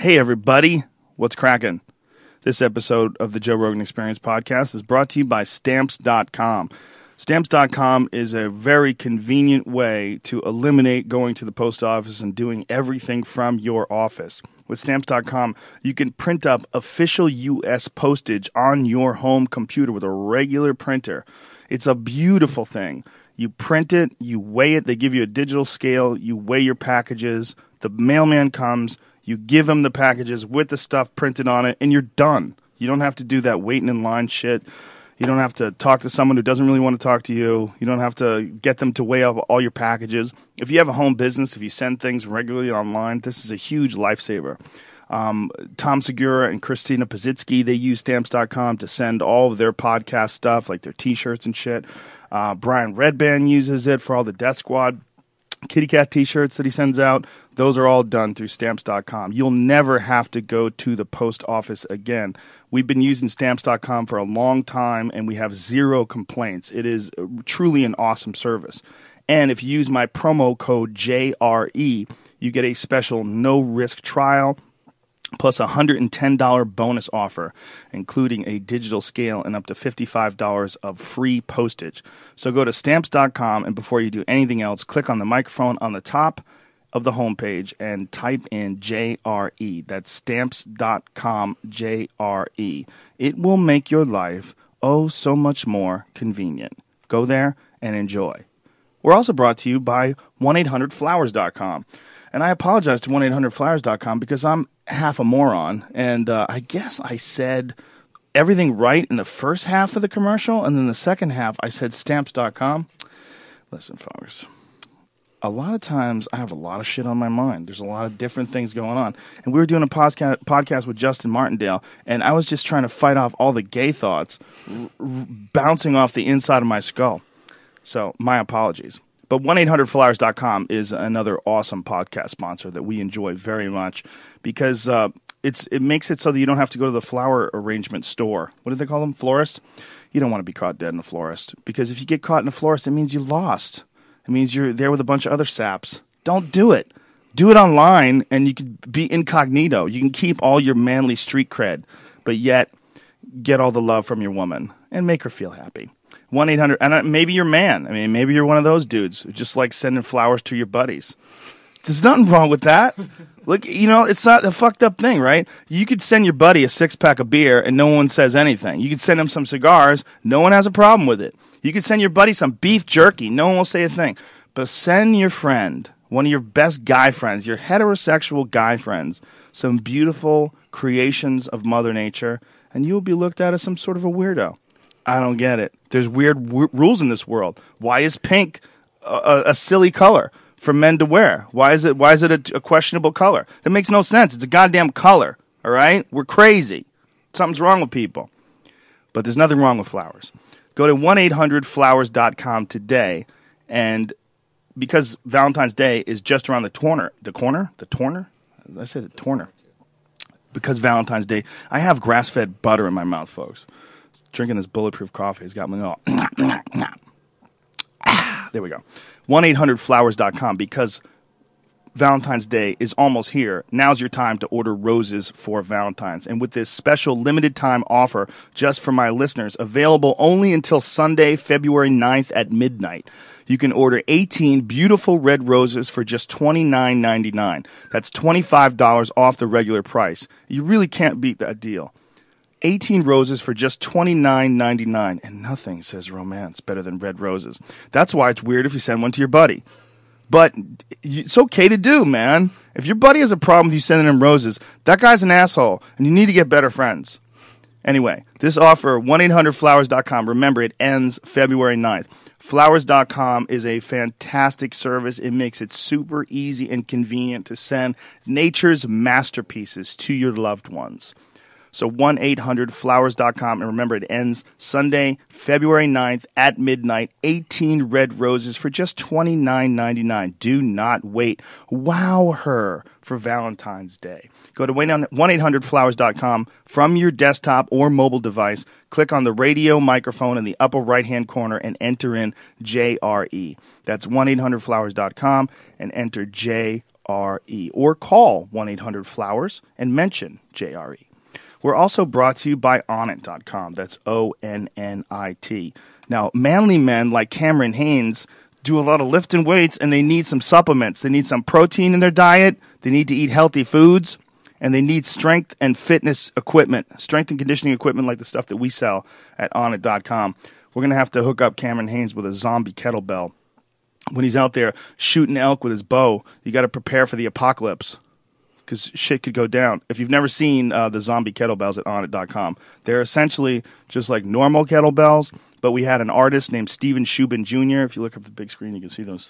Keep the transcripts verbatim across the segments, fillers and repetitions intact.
Hey, everybody. What's cracking? This episode of the Joe Rogan Experience podcast is brought to you by Stamps dot com. Stamps dot com is a very convenient way to eliminate going to the post office and doing everything from your office. With Stamps dot com, you can print up official U S postage on your home computer with a regular printer. It's a beautiful thing. You print it, you weigh it, they give you a digital scale, you weigh your packages, the mailman comes, you give him the packages with the stuff printed on it, and you're done. You don't have to do that waiting in line shit. You don't have to talk to someone who doesn't really want to talk to you. You don't have to get them to weigh up all your packages. If you have a home business, if you send things regularly online, this is a huge lifesaver. Um, Tom Segura and Christina Pazitsky, they use Stamps dot com to send all of their podcast stuff, like their T-shirts and shit. Uh, Brian Redband uses it for all the Death Squad Kitty Cat T-shirts that he sends out. Those are all done through Stamps dot com. You'll never have to go to the post office again. We've been using Stamps dot com for a long time, and we have zero complaints. It is truly an awesome service. And if you use my promo code J R E, you get a special no-risk trial plus a one hundred ten dollars bonus offer, including a digital scale and up to fifty-five dollars of free postage. So go to Stamps dot com, and before you do anything else, click on the microphone on the top of the homepage and type in J R E. That's Stamps dot com J R E. It will make your life oh so much more convenient. Go there and enjoy. We're also brought to you by one eight hundred flowers dot com. And I apologize to one eight hundred flowers dot com because I'm half a moron. And uh, I guess I said everything right in the first half of the commercial. And then the second half, I said Stamps dot com. Listen, folks, a lot of times I have a lot of shit on my mind. There's a lot of different things going on. And we were doing a podcast podcast with Justin Martindale, and I was just trying to fight off all the gay thoughts r- r- bouncing off the inside of my skull. So my apologies. But one eight hundred flowers dot com is another awesome podcast sponsor that we enjoy very much because uh, it's it makes it so that you don't have to go to the flower arrangement store. What do they call them? Florist? You don't want to be caught dead in a florist because if you get caught in a florist, it means you lost. It means you're there with a bunch of other saps. Don't do it. Do it online, and you can be incognito. You can keep all your manly street cred, but yet get all the love from your woman and make her feel happy. one eight hundred, and maybe you're man. I mean, maybe you're one of those dudes who just like sending flowers to your buddies. There's nothing wrong with that. Look, you know, it's not a fucked up thing, right? You could send your buddy a six-pack of beer and no one says anything. You could send him some cigars. No one has a problem with it. You could send your buddy some beef jerky. No one will say a thing. But send your friend, one of your best guy friends, your heterosexual guy friends, some beautiful creations of Mother Nature, and you will be looked at as some sort of a weirdo. I don't get it. There's weird w- rules in this world. Why is pink a, a, a silly color for men to wear? Why is it? Why is it a, a questionable color? That makes no sense. It's a goddamn color. All right, we're crazy. Something's wrong with people. But there's nothing wrong with flowers. Go to one eight hundred flowers dot com today, and because Valentine's Day is just around the corner, the corner, the corner. I said the corner. Because Valentine's Day, I have grass-fed butter in my mouth, folks. Drinking this bulletproof coffee has got me all. There we go. one eight hundred flowers dot com because Valentine's Day is almost here. Now's your time to order roses for Valentine's. And with this special limited time offer just for my listeners, available only until Sunday, February ninth at midnight, you can order eighteen beautiful red roses for just twenty-nine ninety-nine. That's twenty-five dollars off the regular price. You really can't beat that deal. eighteen roses for just twenty-nine ninety-nine, and nothing says romance better than red roses. That's why it's weird if you send one to your buddy. But it's okay to do, man. If your buddy has a problem with you sending him roses, that guy's an asshole, and you need to get better friends. Anyway, this offer, one eight hundred flowers dot com, remember, it ends February ninth. Flowers dot com is a fantastic service. It makes it super easy and convenient to send nature's masterpieces to your loved ones. So one eight hundred flowers dot com, and remember, it ends Sunday, February ninth at midnight. eighteen red roses for just twenty-nine ninety-nine. Do not wait. Wow her for Valentine's Day. Go to one eight hundred flowers dot com from your desktop or mobile device. Click on the radio microphone in the upper right-hand corner and enter in J R E. That's one eight hundred flowers dot com and enter J R E. Or call one eight hundred flowers and mention J R E. We're also brought to you by Onnit dot com. That's O N N I T. Now, manly men like Cameron Hanes do a lot of lifting weights, and they need some supplements. They need some protein in their diet. They need to eat healthy foods, and they need strength and fitness equipment, strength and conditioning equipment like the stuff that we sell at Onnit dot com. We're going to have to hook up Cameron Hanes with a zombie kettlebell. When he's out there shooting elk with his bow, you got to prepare for the apocalypse because shit could go down. If you've never seen uh, the zombie kettlebells at Onnit dot com, they're essentially just like normal kettlebells, but we had an artist named Steven Shubin Junior If you look up the big screen, you can see those.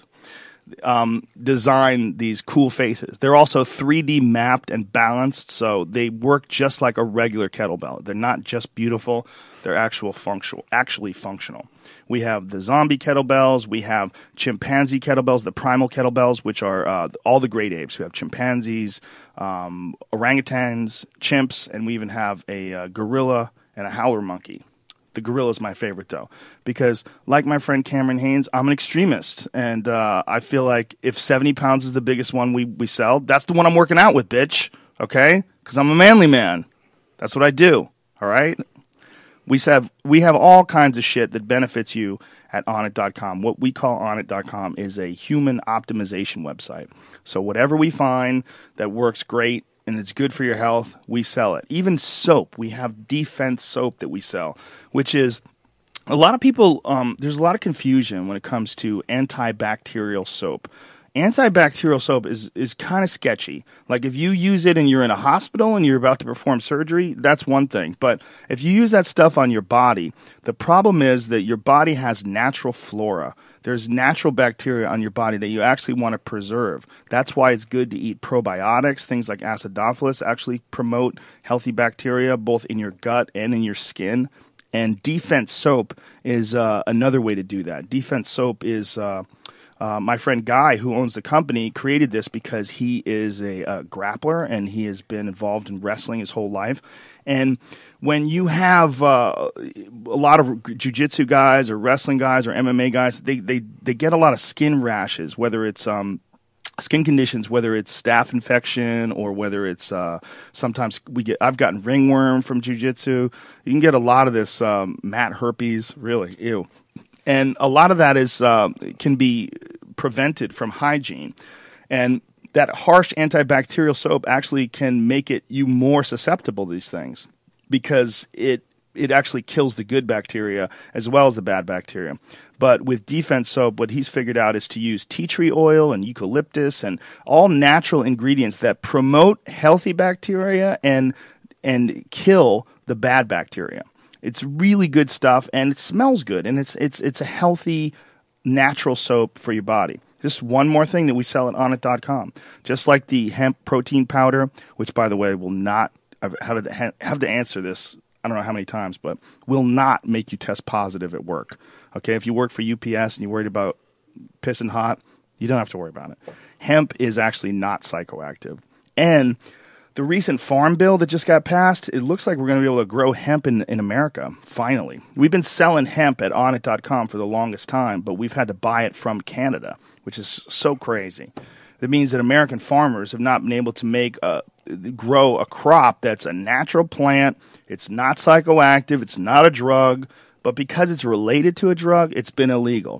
Um, design these cool faces. They're also three D mapped and balanced, so they work just like a regular kettlebell. They're not just beautiful, they're actual functional, actually functional. We have the zombie kettlebells, we have chimpanzee kettlebells, the primal kettlebells, which are uh, all the great apes. We have chimpanzees, um, orangutans, chimps, and we even have a uh, gorilla and a howler monkey. The gorilla is my favorite, though, because like my friend Cameron Hanes, I'm an extremist, and uh, I feel like if seventy pounds is the biggest one we, we sell, that's the one I'm working out with, bitch, okay? Because I'm a manly man. That's what I do, all right? We have, we have all kinds of shit that benefits you at Onnit dot com. What we call Onnit dot com is a human optimization website. So whatever we find that works great, and it's good for your health, we sell it. Even soap, we have Defense soap that we sell, which is a lot of people, um, there's a lot of confusion when it comes to antibacterial soap. Antibacterial soap is, is kind of sketchy. Like if you use it and you're in a hospital and you're about to perform surgery, that's one thing. But if you use that stuff on your body, the problem is that your body has natural flora. There's natural bacteria on your body that you actually want to preserve. That's why it's good to eat probiotics. Things like acidophilus actually promote healthy bacteria both in your gut and in your skin. And Defense soap is uh, another way to do that. Defense soap is... Uh, Uh, my friend Guy, who owns the company, created this because he is a, a grappler and he has been involved in wrestling his whole life. And when you have uh, a lot of jiu-jitsu guys or wrestling guys or M M A guys, they, they, they get a lot of skin rashes, whether it's um, skin conditions, whether it's staph infection or whether it's uh, sometimes we get. I've gotten ringworm from jiu-jitsu. You can get a lot of this um, mat herpes, really, ew. And a lot of that is uh, can be prevented from hygiene. And that harsh antibacterial soap actually can make it you more susceptible to these things because it it actually kills the good bacteria as well as the bad bacteria. But with Defense soap, what he's figured out is to use tea tree oil and eucalyptus and all natural ingredients that promote healthy bacteria and and kill the bad bacteria. It's really good stuff, and it smells good, and it's it's it's a healthy, natural soap for your body. Just one more thing that we sell at Onnit dot com. Just like the hemp protein powder, which, by the way, will not I've have to, have to answer this, I don't know how many times, but will not make you test positive at work. Okay, if you work for U P S and you're worried about pissing hot, you don't have to worry about it. Hemp is actually not psychoactive. And the recent farm bill that just got passed, it looks like we're going to be able to grow hemp in, in America, finally. We've been selling hemp at Onnit dot com for the longest time, but we've had to buy it from Canada, which is so crazy. That means that American farmers have not been able to make a, grow a crop that's a natural plant, it's not psychoactive, it's not a drug, but because it's related to a drug, it's been illegal.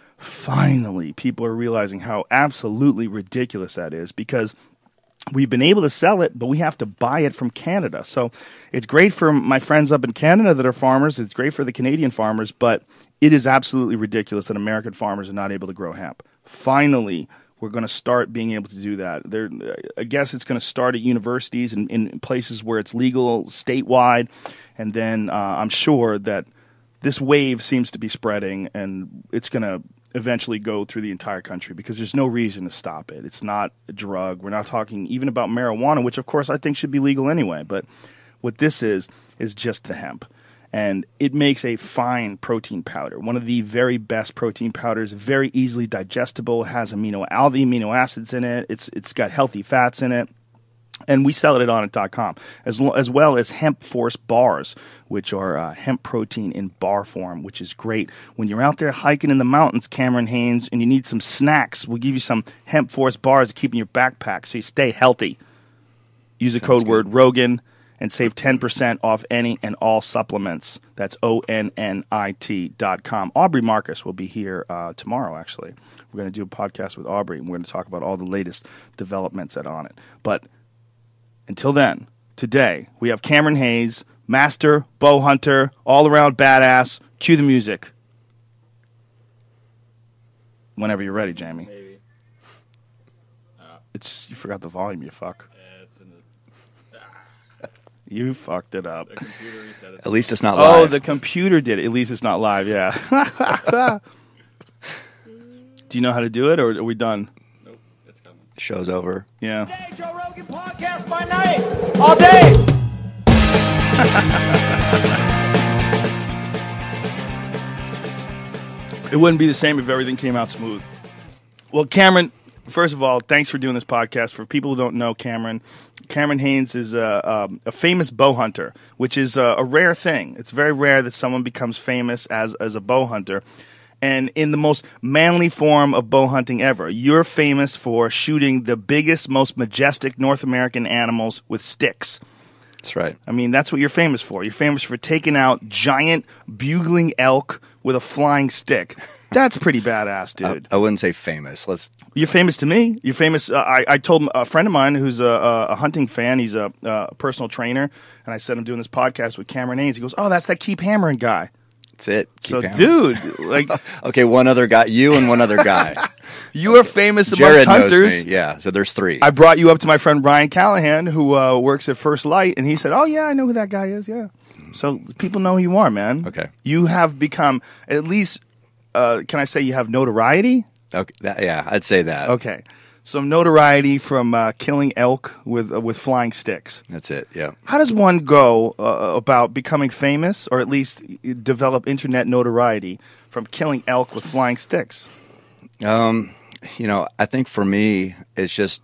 Finally, people are realizing how absolutely ridiculous that is because we've been able to sell it, but we have to buy it from Canada. So it's great for my friends up in Canada that are farmers. It's great for the Canadian farmers, but it is absolutely ridiculous that American farmers are not able to grow hemp. Finally, we're going to start being able to do that. There, I guess it's going to start at universities and in places where it's legal statewide, and then uh, I'm sure that this wave seems to be spreading, and it's going to eventually go through the entire country because there's no reason to stop it. It's not a drug. We're not talking even about marijuana, which of course I think should be legal anyway. But what this is, is just the hemp. And it makes a fine protein powder. One of the very best protein powders, very easily digestible, has amino all the amino acids in it. It's it's got healthy fats in it. And we sell it at on it dot com, as, lo- as well as Hemp Force bars, which are uh, hemp protein in bar form, which is great. When you're out there hiking in the mountains, Cameron Hanes, and you need some snacks, we'll give you some Hemp Force bars to keep in your backpack so you stay healthy. Use the Sounds code good. word Rogan and save ten percent off any and all supplements. That's O N N I T dot com. Aubrey Marcus will be here uh, tomorrow, actually. We're going to do a podcast with Aubrey, and we're going to talk about all the latest developments at On It. But until then, today, we have Cameron Hayes, master, bow hunter, all-around badass. Cue the music. Whenever you're ready, Jamie. Maybe. Uh, It's you forgot the volume, you fuck. yeah, it's in the, You fucked it up. the computer reset. At least it's not Oh, live. the computer did it. At least it's not live, yeah. Do you know how to do it, or are we done? Nope, it's coming. Show's over. Yeah. Day, Joe Rogan podcast by night, all day. It wouldn't be the same if everything came out smooth. Well, Cameron, first of all, thanks for doing this podcast. For people who don't know Cameron, Cameron Haynes is a, um, a famous bow hunter, which is a, a rare thing. It's very rare that someone becomes famous as, as a bow hunter. And in the most manly form of bow hunting ever. You're famous for shooting the biggest, most majestic North American animals with sticks. That's right. I mean, that's what you're famous for. You're famous for taking out giant bugling elk with a flying stick. That's pretty badass, I, dude. I wouldn't say famous. Let's. You're famous to me. You're famous. Uh, I, I told a friend of mine who's a, a, a hunting fan, he's a, a personal trainer, and I said I'm doing this podcast with Cameron Haynes. He goes, oh, that's that Keep Hammering guy. That's it. Keep So, hammering. dude, like, Okay, one other guy. You and one other guy. you are famous amongst Jared hunters. knows me. Yeah, so there's three. I brought you up to my friend Brian Callahan, who uh, works at First Light, and he said, oh, yeah, I know who that guy is, yeah. So people know who you are, man. Okay. You have become, at least, uh, can I say you have notoriety? Okay, that, yeah, I'd say that. Okay. Some notoriety from uh, killing elk with uh, with flying sticks. That's it. Yeah. How does one go uh, about becoming famous, or at least develop internet notoriety from killing elk with flying sticks? Um, you know, I think for me, it's just,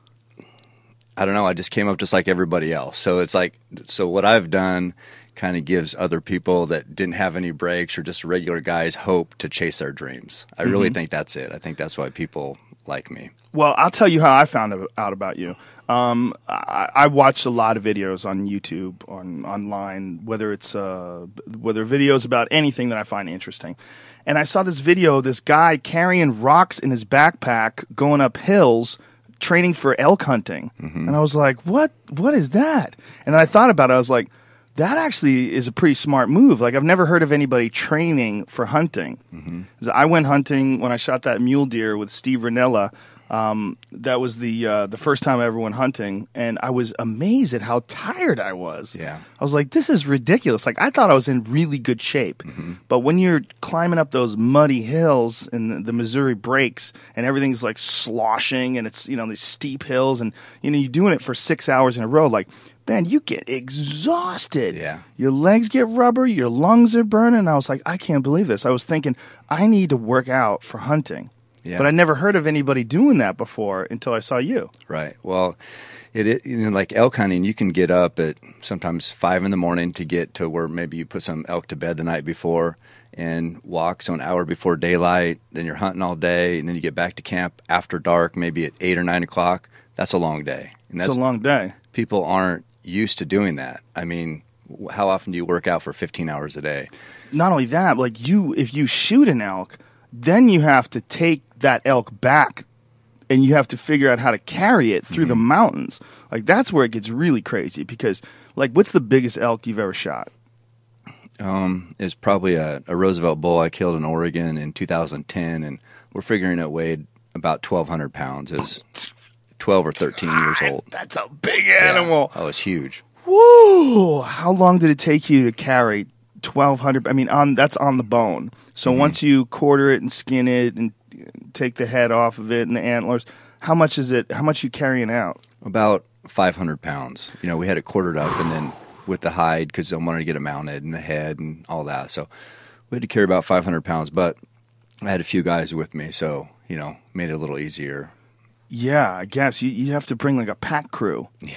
I don't know. I just came up just like everybody else. So it's like, so what I've done kind of gives other people that didn't have any breaks or just regular guys hope to chase their dreams. I really Mm-hmm. think that's it. I think that's why people like me. Well, I'll tell you how I found out about you. Um, I, I watched a lot of videos on YouTube, on online, whether it's uh, whether videos about anything that I find interesting. And I saw this video of this guy carrying rocks in his backpack, going up hills, training for elk hunting. And I was like, "What? What is that?" And then I thought about it. I was like, that actually is a pretty smart move. Like, I've never heard of anybody training for hunting. Mm-hmm. I went hunting when I shot that mule deer with Steve Ranella. Um, that was the uh, the first time I ever went hunting, and I was amazed at how tired I was. Yeah. I was like, this is ridiculous. Like, I thought I was in really good shape. Mm-hmm. But when you're climbing up those muddy hills and the, the Missouri breaks, and everything's like sloshing, and it's, you know, these steep hills, and, you know, you're doing it for six hours in a row, like, man, you get exhausted. Yeah. Your legs get rubber, your lungs are burning. I was like, I can't believe this. I was thinking, I need to work out for hunting. Yeah. But I never heard of anybody doing that before until I saw you. Right. Well, it, it you know, like elk hunting, you can get up at sometimes five in the morning to get to where maybe you put some elk to bed the night before and walk so an hour before daylight. Then you're hunting all day, and then you get back to camp after dark, maybe at eight or nine o'clock. That's a long day. And that's It's a long day. people aren't used to doing that. I mean, wh- how often do you work out for fifteen hours a day? Not only that, like you, if you shoot an elk, then you have to take that elk back and you have to figure out how to carry it through mm-hmm. the mountains. Like, that's where it gets really crazy because, like, what's the biggest elk you've ever shot? Um, it's probably a, a Roosevelt bull I killed in Oregon in two thousand ten, and we're figuring it weighed about twelve hundred pounds. It was twelve or thirteen years old. That's a big animal. Yeah. Oh, it's huge. Woo! How long did it take you to carry twelve hundred? I mean, on that's on the bone. So mm-hmm. once you quarter it and skin it and take the head off of it and the antlers, how much is it? How much you carrying out? About five hundred pounds. You know, we had it quartered up and then with the hide because I wanted to get it mounted and the head and all that. So we had to carry about five hundred pounds, but I had a few guys with me, so, you know, made it a little easier. Yeah, I guess. You, you have to bring like a pack crew. Yeah.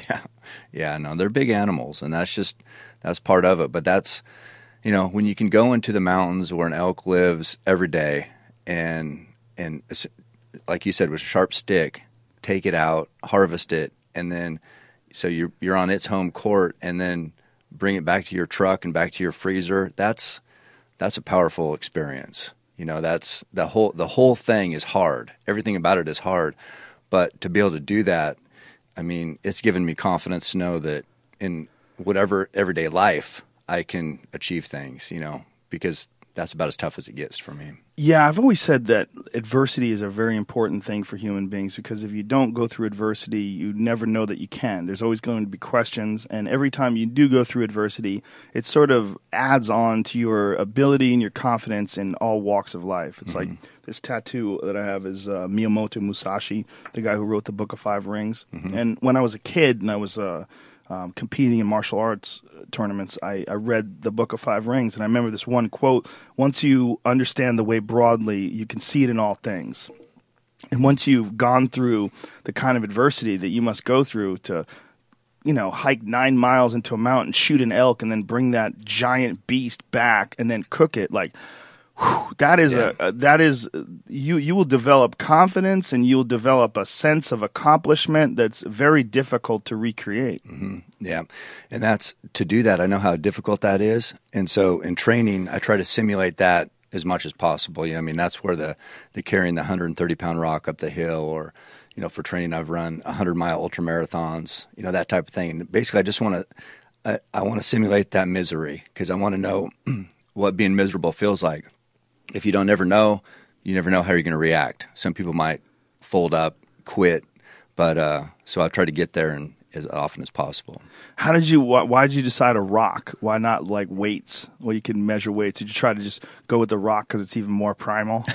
Yeah, no, they're big animals, and that's just that's part of it. But that's, you know, when you can go into the mountains where an elk lives every day, and and like you said, with a sharp stick, take it out, harvest it, and then so you're you're on its home court, and then bring it back to your truck and back to your freezer. That's that's a powerful experience. You know, that's the whole the whole thing is hard. Everything about it is hard, but to be able to do that, I mean, it's given me confidence to know that in whatever everyday life I can achieve things. You know, because that's about as tough as it gets for me. Yeah, I've always said that adversity is a very important thing for human beings, because if you don't go through adversity, you never know that you can. There's always going to be questions, and every time you do go through adversity, it sort of adds on to your ability and your confidence in all walks of life. It's mm-hmm. like this tattoo that I have is uh, Miyamoto Musashi, the guy who wrote the Book of Five Rings. Mm-hmm. And when I was a kid and I was uh, um, competing in martial arts tournaments, I, I read the Book of Five Rings, and I remember this one quote: once you understand the way broadly, you can see it in all things. And once you've gone through the kind of adversity that you must go through to, you know, hike nine miles into a mountain, shoot an elk, and then bring that giant beast back and then cook it, like, whew, that is yeah. a, a that is you you will develop confidence, and you'll develop a sense of accomplishment that's very difficult to recreate. Mm-hmm. Yeah, and that's to do that. I know how difficult that is, and so in training, I try to simulate that as much as possible. You know, I mean, that's where the the carrying the one hundred thirty pound rock up the hill, or you know, for training, I've run one hundred mile ultra marathons. You know, that type of thing. And basically, I just want to I, I want to simulate that misery, because I want to know what being miserable feels like. If you don't ever know, you never know how you're going to react. Some people might fold up, quit, but uh, so I try to get there and as often as possible. How did you? Why, why did you decide a rock? Why not like weights? Well, you can measure weights. Did you try to just go with the rock because it's even more primal?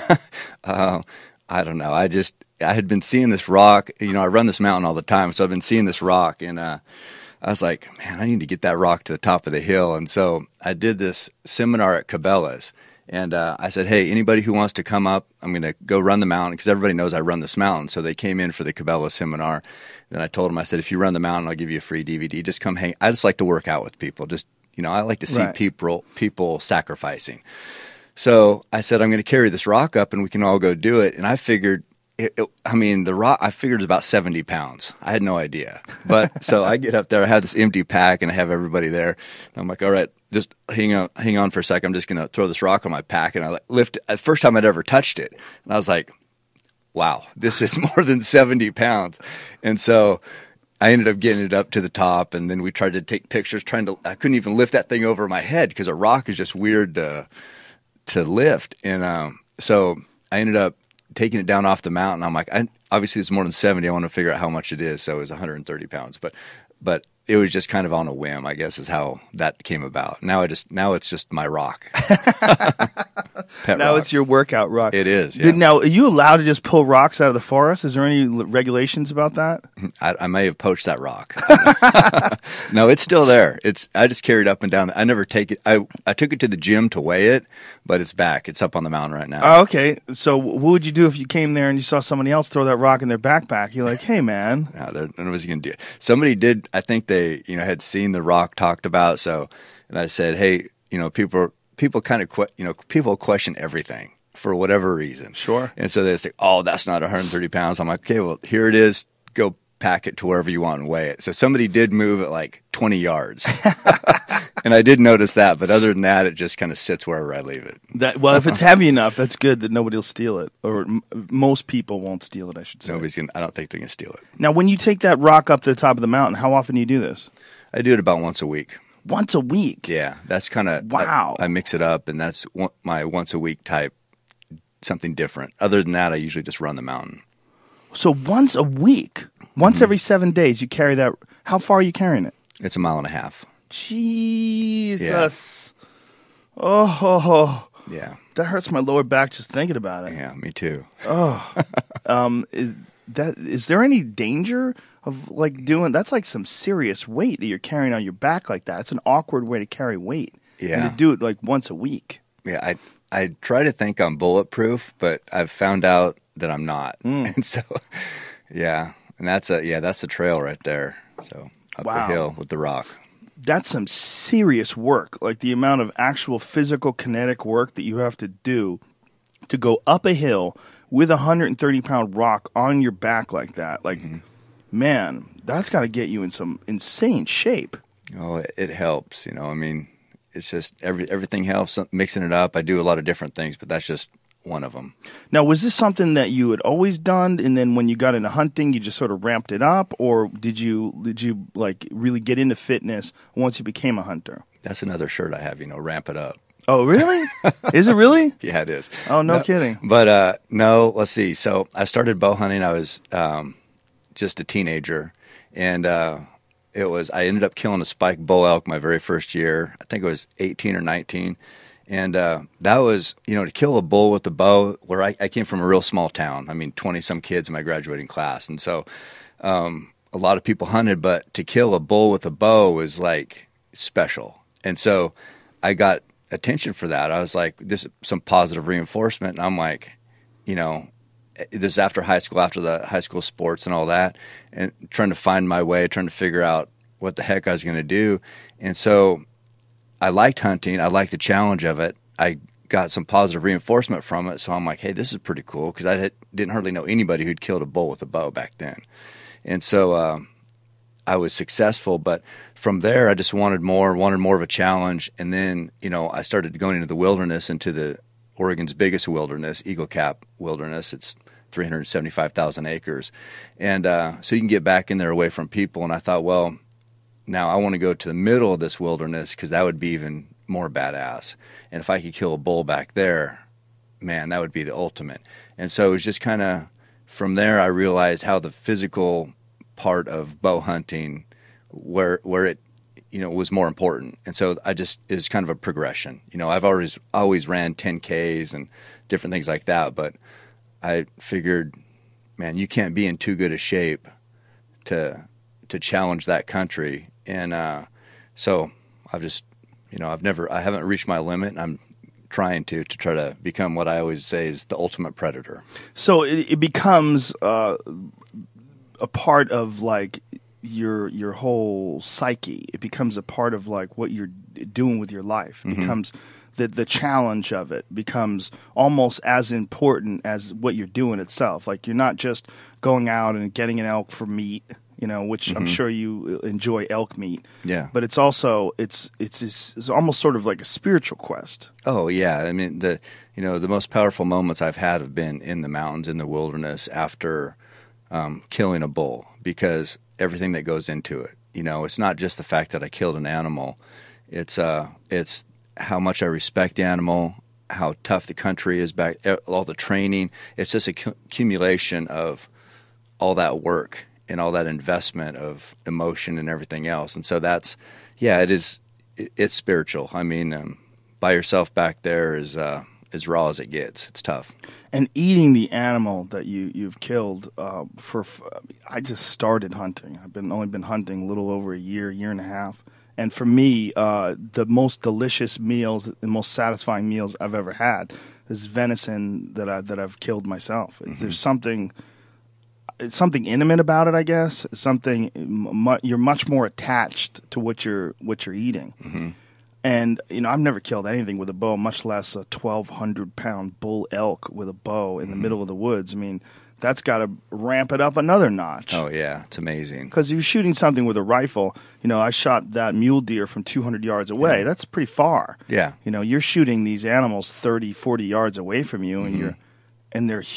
uh, I don't know. I just I had been seeing this rock. You know, I run this mountain all the time, so I've been seeing this rock, and uh, I was like, man, I need to get that rock to the top of the hill. And so I did this seminar at Cabela's. And uh, I said, hey, anybody who wants to come up, I'm going to go run the mountain, because everybody knows I run this mountain. So they came in for the Cabela seminar. Then I told them, I said, if you run the mountain, I'll give you a free D V D. Just come hang. I just like to work out with people. Just, you know, I like to see right. people people sacrificing. So I said, I'm going to carry this rock up, and we can all go do it. And I figured, it, it, I mean, the rock, I figured it was about seventy pounds. I had no idea. But so I get up there, I have this empty pack, and I have everybody there. And I'm like, all right, just hang on, hang on for a second. I'm just going to throw this rock on my pack. And I lift it. The first time I'd ever touched it. And I was like, wow, this is more than seventy pounds. And so I ended up getting it up to the top. And then we tried to take pictures, trying to, I couldn't even lift that thing over my head, because a rock is just weird to, to lift. And um, so I ended up taking it down off the mountain. I'm like, I, obviously it's more than seventy. I want to figure out how much it is. So it was one hundred thirty pounds. But, but, it was just kind of on a whim, I guess, is how that came about. Now I just now it's just my rock. Pet now rock. It's your workout rock. It is. Yeah. Did, now, are you allowed to just pull rocks out of the forest? Is there any l- regulations about that? I, I may have poached that rock. No, it's still there. It's I just carried it up and down. I never take it. I I took it to the gym to weigh it, but it's back. It's up on the mountain right now. Oh, okay. So what would you do if you came there and you saw somebody else throw that rock in their backpack? You're like, hey, man. No, there, what was he going to do? Somebody did. I think they. You know, had seen the rock talked about. So, and I said, hey, you know, people, people kind of, que- you know, people question everything for whatever reason. Sure. And so they say, oh, that's not one hundred thirty pounds. I'm like, okay, well, here it is. Go pack it to wherever you want and weigh it. So somebody did move it like twenty yards. And I did notice that. But other than that, it just kind of sits wherever I leave it. That, well, if it's heavy enough, that's good that nobody will steal it. Or m- most people won't steal it, I should say. Nobody's going to, I don't think they're going to steal it. Now, when you take that rock up to the top of the mountain, how often do you do this? I do it about once a week. Once a week? Yeah. That's kind of, wow. I, I mix it up, and that's one, my once a week type, something different. Other than that, I usually just run the mountain. So once a week, once mm-hmm. every seven days, you carry that. How far are you carrying it? It's a mile and a half. Jesus. Yeah. Oh. Yeah. That hurts my lower back just thinking about it. Yeah, me too. Oh. um, is, that, is there any danger of like doing, that's like some serious weight that you're carrying on your back like that. It's an awkward way to carry weight. Yeah. And to do it like once a week. Yeah, I I try to think I'm bulletproof, but I've found out that I'm not. Mm. And so, yeah, and that's a, yeah, that's the trail right there. So up Wow. the hill with the rock. That's some serious work. Like the amount of actual physical kinetic work that you have to do to go up a hill with a one hundred thirty pound rock on your back like that. Like, mm-hmm. man, that's got to get you in some insane shape. Oh, it, it helps. You know, I mean, it's just every everything helps. Mixing it up. I do a lot of different things, but that's just one of them. Now, was this something that you had always done, and then when you got into hunting, you just sort of ramped it up, or did you did you like really get into fitness once you became a hunter? That's another shirt I have. You know, ramp it up. Oh, really? Is it really? Yeah, it is. Oh, no, no kidding. But uh, no, let's see. So I started bow hunting. I was um, just a teenager, and uh, it was I ended up killing a spike bull elk my very first year. I think it was eighteen or nineteen. And uh, that was, you know, to kill a bull with a bow, where I, I came from a real small town. I mean, twenty-some kids in my graduating class. And so um, a lot of people hunted, but to kill a bull with a bow was, like, special. And so I got attention for that. I was like, this is some positive reinforcement. And I'm like, you know, this is after high school, after the high school sports and all that, and trying to find my way, trying to figure out what the heck I was going to do. And so I liked hunting. I liked the challenge of it. I got some positive reinforcement from it. So I'm like, hey, this is pretty cool, because I had, didn't hardly know anybody who'd killed a bull with a bow back then. And so um, I was successful. But from there, I just wanted more, wanted more of a challenge. And then, you know, I started going into the wilderness, into the Oregon's biggest wilderness, Eagle Cap Wilderness. It's three hundred seventy-five thousand acres. And uh, so you can get back in there away from people. And I thought, well, now I want to go to the middle of this wilderness, because that would be even more badass. And if I could kill a bull back there, man, that would be the ultimate. And so it was just kind of, from there I realized how the physical part of bow hunting, where where it, you know, was more important. And so I just, it was kind of a progression. You know, I've always always ran ten Ks and different things like that, but I figured, man, you can't be in too good a shape to to challenge that country. And uh, so I've just, you know, I've never, I haven't reached my limit. And I'm trying to, to try to become what I always say is the ultimate predator. So it, it becomes uh, a part of like your your whole psyche. It becomes a part of like what you're doing with your life. It Mm-hmm. becomes the the challenge of it becomes almost as important as what you're doing itself. Like you're not just going out and getting an elk for meat, you know, which Mm-hmm. I'm sure you enjoy elk meat. Yeah. But it's also it's it's it's, it's almost sort of like a spiritual quest. Oh yeah. I mean, the, you know, the most powerful moments I've had have been in the mountains, in the wilderness, after um, killing a bull, because everything that goes into it, you know, it's not just the fact that I killed an animal. It's, uh, it's how much I respect the animal, how tough the country is back, all the training. It's just a cu- accumulation of all that work and all that investment of emotion and everything else. And so that's, yeah, it is, it, it's spiritual. I mean, um, by yourself back there is uh, as raw as it gets. It's tough. And eating the animal that you you've killed uh, for, I just started hunting. I've been only been hunting a little over a year, year and a half. And for me, uh, the most delicious meals, the most satisfying meals I've ever had is venison that I that I've killed myself. Mm-hmm. There's something, it's something intimate about it, I guess. It's something mu- you're much more attached to what you're what you're eating. Mm-hmm. And you know, I've never killed anything with a bow, much less a twelve hundred pound bull elk with a bow in the Mm-hmm. middle of the woods. I mean, that's got to ramp it up another notch. Oh yeah, it's amazing. Because if you're shooting something with a rifle, you know, I shot that mule deer from two hundred yards away. Yeah. That's pretty far. Yeah. You know, you're shooting these animals thirty, forty yards away from you, and Mm-hmm. you're, and they're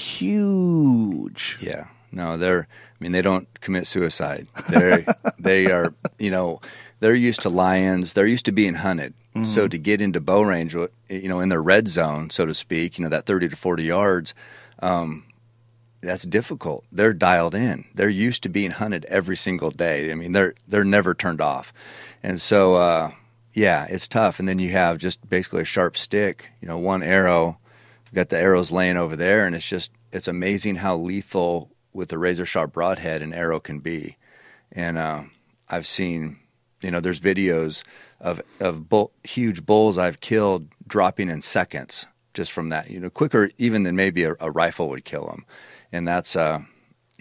huge. Yeah. No, they're, I mean, they don't commit suicide. They're, they are, you know, they're used to lions. They're used to being hunted. Mm-hmm. So to get into bow range, you know, in their red zone, so to speak, you know, that thirty to forty yards, um, that's difficult. They're dialed in. They're used to being hunted every single day. I mean, they're, they're never turned off. And so, uh, yeah, it's tough. And then you have just basically a sharp stick, you know, one arrow, you've got the arrows laying over there. And it's just, it's amazing how lethal with a razor sharp broadhead an arrow can be. And, uh, I've seen, you know, there's videos of, of bull, huge bulls I've killed dropping in seconds just from that, you know, quicker even than maybe a, a rifle would kill them. And that's, uh,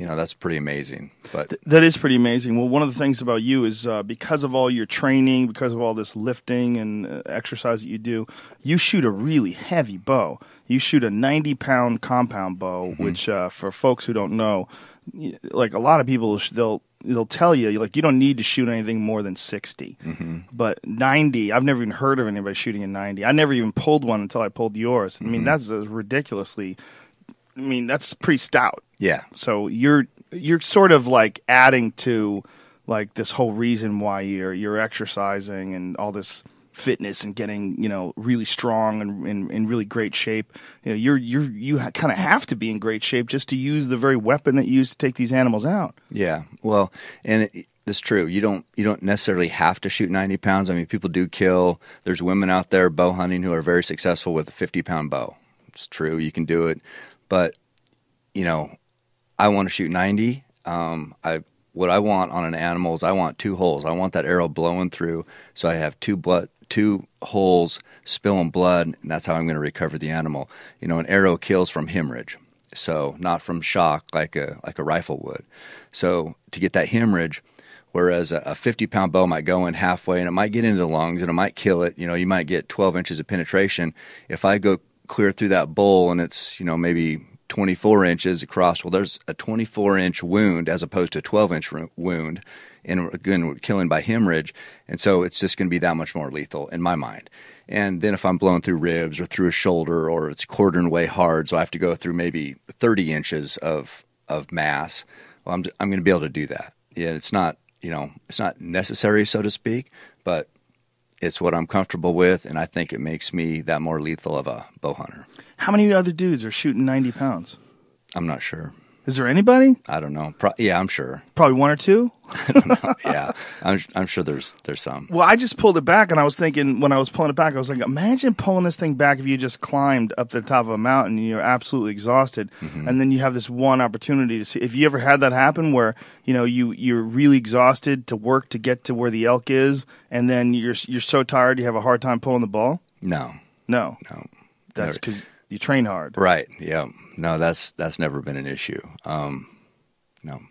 you know, that's pretty amazing. But Th- that is pretty amazing. Well, one of the things about you is uh, because of all your training, because of all this lifting and uh, exercise that you do, you shoot a really heavy bow. You shoot a ninety pound compound bow, mm-hmm. which uh, for folks who don't know, like a lot of people, they'll they'll tell you like you don't need to shoot anything more than sixty, mm-hmm. but ninety. I've never even heard of anybody shooting a ninety. I never even pulled one until I pulled yours. I mean, mm-hmm. that's a ridiculously. I mean, that's pretty stout. Yeah. So you're you're sort of like adding to like this whole reason why you're you're exercising and all this fitness and getting, you know, really strong and in, in really great shape. You know, you're you're you ha- kind of have to be in great shape just to use the very weapon that you use to take these animals out. Yeah. Well, and it, it's true. You don't you don't necessarily have to shoot ninety pounds. I mean, people do kill. There's women out there bow hunting who are very successful with a fifty pound bow. It's true. You can do it. But, you know, I want to shoot ninety. Um, I what I want on an animal is I want two holes. I want that arrow blowing through, so I have two blood, two holes spilling blood, and that's how I'm going to recover the animal. You know, an arrow kills from hemorrhage, so not from shock like a like a rifle would. So to get that hemorrhage, whereas a fifty pound bow might go in halfway and it might get into the lungs and it might kill it. You know, you might get twelve inches of penetration. If I go clear through that bowl and it's, you know, maybe twenty-four inches across, well, there's a twenty-four inch wound as opposed to a twelve inch wound, and again, we're killing by hemorrhage, and so it's just going to be that much more lethal in my mind. And then if I'm blowing through ribs or through a shoulder or it's quartering way hard, so I have to go through maybe thirty inches of of mass, well, I'm I'm going to be able to do that. Yeah, it's not, you know, it's not necessary, so to speak, but it's what I'm comfortable with, and I think it makes me that more lethal of a bow hunter. How many other dudes are shooting ninety pounds? I'm not sure. Is there anybody? I don't know. Pro- yeah, I'm sure. Probably one or two? I don't know. Yeah, I'm, I'm sure there's there's some. Well, I just pulled it back, and I was thinking, when I was pulling it back, I was like, imagine pulling this thing back if you just climbed up the top of a mountain and you're absolutely exhausted, mm-hmm. and then you have this one opportunity to see. If you ever had that happen where, you know, you, you're really exhausted to work to get to where the elk is, and then you're you're so tired you have a hard time pulling the ball? No. No. No. That's because you train hard. Right, yeah. No, that's that's never been an issue. Um, no.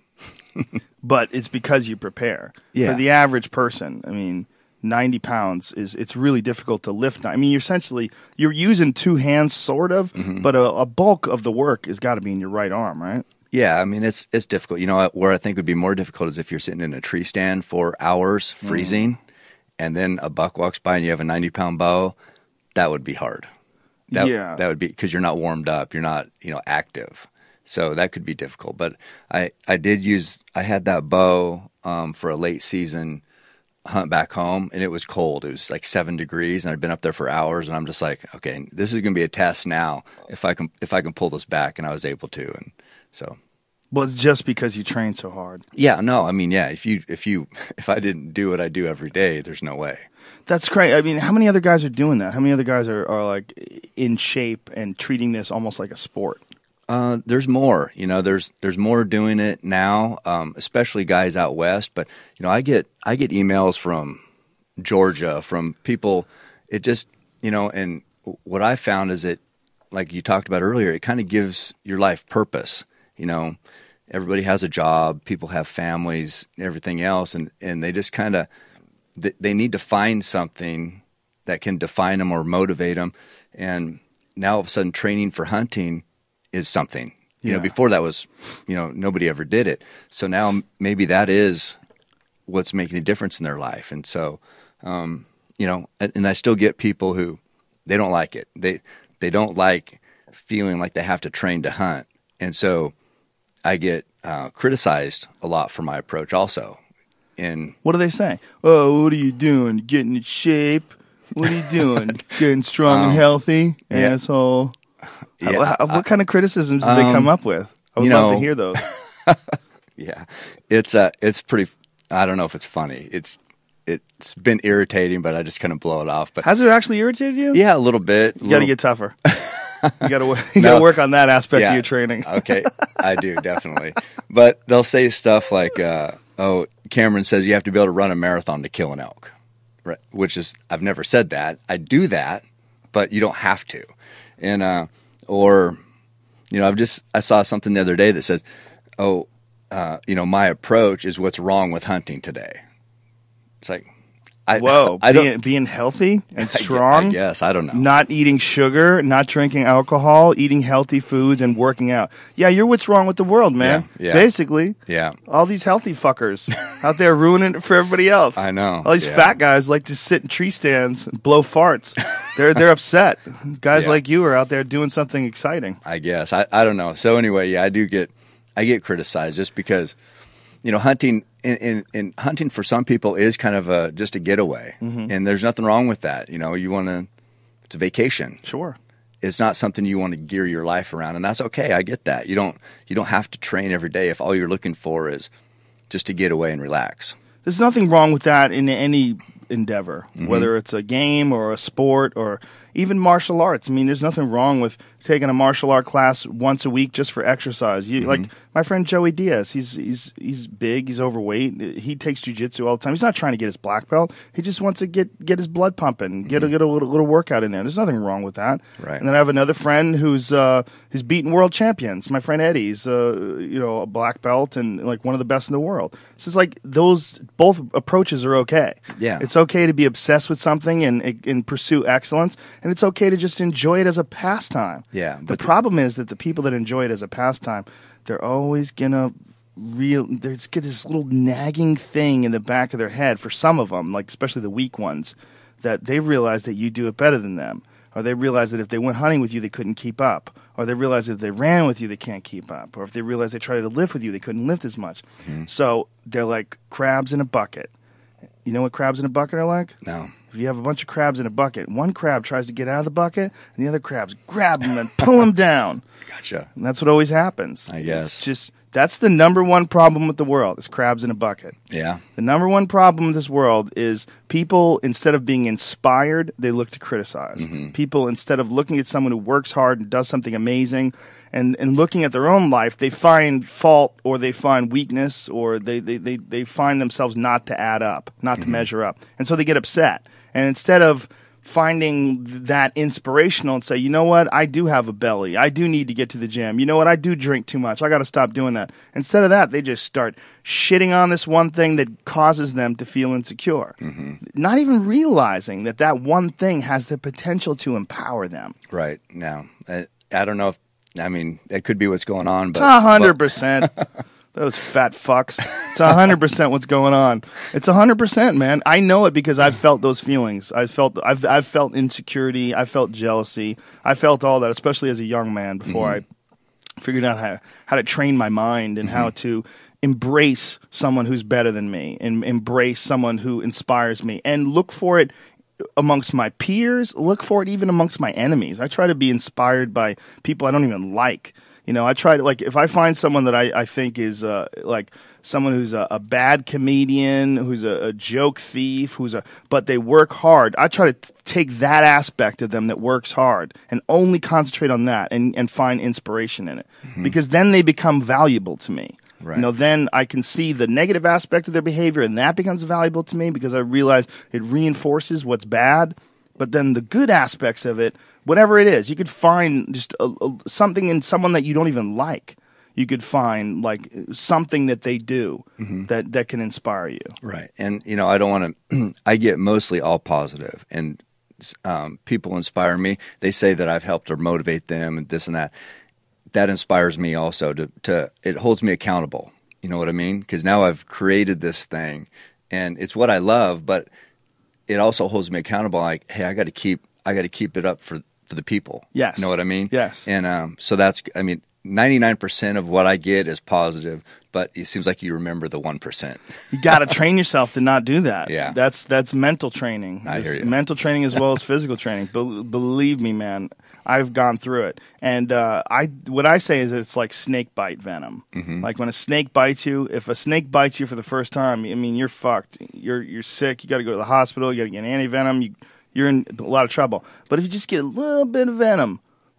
But it's because you prepare. Yeah. For the average person, I mean, ninety pounds is it's really difficult to lift. I mean, you're essentially you're using two hands, sort of, mm-hmm. but a, a bulk of the work has got to be in your right arm, right? Yeah, I mean it's it's difficult. You know, where I think would be more difficult is if you're sitting in a tree stand for hours, freezing, mm. and then a buck walks by and you have a ninety pound bow. That would be hard. That, yeah, that would be because you're not warmed up, you're not, you know, active. So that could be difficult. But I, I did use, I had that bow um, for a late season hunt back home, and it was cold. It was like seven degrees, and I'd been up there for hours, and I'm just like, okay, this is going to be a test now if I can if I can pull this back, and I was able to, and so. Well, it's just because you train so hard. Yeah, no, I mean, yeah, if you if you if I didn't do what I do every day, there's no way. That's great. I mean, how many other guys are doing that? How many other guys are, are like in shape and treating this almost like a sport? Uh, there's more, you know, there's, there's more doing it now, um, especially guys out West. But, you know, I get, I get emails from Georgia, from people, it just, you know, and what I found is that, like you talked about earlier, it kind of gives your life purpose. You know, everybody has a job, people have families, everything else. And, and they just kind of, they, they need to find something that can define them or motivate them. And now all of a sudden training for hunting is something, you yeah. know, before that was, you know, nobody ever did it. So now maybe that is what's making a difference in their life. And so, um, you know, and, and I still get people who, they don't like it. They, they don't like feeling like they have to train to hunt. And so I get uh, criticized a lot for my approach also. And what do they say? Oh, what are you doing? Getting in shape? What are you doing? Getting strong um, and healthy? Yeah. Asshole. Yeah, how, how, what kind of criticisms do they um, come up with? I would you love know, to hear those. Yeah, it's uh, it's pretty. I don't know if it's funny. It's it's been irritating, but I just kind of blow it off. But has it actually irritated you? Yeah, a little bit. You got to get tougher. you got to you got to No. work on that aspect Yeah. of your training. Okay, I do definitely. But they'll say stuff like, uh, "Oh, Cameron says you have to be able to run a marathon to kill an elk," right? Which is I've never said that. I do that, but you don't have to. And uh, or, you know, I've just I saw something the other day that says, "Oh, uh, you know, my approach is what's wrong with hunting today. It's like, I, Whoa, I being, don't, being healthy and I gue- strong. I guess, I don't know. Not eating sugar, not drinking alcohol, eating healthy foods, and working out. Yeah, you're what's wrong with the world, man. Yeah, yeah. Basically, Yeah. all these healthy fuckers out there ruining it for everybody else. I know, All these yeah. fat guys like to sit in tree stands and blow farts. they're they're upset. Guys Yeah. like you are out there doing something exciting. I guess. I, I don't know. So anyway, yeah, I do get I get criticized just because, you know, hunting in, in, in hunting for some people is kind of a just a getaway, Mm-hmm. and there's nothing wrong with that. You know, you want to. It's a vacation. Sure. It's not something you want to gear your life around, and that's okay. I get that. You don't you don't have to train every day if all you're looking for is just to get away and relax. There's nothing wrong with that in any endeavor, Mm-hmm. whether it's a game or a sport or even martial arts. I mean, there's nothing wrong with taking a martial art class once a week just for exercise. You, Mm-hmm. Like my friend Joey Diaz, he's he's he's big, he's overweight. He takes jujitsu all the time. He's not trying to get his black belt. He just wants to get get his blood pumping, get a get a little, little workout in there. There's nothing wrong with that. Right. And then I have another friend who's uh, he's beaten world champions. My friend Eddie's uh, you know a black belt and like one of the best in the world. So it's like those both approaches are okay. Yeah. It's okay to be obsessed with something and and pursue excellence, and it's okay to just enjoy it as a pastime. Yeah, The but the- problem is that the people that enjoy it as a pastime, they're always gonna real. There's get this little nagging thing in the back of their head for some of them, like especially the weak ones, that they realize that you do it better than them, or they realize that if they went hunting with you, they couldn't keep up, or they realize that if they ran with you, they can't keep up, or if they realize they tried to lift with you, they couldn't lift as much. So they're like crabs in a bucket. You know what crabs in a bucket are like? No. If you have a bunch of crabs in a bucket, one crab tries to get out of the bucket, and the other crabs grab them and pull them down. Gotcha. And that's what always happens. I guess. It's just that's the number one problem with the world is crabs in a bucket. Yeah. The number one problem with this world is people, instead of being inspired, they look to criticize. People, instead of looking at someone who works hard and does something amazing and, and looking at their own life, they find fault or they find weakness or they, they, they, they find themselves not to add up, not to measure up. And so they get upset. And instead of finding that inspirational and say, you know what, I do have a belly. I do need to get to the gym. You know what, I do drink too much. I got to stop doing that. Instead of that, they just start shitting on this one thing that causes them to feel insecure. Not even realizing that that one thing has the potential to empower them. Right. Now, I, I don't know if I mean it could be what's going on, but It's a hundred percent. Those fat fucks. It's a hundred percent what's going on. It's a hundred percent, man. I know it because I've felt those feelings. I felt I've I've felt insecurity. I felt jealousy. I felt all that, especially as a young man before I figured out how how to train my mind and how to embrace someone who's better than me and embrace someone who inspires me and look for it amongst my peers, look for it even amongst my enemies. I try to be inspired by people I don't even like. You know, I try to, like, if I find someone that I, I think is, uh, like, someone who's a, a bad comedian, who's a, a joke thief, who's a, but they work hard, I try to t- take that aspect of them that works hard and only concentrate on that and, and find inspiration in it. Because then they become valuable to me. Right. You know, then I can see the negative aspect of their behavior and that becomes valuable to me because I realize it reinforces what's bad. But then the good aspects of it, whatever it is, you could find just a, a, something in someone that you don't even like. You could find like something that they do that, that can inspire you. right. And you know, I don't want to. I get mostly all positive, and um, people inspire me. They say that I've helped or motivate them, and this and that. That inspires me also to to. It holds me accountable. You know what I mean? Because now I've created this thing, and it's what I love, but it also holds me accountable. Like, hey, I got to keep, I got to keep it up for, for the people. Yes. You know what I mean? Yes. And um, so that's, I mean, ninety-nine percent of what I get is positive, but it seems like you remember the one percent. You got to train yourself to not do that. Yeah. That's that's mental training. I It's hear you. mental training as well as physical training. Be- believe me, man, I've gone through it. And uh, I what I say is that it's like snake bite venom. Mm-hmm. Like when a snake bites you, if a snake bites you for the first time, I mean, you're fucked. You're you're sick. You got to go to the hospital. You got to get anti-venom. You, you're in a lot of trouble. But if you just get a little bit of venom,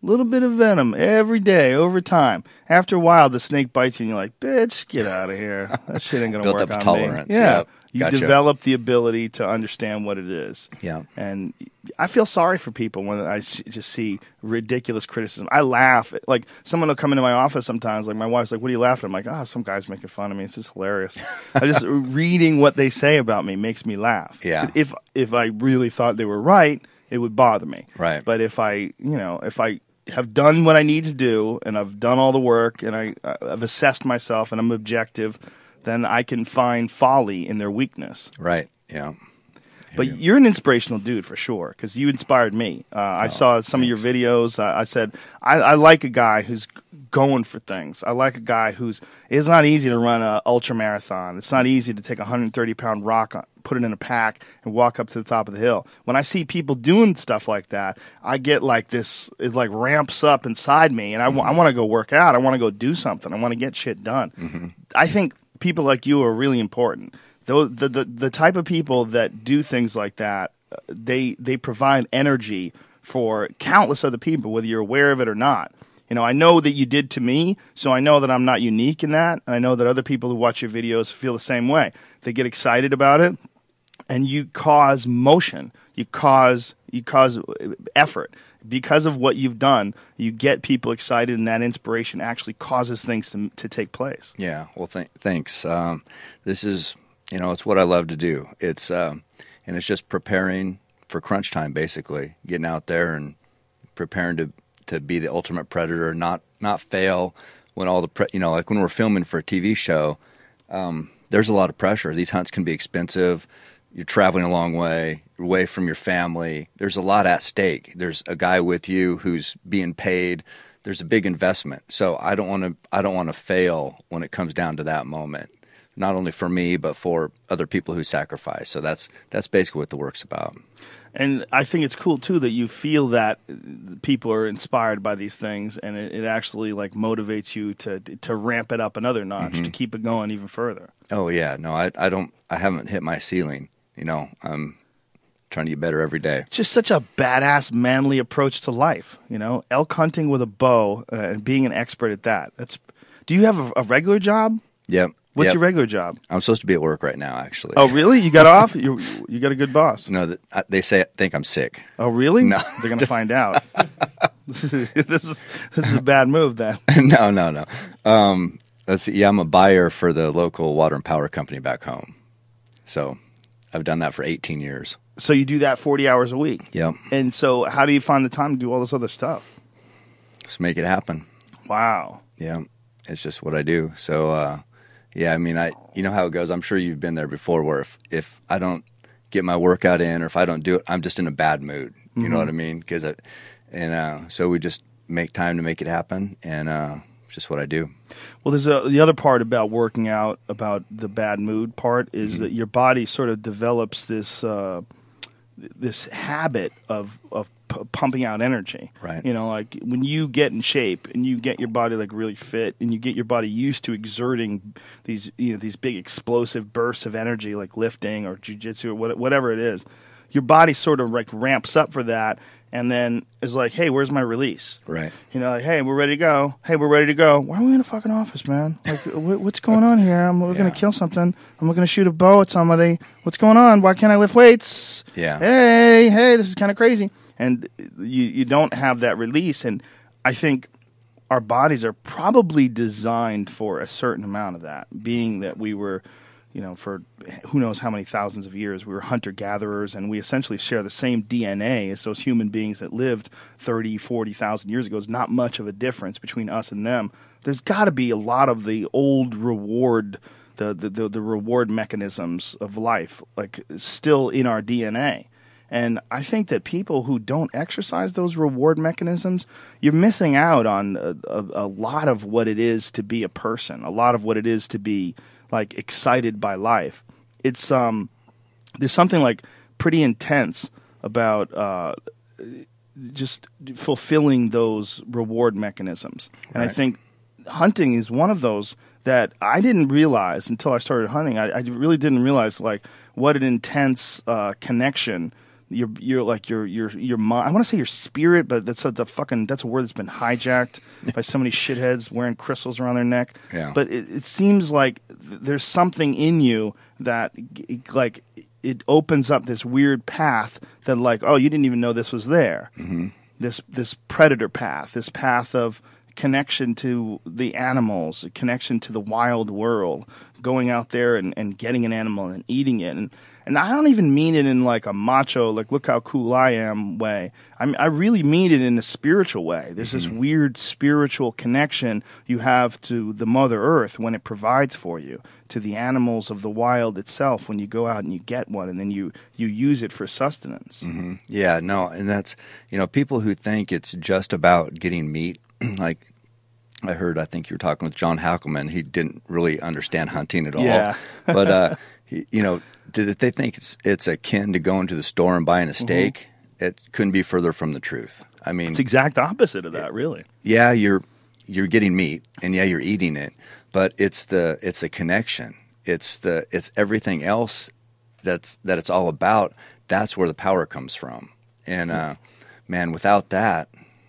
little bit of venom every day over time. After a while, the snake bites you, and you're like, "Bitch, get out of here. That shit ain't gonna Built work up on tolerance. me." Yeah, Yep. you Gotcha. develop the ability to understand what it is. Yeah. And I feel sorry for people when I sh- just see ridiculous criticism. I laugh. Like, someone will come into my office sometimes, like my wife's like, "What are you laughing at?" I'm like, "Ah, oh, some guy's making fun of me. It's just hilarious." I just reading what they say about me makes me laugh. Yeah. If if I really thought they were right, it would bother me. Right. But if I, you know, if I have done what I need to do and I've done all the work and I, I've assessed myself and I'm objective, then I can find folly in their weakness. Right. Yeah. But you. you're an inspirational dude for sure, because you inspired me. Uh, I Oh, saw some thanks. of your videos. I, I said, I, I like a guy who's going for things. I like a guy who's, it's not easy to run an ultra marathon. It's not easy to take a one hundred thirty pound rock, on- put it in a pack, and walk up to the top of the hill. When I see people doing stuff like that, I get like this, it like ramps up inside me, and I, w- I want to go work out. I want to go do something. I want to get shit done. Mm-hmm. I think people like you are really important. Those, the, the, the type of people that do things like that, uh, they they provide energy for countless other people, whether you're aware of it or not. You know, I know that you did to me, so I know that I'm not unique in that, and I know that other people who watch your videos feel the same way. They get excited about it, and you cause motion. You cause you cause effort. Because of what you've done, you get people excited, and that inspiration actually causes things to to take place. Yeah. Well, th- thanks. Um, this is, you know, it's what I love to do. It's, um, and it's just preparing for crunch time, basically, getting out there and preparing to, to be the ultimate predator, not, not fail when all the, pre- you know, like when we're filming for a T V show, um, there's a lot of pressure. These hunts can be expensive. You're traveling a long way, you're away from your family. There's a lot at stake. There's a guy with you who's being paid. There's a big investment. So I don't want to, I don't want to fail when it comes down to that moment. Not only for me, but for other people who sacrifice. So that's that's basically what the work's about. And I think it's cool too that you feel that people are inspired by these things, and it, it actually like motivates you to to ramp it up another notch, Mm-hmm. to keep it going even further. Oh yeah, no, I I don't, I haven't hit my ceiling. You know, I'm trying to get better every day. It's just such a badass, manly approach to life. You know, elk hunting with a bow uh, and being an expert at that. That's. Do you have a, a regular job? Yep. What's yep. your regular job? I'm supposed to be at work right now, actually. Oh, really? You got off? You you got a good boss? No, that, I, they say think I'm sick. Oh, really? No. They're gonna find out. this is this is a bad move then. no, no, no. Um, let's see. Yeah, I'm a buyer for the local water and power company back home. So I've done that for eighteen years. So you do that forty hours a week. Yep. And so how do you find the time to do all this other stuff? Just make it happen. Wow. Yeah, it's just what I do. So, uh, yeah, I mean, I you know how it goes. I'm sure you've been there before, where if, if I don't get my workout in, or if I don't do it, I'm just in a bad mood. You Mm-hmm. know what I mean? Because and uh, so we just make time to make it happen, and uh, it's just what I do. Well, there's a, the other part about working out, about the bad mood part, is Mm-hmm. that your body sort of develops this uh, this habit of of p- pumping out energy. Right. You know, like when you get in shape and you get your body like really fit, and you get your body used to exerting these you know these big explosive bursts of energy, like lifting or jujitsu or what, whatever it is, your body sort of like ramps up for that, and then is like, hey, where's my release? Right. You know, like, hey, we're ready to go. Hey, we're ready to go. Why are we in a fucking office, man? Like, wh- what's going on here? I'm, we're Yeah. going to kill something. I'm going to shoot a bow at somebody. What's going on? Why can't I lift weights? Yeah. Hey, hey, this is kind of crazy. And you, you don't have that release. And I think our bodies are probably designed for a certain amount of that, being that we were, you know, for who knows how many thousands of years, we were hunter-gatherers, and we essentially share the same D N A as those human beings that lived thirty, forty thousand years ago. There's not much of a difference between us and them. There's got to be a lot of the old reward, the, the, the, the reward mechanisms of life, like still in our D N A. And I think that people who don't exercise those reward mechanisms, you're missing out on a, a, a lot of what it is to be a person, a lot of what it is to be like excited by life. It's um, there's something like pretty intense about uh, just fulfilling those reward mechanisms. And I Right. think hunting is one of those that I didn't realize until I started hunting. I, I really didn't realize like what an intense uh, connection Your, your like your your your mind. I want to say your spirit, but that's a, the fucking that's a word that's been hijacked by so many shitheads wearing crystals around their neck. Yeah. But it, it seems like th- there's something in you that g- like it opens up this weird path that like, oh, you didn't even know this was there. Mm-hmm. This this predator path, this path of connection to the animals, a connection to the wild world, going out there and, and getting an animal and eating it. And and I don't even mean it in like a macho, like look how cool I am way. I mean, I really mean it in a spiritual way. There's this weird spiritual connection you have to the Mother Earth when it provides for you, to the animals of the wild itself when you go out and you get one and then you, you use it for sustenance. Mm-hmm. Yeah, no, and that's, you know, people who think it's just about getting meat, like I heard, I think you were talking with John Hackelman. He didn't really understand hunting at all. Yeah. But, uh, he, you know, did they think it's, it's akin to going to the store and buying a steak? Mm-hmm. It couldn't be further from the truth. I mean, it's the exact opposite of that, really. Yeah, you're you're getting meat, and yeah, you're eating it, but it's the it's a connection. It's the it's everything else that's that it's all about. That's where the power comes from. And uh, man, without that,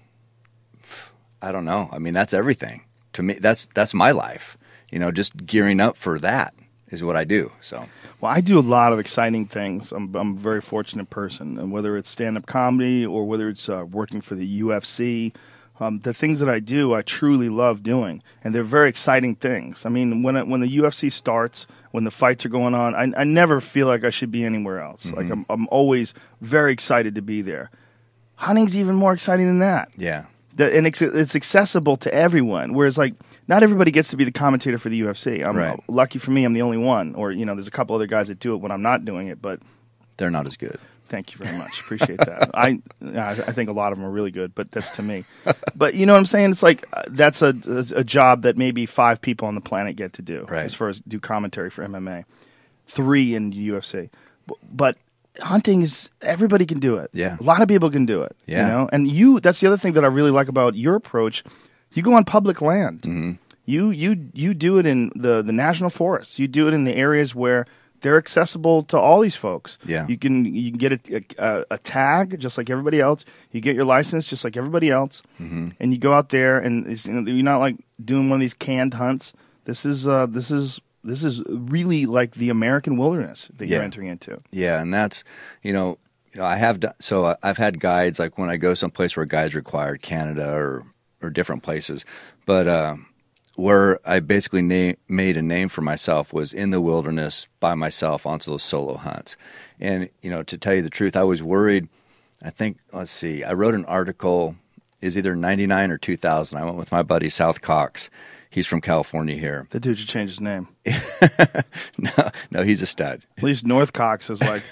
I don't know. I mean, that's everything to me. That's that's my life. You know, just gearing up for that is what I do. So. Well, I do a lot of exciting things. I'm, I'm a very fortunate person, and whether it's stand-up comedy or whether it's uh, working for the U F C, um, the things that I do, I truly love doing, and they're very exciting things. I mean, when it, when the U F C starts, when the fights are going on, I, I never feel like I should be anywhere else. Mm-hmm. Like I'm, I'm always very excited to be there. Hunting's even more exciting than that. Yeah. The, and it's, it's accessible to everyone, whereas like not everybody gets to be the commentator for the U F C. I'm right. lucky for me, I'm the only one. Or you know, there's a couple other guys that do it when I'm not doing it, but they're not as good. Thank you very much. Appreciate that. I I think a lot of them are really good, but that's to me. But you know what I'm saying? It's like uh, that's a, a a job that maybe five people on the planet get to do, right. as far as do commentary for M M A. Three in the U F C, but. Hunting is everybody can do it. Yeah, a lot of people can do it. Yeah, you know, and you. That's the other thing that I really like about your approach. You go on public land. Mm-hmm. You you you do it in the the national forests. You do it in the areas where they're accessible to all these folks. Yeah, you can you can get a, a, a tag just like everybody else. You get your license just like everybody else, mm-hmm. and you go out there and it's, you know, you're not like doing one of these canned hunts. This is uh, this is. This is really like the American wilderness that yeah. you're entering into. Yeah, and that's, you know, you know, I have done, so I've had guides like when I go someplace where guides required, Canada or or different places, but uh, where I basically na- made a name for myself was in the wilderness by myself on those solo hunts. And you know, to tell you the truth, I was worried. I think let's see, I wrote an article is either ninety-nine or two thousand. I went with my buddy South Cox. He's from California here. The dude should change his name. no, no, he's a stud. At least North Cox is like...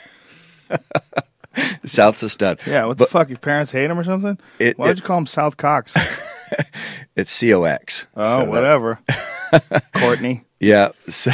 South's a stud. Yeah, what but, the fuck? Your parents hate him or something? It, Why would you call him South Cox? It's C O X. Oh, so whatever. Courtney. Yeah. So,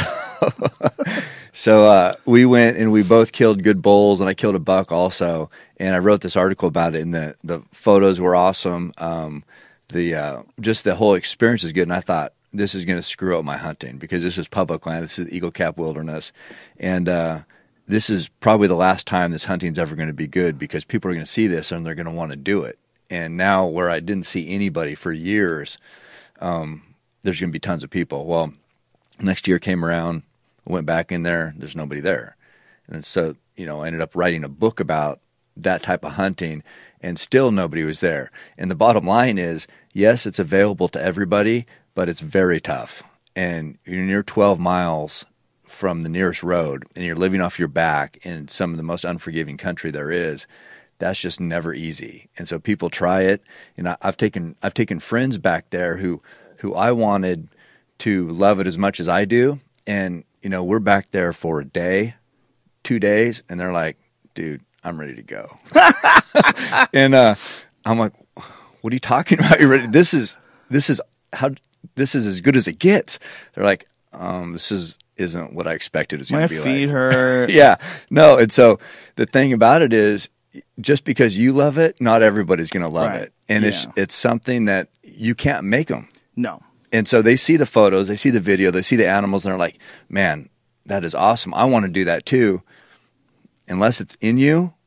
so uh, we went and we both killed good bulls, and I killed a buck also. And I wrote this article about it, and the, the photos were awesome. Um, the uh, just the whole experience is good, and I thought, this is going to screw up my hunting because this is public land. This is Eagle Cap Wilderness. And uh, this is probably the last time this hunting's ever going to be good because people are going to see this and they're going to want to do it. And now where I didn't see anybody for years, um, there's going to be tons of people. Well, next year came around, I went back in there, there's nobody there. And so, you know, I ended up writing a book about that type of hunting and still nobody was there. And the bottom line is, yes, it's available to everybody, but it's very tough. And you're twelve miles from the nearest road and you're living off your back in some of the most unforgiving country there is. That's just never easy. And so people try it. And I, I've taken I've taken friends back there who who I wanted to love it as much as I do. And, you know, we're back there for a day, two days, and they're like, dude, I'm ready to go. and uh, I'm like, what are you talking about? You're ready? This is this is how this is as good as it gets. They're like, um, this is isn't what I expected it's going to be like. My feet hurt. Yeah, no. And so the thing about it is, just because you love it, not everybody's going to love right. it, and yeah. it's it's something that you can't make them. No. And so they see the photos, they see the video, they see the animals, and they're like, man, that is awesome. I want to do that too. Unless it's in you,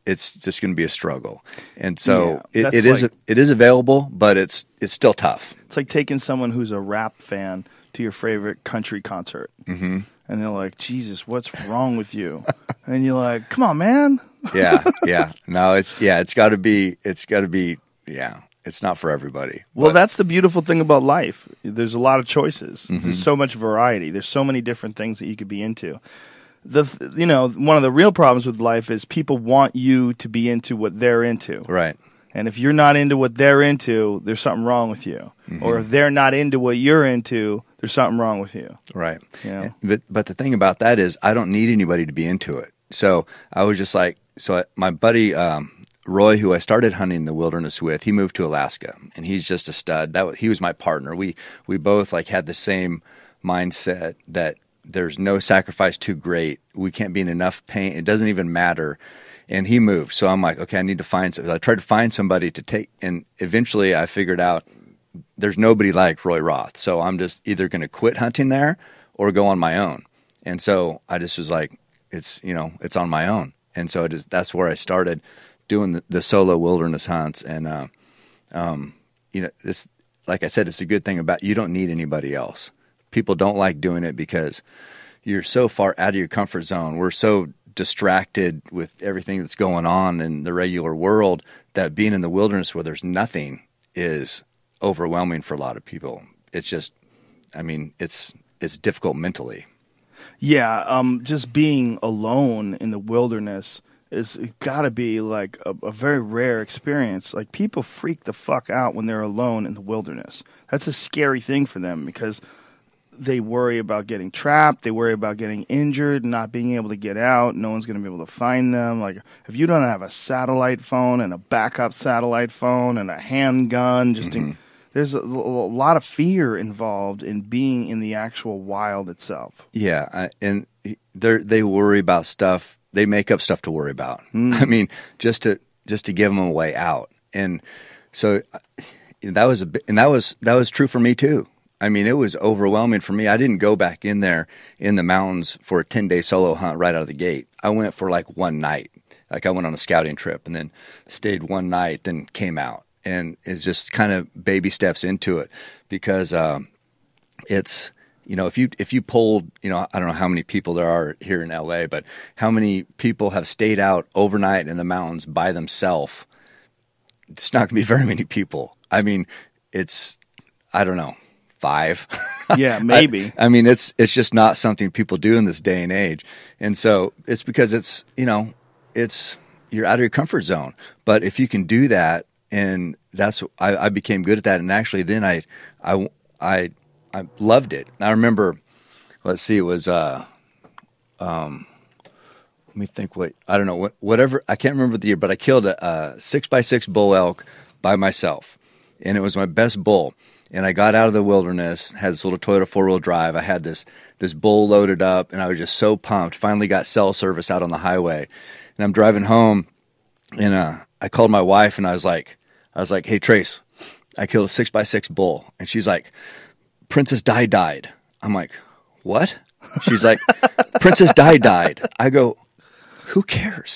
it's just going to be a struggle. And so Yeah, it, it is like, it is available, but it's it's still tough. It's like taking someone who's a rap fan to your favorite country concert. Mm-hmm. And they're like, Jesus, what's wrong with you? And you're like, come on, man. Yeah, yeah. No, it's yeah, it's got to be it's got to be yeah. It's not for everybody. Well, but, that's the beautiful thing about life. There's a lot of choices. Mm-hmm. There's so much variety. There's so many different things that you could be into. The you know, one of the real problems with life is people want you to be into what they're into. Right. And if you're not into what they're into, there's something wrong with you. Mm-hmm. Or if they're not into what you're into, there's something wrong with you. Right. You know? But but the thing about that is I don't need anybody to be into it. So I was just like, so I, my buddy um, Roy, who I started hunting in the wilderness with, he moved to Alaska, and he's just a stud. That was, he was my partner. We we both like had the same mindset that there's no sacrifice too great. We can't be in enough pain. It doesn't even matter. And he moved. So I'm like, okay, I need to find, I tried to find somebody to take, and eventually I figured out there's nobody like Roy Roth. So I'm just either going to quit hunting there or go on my own. And so I just was like, it's, you know, it's on my own. And so it is, that's where I started doing the, the solo wilderness hunts. And, uh, um, you know, this, like I said, it's a good thing about, you don't need anybody else. People don't like doing it because you're so far out of your comfort zone. We're so distracted with everything that's going on in the regular world that being in the wilderness where there's nothing is overwhelming for a lot of people. It's just, I mean, it's it's difficult mentally. Yeah, um, just being alone in the wilderness is got to be like a, a very rare experience. Like people freak the fuck out when they're alone in the wilderness. That's a scary thing for them because they worry about getting trapped. They worry about getting injured, not being able to get out. No one's going to be able to find them. Like if you don't have a satellite phone and a backup satellite phone and a handgun, just mm-hmm. in, there's a, a lot of fear involved in being in the actual wild itself. Yeah, I, and they they worry about stuff. They make up stuff to worry about. Mm. I mean, just to just to give them a way out. And so that was a and that was that was true for me too. I mean, it was overwhelming for me. I didn't go back in there in the mountains for a ten-day solo hunt right out of the gate. I went for like one night. Like I went on a scouting trip and then stayed one night, then came out. And it's just kind of baby steps into it because um, it's, you know, if you if you polled, you know, I don't know how many people there are here in L A, but how many people have stayed out overnight in the mountains by themselves? It's not going to be very many people. I mean, it's, I don't know. Five. Yeah, maybe. I, I mean, it's it's just not something people do in this day and age. And so it's because it's, you know, it's, you're out of your comfort zone. But if you can do that, and that's, I, I became good at that. And actually then I, I, I, I loved it. I remember, let's see, it was, uh, um, let me think what, I don't know, what, whatever, I can't remember the year, but I killed a, a six by six bull elk by myself. And it was my best bull. And I got out of the wilderness, had this little Toyota four-wheel drive. I had this this bull loaded up, and I was just so pumped. Finally got cell service out on the highway. And I'm driving home, and uh, I called my wife, and I was like, I was like, hey, Trace, I killed a six by six bull. And she's like, Princess Di died. I'm like, what? She's like, Princess Di died. I go, who cares?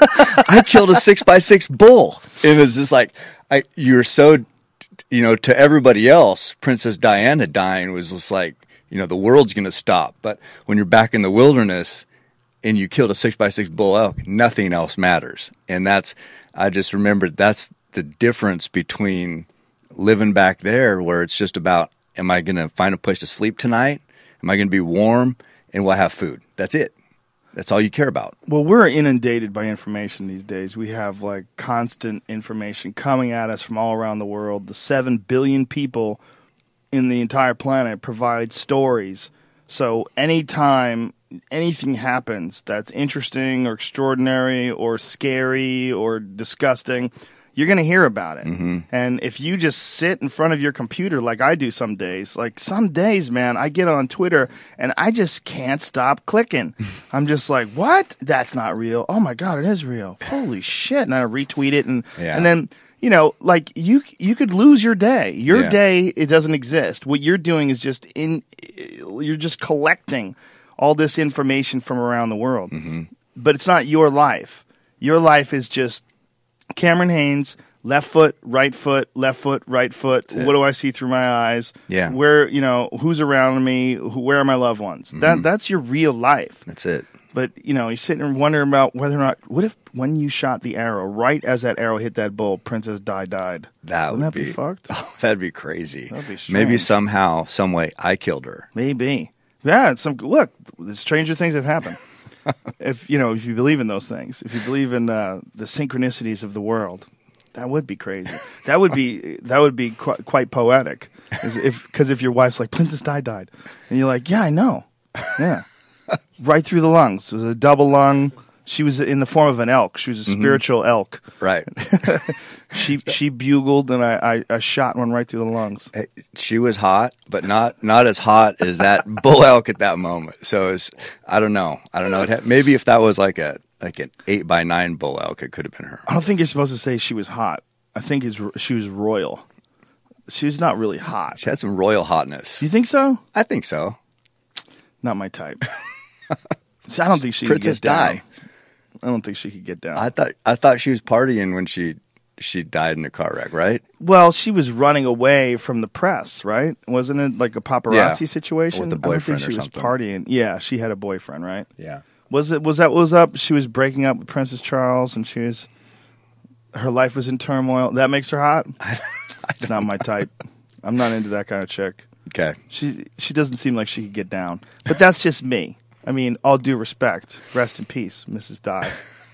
I killed a six by six bull. It was just like, I, you're so... You know, to everybody else, Princess Diana dying was just like, you know, the world's going to stop. But when you're back in the wilderness and you killed a six by six bull elk, nothing else matters. And that's, I just remembered that's the difference between living back there where it's just about, am I going to find a place to sleep tonight? Am I going to be warm? And will I have food? That's it. That's all you care about. Well, we're inundated by information these days. We have like constant information coming at us from all around the world. The seven billion people in the entire planet provide stories. So anytime anything happens that's interesting or extraordinary or scary or disgusting, you're going to hear about it. Mm-hmm. And if you just sit in front of your computer like I do some days, like some days, man, I get on Twitter and I just can't stop clicking. I'm just like, what? That's not real. Oh, my God, it is real. Holy shit. And I retweet it. And, yeah. and then, you know, like you you could lose your day. Your yeah. day, it doesn't exist. What you're doing is just in, you're just collecting all this information from around the world. Mm-hmm. But it's not your life. Your life is just Cameron Hanes, left foot, right foot, left foot, right foot. What do I see through my eyes? Yeah. Where, you know, who's around me? Who, where are my loved ones? Mm-hmm. That That's your real life. That's it. But, you know, you're sitting and wondering about whether or not, what if when you shot the arrow, right as that arrow hit that bull, Princess Di died? That Wouldn't would that be, be fucked? Oh, that'd be crazy. That'd be Maybe strange. somehow, some way, I killed her. Maybe. Yeah, it's some look, stranger things have happened. If you know, if you believe in those things, if you believe in uh, the synchronicities of the world, that would be crazy. That would be that would be qu- quite poetic. As if because if your wife's like Princess Di died, and you're like, yeah, I know, yeah, right through the lungs. It was a double lung. She was in the form of an elk. She was a spiritual elk. Right. She she bugled, and I, I, I shot one right through the lungs. Hey, She was hot, but not not as hot as that bull elk at that moment. So it's, I don't know. I don't know. It ha- maybe if that was like a like an eight by nine bull elk, it could have been her. I don't think you're supposed to say she was hot. I think it's, she was royal. She's not really hot. She had some royal hotness. Do you think so? I think so. Not my type. See, I don't think she Princess could get down. Di. I don't think she could get down. I thought I thought she was partying when she she died in a car wreck, right? well, she was running away from the press, right? Wasn't it like a paparazzi Yeah. situation? With a I don't boyfriend think or she something. was partying. Yeah, she had a boyfriend, right? Yeah. Was it? Was that what was up? She was breaking up with Princess Charles, and she was. Her life was in turmoil. That makes her hot. It's not my type. I'm not into that kind of chick. Okay. She she doesn't seem like she could get down. But that's just me. I mean, all due respect. Rest in peace, Missus Di.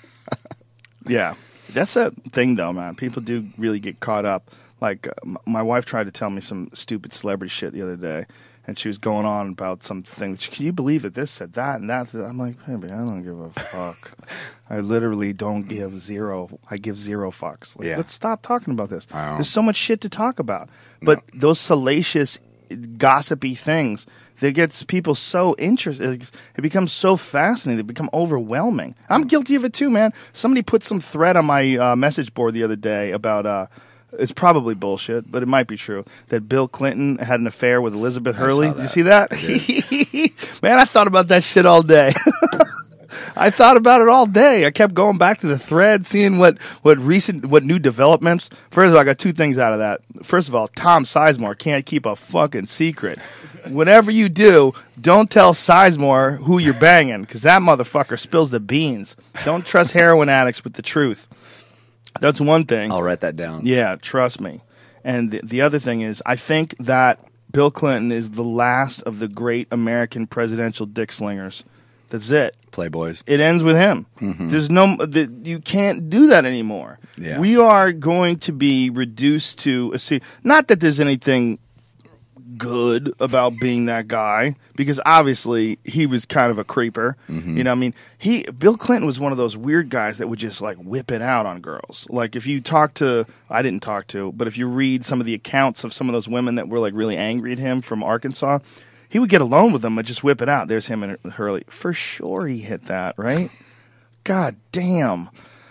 Yeah. That's a thing, though, man. People do really get caught up. Like, uh, m- my wife tried to tell me some stupid celebrity shit the other day, and she was going on about something. She, Can you believe that this said that and that? I'm like, baby, I don't give a fuck. I literally don't give zero. I give zero fucks. Like, Yeah. let's stop talking about this. I know. There's so much shit to talk about. But those salacious, gossipy things that gets people so interested. It becomes so fascinating. They become overwhelming. I'm guilty of it too, man. Somebody put some thread on my uh, message board the other day about. Uh, it's probably bullshit, but it might be true. That Bill Clinton had an affair with Elizabeth Hurley. saw Did you that. see that? Man, I thought about that shit all day. I thought about it all day. I kept going back to the thread, seeing what, what recent, what new developments. First of all, I got two things out of that. First of all, Tom Sizemore can't keep a fucking secret. Whatever you do, don't tell Sizemore who you're banging, because that motherfucker spills the beans. Don't trust heroin addicts with the truth. That's one thing. I'll write that down. Yeah, trust me. And the, the other thing is, I think that Bill Clinton is the last of the great American presidential dick slingers. That's it. Playboys. It ends with him. There's no, the, you can't do that anymore. Yeah. We are going to be reduced to a see. Not that there's anything good about being that guy, because obviously he was kind of a creeper. You know, I mean, he Bill Clinton was one of those weird guys that would just like whip it out on girls. Like if you talk to, I didn't talk to, but if you read some of the accounts of some of those women that were like really angry at him from Arkansas. He would get alone with them and just whip it out. There's him and Hurley. For sure he hit that, right? God damn.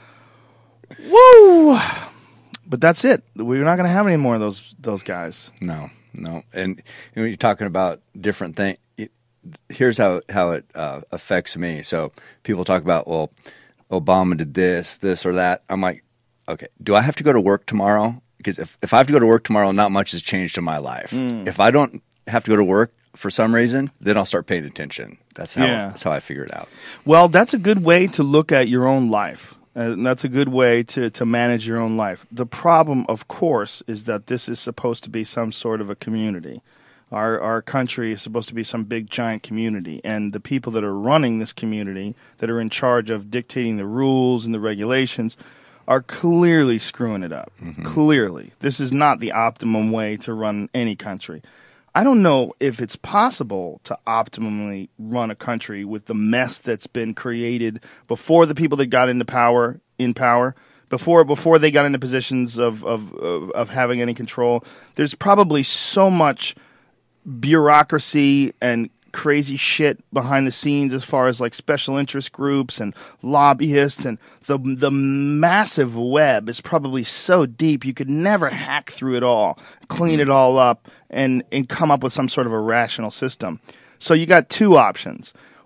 Woo! But that's it. We're not going to have any more of those those guys. No, no. And you know, you're talking about different things. Here's how, how it uh, affects me. So people talk about, well, Obama did this, this or that. I'm like, okay, do I have to go to work tomorrow? Because if, if I have to go to work tomorrow, not much has changed in my life. Mm. If I don't have to go to work for some reason, then I'll start paying attention. That's how Yeah. that's how I figure it out. Well, that's a good way to look at your own life. And that's a good way to, to manage your own life. The problem, of course, is that this is supposed to be some sort of a community. Our our country is supposed to be some big giant community, and the people that are running this community, that are in charge of dictating the rules and the regulations, are clearly screwing it up. Clearly. This is not the optimum way to run any country. I don't know if it's possible to optimally run a country with the mess that's been created before the people that got into power in power, before before they got into positions of of of, of having any control. There's probably so much bureaucracy and crazy shit behind the scenes as far as like special interest groups and lobbyists, and the the massive web is probably so deep you could never hack through it all, clean it all up, and and come up with some sort of a rational system. So you got two options.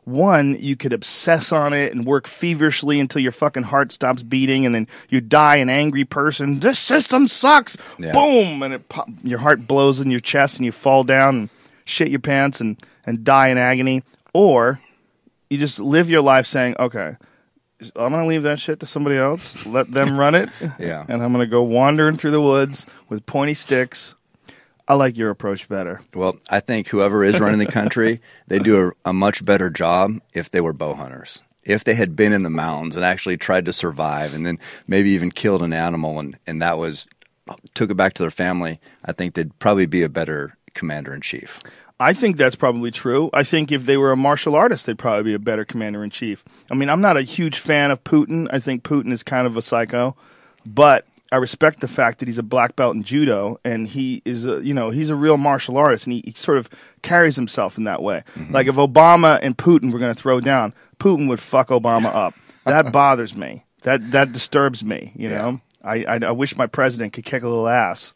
one, you could obsess on it and work feverishly until your fucking heart stops beating, and then you die an angry person. This system sucks. Yeah. Boom, and it pop, your heart blows in your chest, and you fall down and shit your pants and and die in agony. Or you just live your life saying, okay, I'm going to leave that shit to somebody else, let them run it, Yeah. and I'm going to go wandering through the woods with pointy sticks. I like your approach better. Well, I think whoever is running the country, they do a, a much better job if they were bow hunters. If they had been in the mountains and actually tried to survive and then maybe even killed an animal and, and that was took it back to their family, I think they'd probably be a better commander-in-chief. I think that's probably true. I think if they were a martial artist, they'd probably be a better commander-in-chief. I mean, I'm not a huge fan of Putin. I think Putin is kind of a psycho, but I respect the fact that he's a black belt in judo, and he is, a, you know, he's a real martial artist, and he, he sort of carries himself in that way. Mm-hmm. Like if Obama and Putin were going to throw down, Putin would fuck Obama up. That bothers me. That that disturbs me. You Yeah. know, I, I I wish my president could kick a little ass.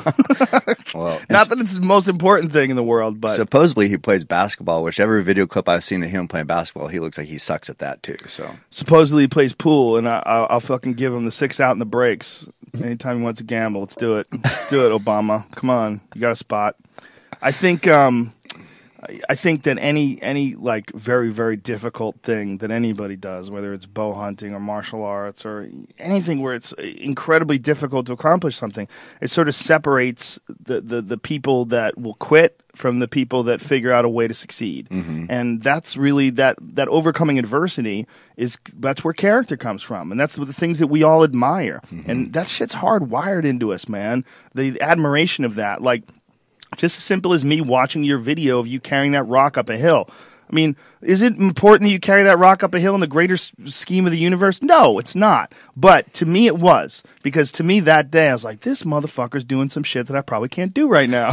Well, Not that it's the most important thing in the world, but supposedly he plays basketball, which every video clip I've seen of him playing basketball, he looks like he sucks at that too. So supposedly he plays pool, and I, I'll, I'll fucking give him the six out in the breaks. Anytime he wants to gamble, let's do it. Let's do it, Obama. Come on, you got a spot. I think um, I- I think that any any like very very difficult thing that anybody does, whether it's bow hunting or martial arts or anything where it's incredibly difficult to accomplish something, it sort of separates the the, the people that will quit from the people that figure out a way to succeed. And that's really that that overcoming adversity is that's where character comes from, and that's the things that we all admire. And that shit's hardwired into us, man. The admiration of that, like just as simple as me watching your video of you carrying that rock up a hill. I mean, is it important that you carry that rock up a hill in the greater s- scheme of the universe? No, it's not. But to me, it was. Because to me that day, I was like, this motherfucker's doing some shit that I probably can't do right now.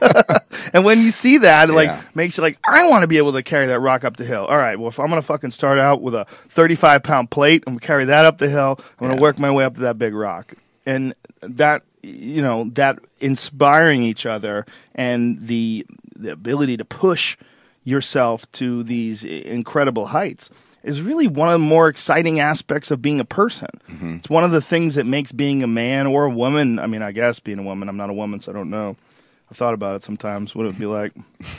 And when you see that, it like Yeah. makes you like, I want to be able to carry that rock up the hill. All right, well, if I'm going to fucking start out with a thirty-five pound plate, I'm going to carry that up the hill. I'm going to Yeah. work my way up to that big rock. And that, you know, that inspiring each other and the the ability to push yourself to these incredible heights is really one of the more exciting aspects of being a person. Mm-hmm. It's one of the things that makes being a man or a woman, I mean, I guess being a woman, I'm not a woman, so I don't know. I've thought about it sometimes, what it would be like.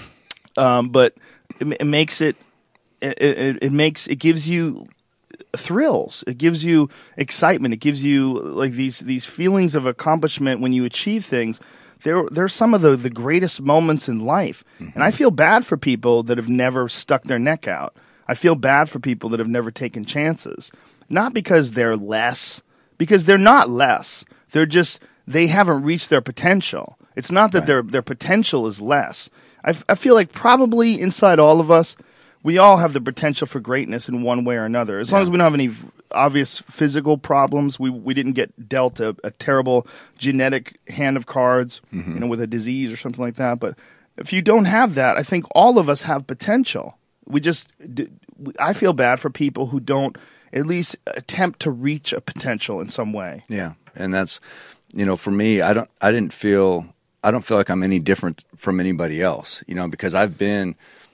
Um, but it, it makes it, it, it, it makes, it gives you thrills. It gives you excitement. It gives you like these, these feelings of accomplishment when you achieve things. They're, they're some of the, the greatest moments in life. Mm-hmm. And I feel bad for people that have never stuck their neck out. I feel bad for people that have never taken chances. Not because they're less, because they're not less. They're just, they haven't reached their potential. It's not that Right. their their potential is less. I, f- I feel like probably inside all of us, we all have the potential for greatness in one way or another. As long Yeah. as we don't have any v- obvious physical problems, we we didn't get dealt a, a terrible genetic hand of cards, Mm-hmm. you know, with a disease or something like that. But if you don't have that, I think all of us have potential. We just, d- I feel bad for people who don't at least attempt to reach a potential in some way. yeah, and that's, you know, for me, I don't, I didn't feel, I don't feel like I'm any different from anybody else, you know, because I've been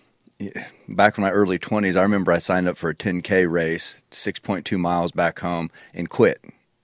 back in my early twenties. I remember I signed up for a ten K race, six point two miles back home, and quit.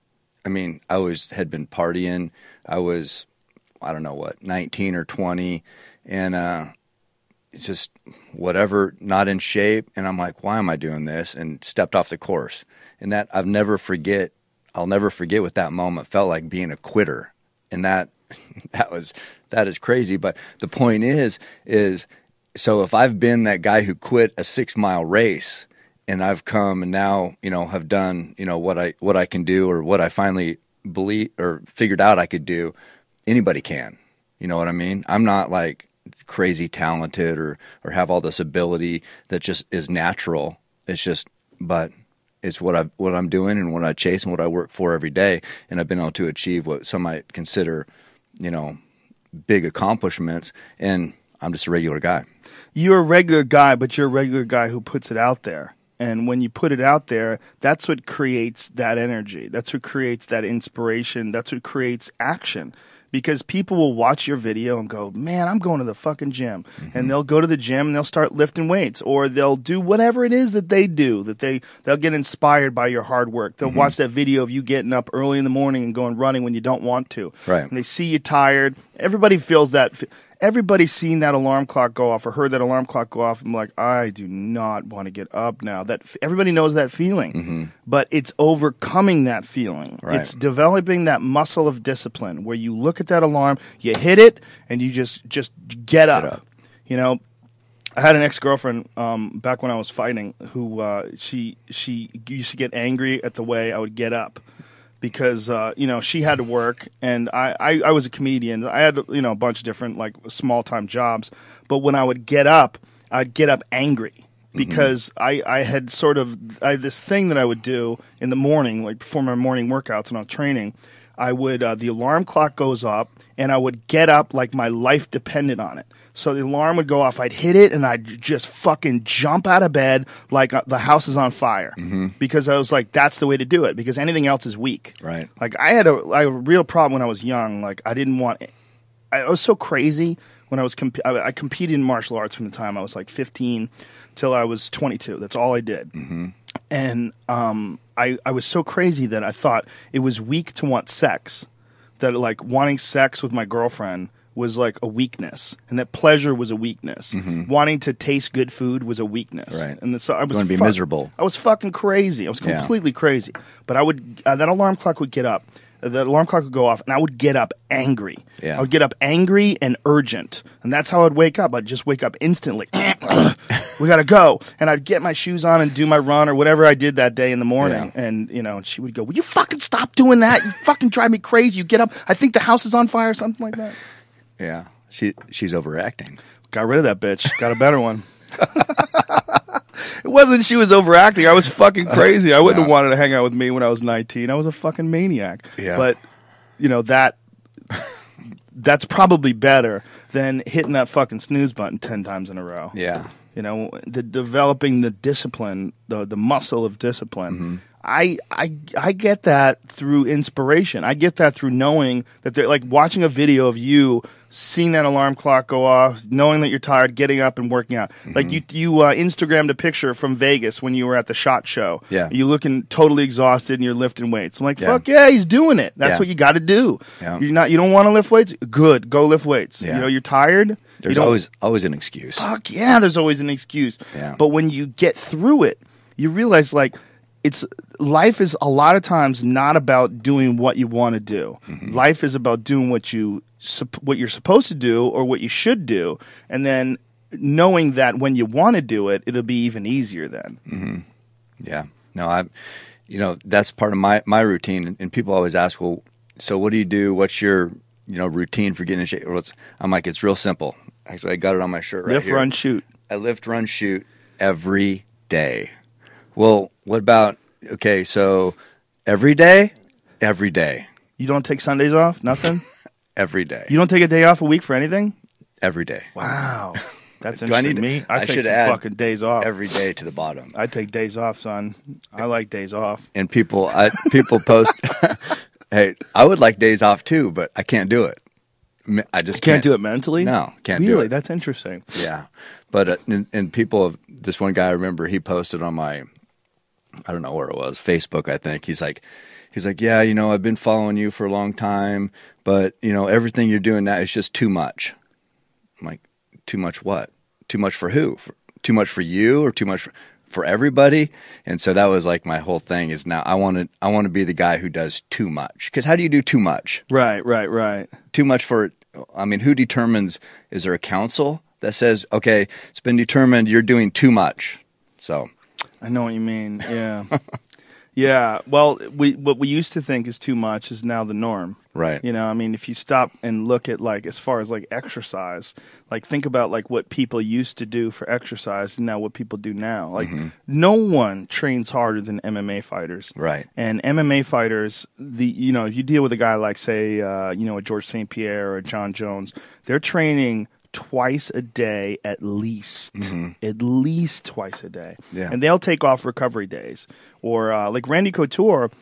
I mean, I was had been partying. I was, I don't know what, nineteen or twenty, and uh, it's just whatever, not in shape. And I'm like, why am I doing this? And stepped off the course. And that I've never forget. I'll never forget what that moment felt like, being a quitter. And that that was that is crazy. But the point is, is so if I've been that guy who quit a six mile race, and I've come and now, you know, have done, you know, what I what I can do, or what I finally believe or figured out I could do, anybody can. You know what I mean? I'm not like crazy talented or or have all this ability that just is natural. It's just, but it's what I what I'm doing and what I chase and what I work for every day, and I've been able to achieve what some might consider, you know, big accomplishments, and I'm just a regular guy. You're a regular guy, but you're a regular guy who puts it out there. And when you put it out there, that's what creates that energy. That's what creates that inspiration. That's what creates action. because people will watch your video and go, man, I'm going to the fucking gym. Mm-hmm. And they'll go to the gym and they'll start lifting weights, or they'll do whatever it is that they do, that they, they'll get inspired by your hard work. They'll mm-hmm. watch that video of you getting up early in the morning and going running when you don't want to. Right. And they see you tired. Everybody feels that. Everybody's seen that alarm clock go off or heard that alarm clock go off. I'm like, I do not want to get up now. That everybody knows that feeling, mm-hmm. but it's overcoming that feeling. Right. It's developing that muscle of discipline where you look at that alarm, you hit it, and you just just get up. Get up. You know, I had an ex-girlfriend um, back when I was fighting who uh, she she used to get angry at the way I would get up. Because, uh, you know, she had to work, and I, I, I was a comedian. I had, you know, a bunch of different, like, small-time jobs. But when I would get up, I'd get up angry. Because mm-hmm. I, I had sort of I had this thing that I would do in the morning, like before my morning workouts when I was training. I would, uh, the alarm clock goes up, and I would get up like my life depended on it. So the alarm would go off, I'd hit it, and I'd just fucking jump out of bed like uh, the house is on fire. Mm-hmm. Because I was like, that's the way to do it, because anything else is weak. Right. Like, I had a, I had a real problem when I was young. Like, I didn't want, I was so crazy when I was, comp- I, I competed in martial arts from the time I was like fifteen till I was twenty-two. That's all I did. Mm-hmm. And um, I, I was so crazy that I thought it was weak to want sex. That, like, wanting sex with my girlfriend was like a weakness, and that pleasure was a weakness. Mm-hmm. Wanting to taste good food was a weakness. Right. And so I was going to be fuck, miserable. I was fucking crazy. I was completely yeah. crazy. But I would uh, that alarm clock would get up. Uh, that alarm clock would go off, and I would get up angry. Yeah. I would get up angry and urgent, and that's how I'd wake up. I'd just wake up instantly. We gotta go, and I'd get my shoes on and do my run or whatever I did that day in the morning. Yeah. And you know, and she would go, "Will you fucking stop doing that? You fucking drive me crazy. You get up. I think the house is on fire," or something like that. Yeah. She she's overacting. Got rid of that bitch. Got a better one. It wasn't she was overacting. I was fucking crazy. I wouldn't no. have wanted to hang out with me when I was nineteen. I was a fucking maniac. Yeah. But, you know, that that's probably better than hitting that fucking snooze button ten times in a row. Yeah. You know, the developing the discipline, the the muscle of discipline. Mm-hmm. I, I I get that through inspiration. I get that through knowing that they're like watching a video of you seeing that alarm clock go off, knowing that you're tired, getting up and working out. Mm-hmm. Like you you uh, Instagrammed a picture from Vegas when you were at the SHOT Show. Yeah. You looking totally exhausted and you're lifting weights. I'm like, yeah. fuck yeah, he's doing it. That's yeah. what you got to do. Yeah. You're not you don't want to lift weights? Good, go lift weights. Yeah. You know, you're tired. There's you always always an excuse. Fuck yeah, there's always an excuse. Yeah. But when you get through it, you realize like it's life is a lot of times not about doing what you want to do. Mm-hmm. Life is about doing what you what you're supposed to do or what you should do, and then knowing that when you want to do it, it'll be even easier then. Mm-hmm. Yeah. No, I, you know, that's part of my my routine. And people always ask, well, so what do you do? What's your you know routine for getting in shape? What's, I'm like, it's real simple. Actually, I got it on my shirt right Lift, here. run, shoot. I lift, run, shoot every day. Well, what about, okay, so every day? Every day. You don't take Sundays off? Nothing? Every day. You don't take a day off a week for anything? Every day. Wow. That's Do I interesting. need to- Me, I, I take should some add fucking days off. Every day to the bottom. I take days off, son. I like days off. And people I, people post, hey, I would like days off too, but I can't do it. I just Can't, can't do it mentally? No, can't really? do it. That's interesting. Yeah. But, uh, and, and people, have, this one guy I remember, he posted on my, I don't know where it was, Facebook, I think. He's like, he's like, yeah, you know, I've been following you for a long time, but, you know, everything you're doing now is just too much. I'm like, too much what? Too much for who? For, too much for you or too much for, for everybody? And so that was like my whole thing is now I want to, I want to be the guy who does too much. Because how do you do too much? Right, right, right. Too much for, I mean, who determines, is there a council that says, okay, it's been determined you're doing too much? So I know what you mean. Yeah. Yeah. Well, we what we used to think is too much is now the norm. Right. You know, I mean, if you stop and look at like as far as like exercise, like think about like what people used to do for exercise and now what people do now. Like mm-hmm. no one trains harder than M M A fighters. Right. And M M A fighters, the you know, if you deal with a guy like say, uh, you know, a George Saint Pierre or a John Jones, they're training twice a day at least. Mm-hmm. At least twice a day. Yeah. And they'll take off recovery days. Or uh, like Randy Couture,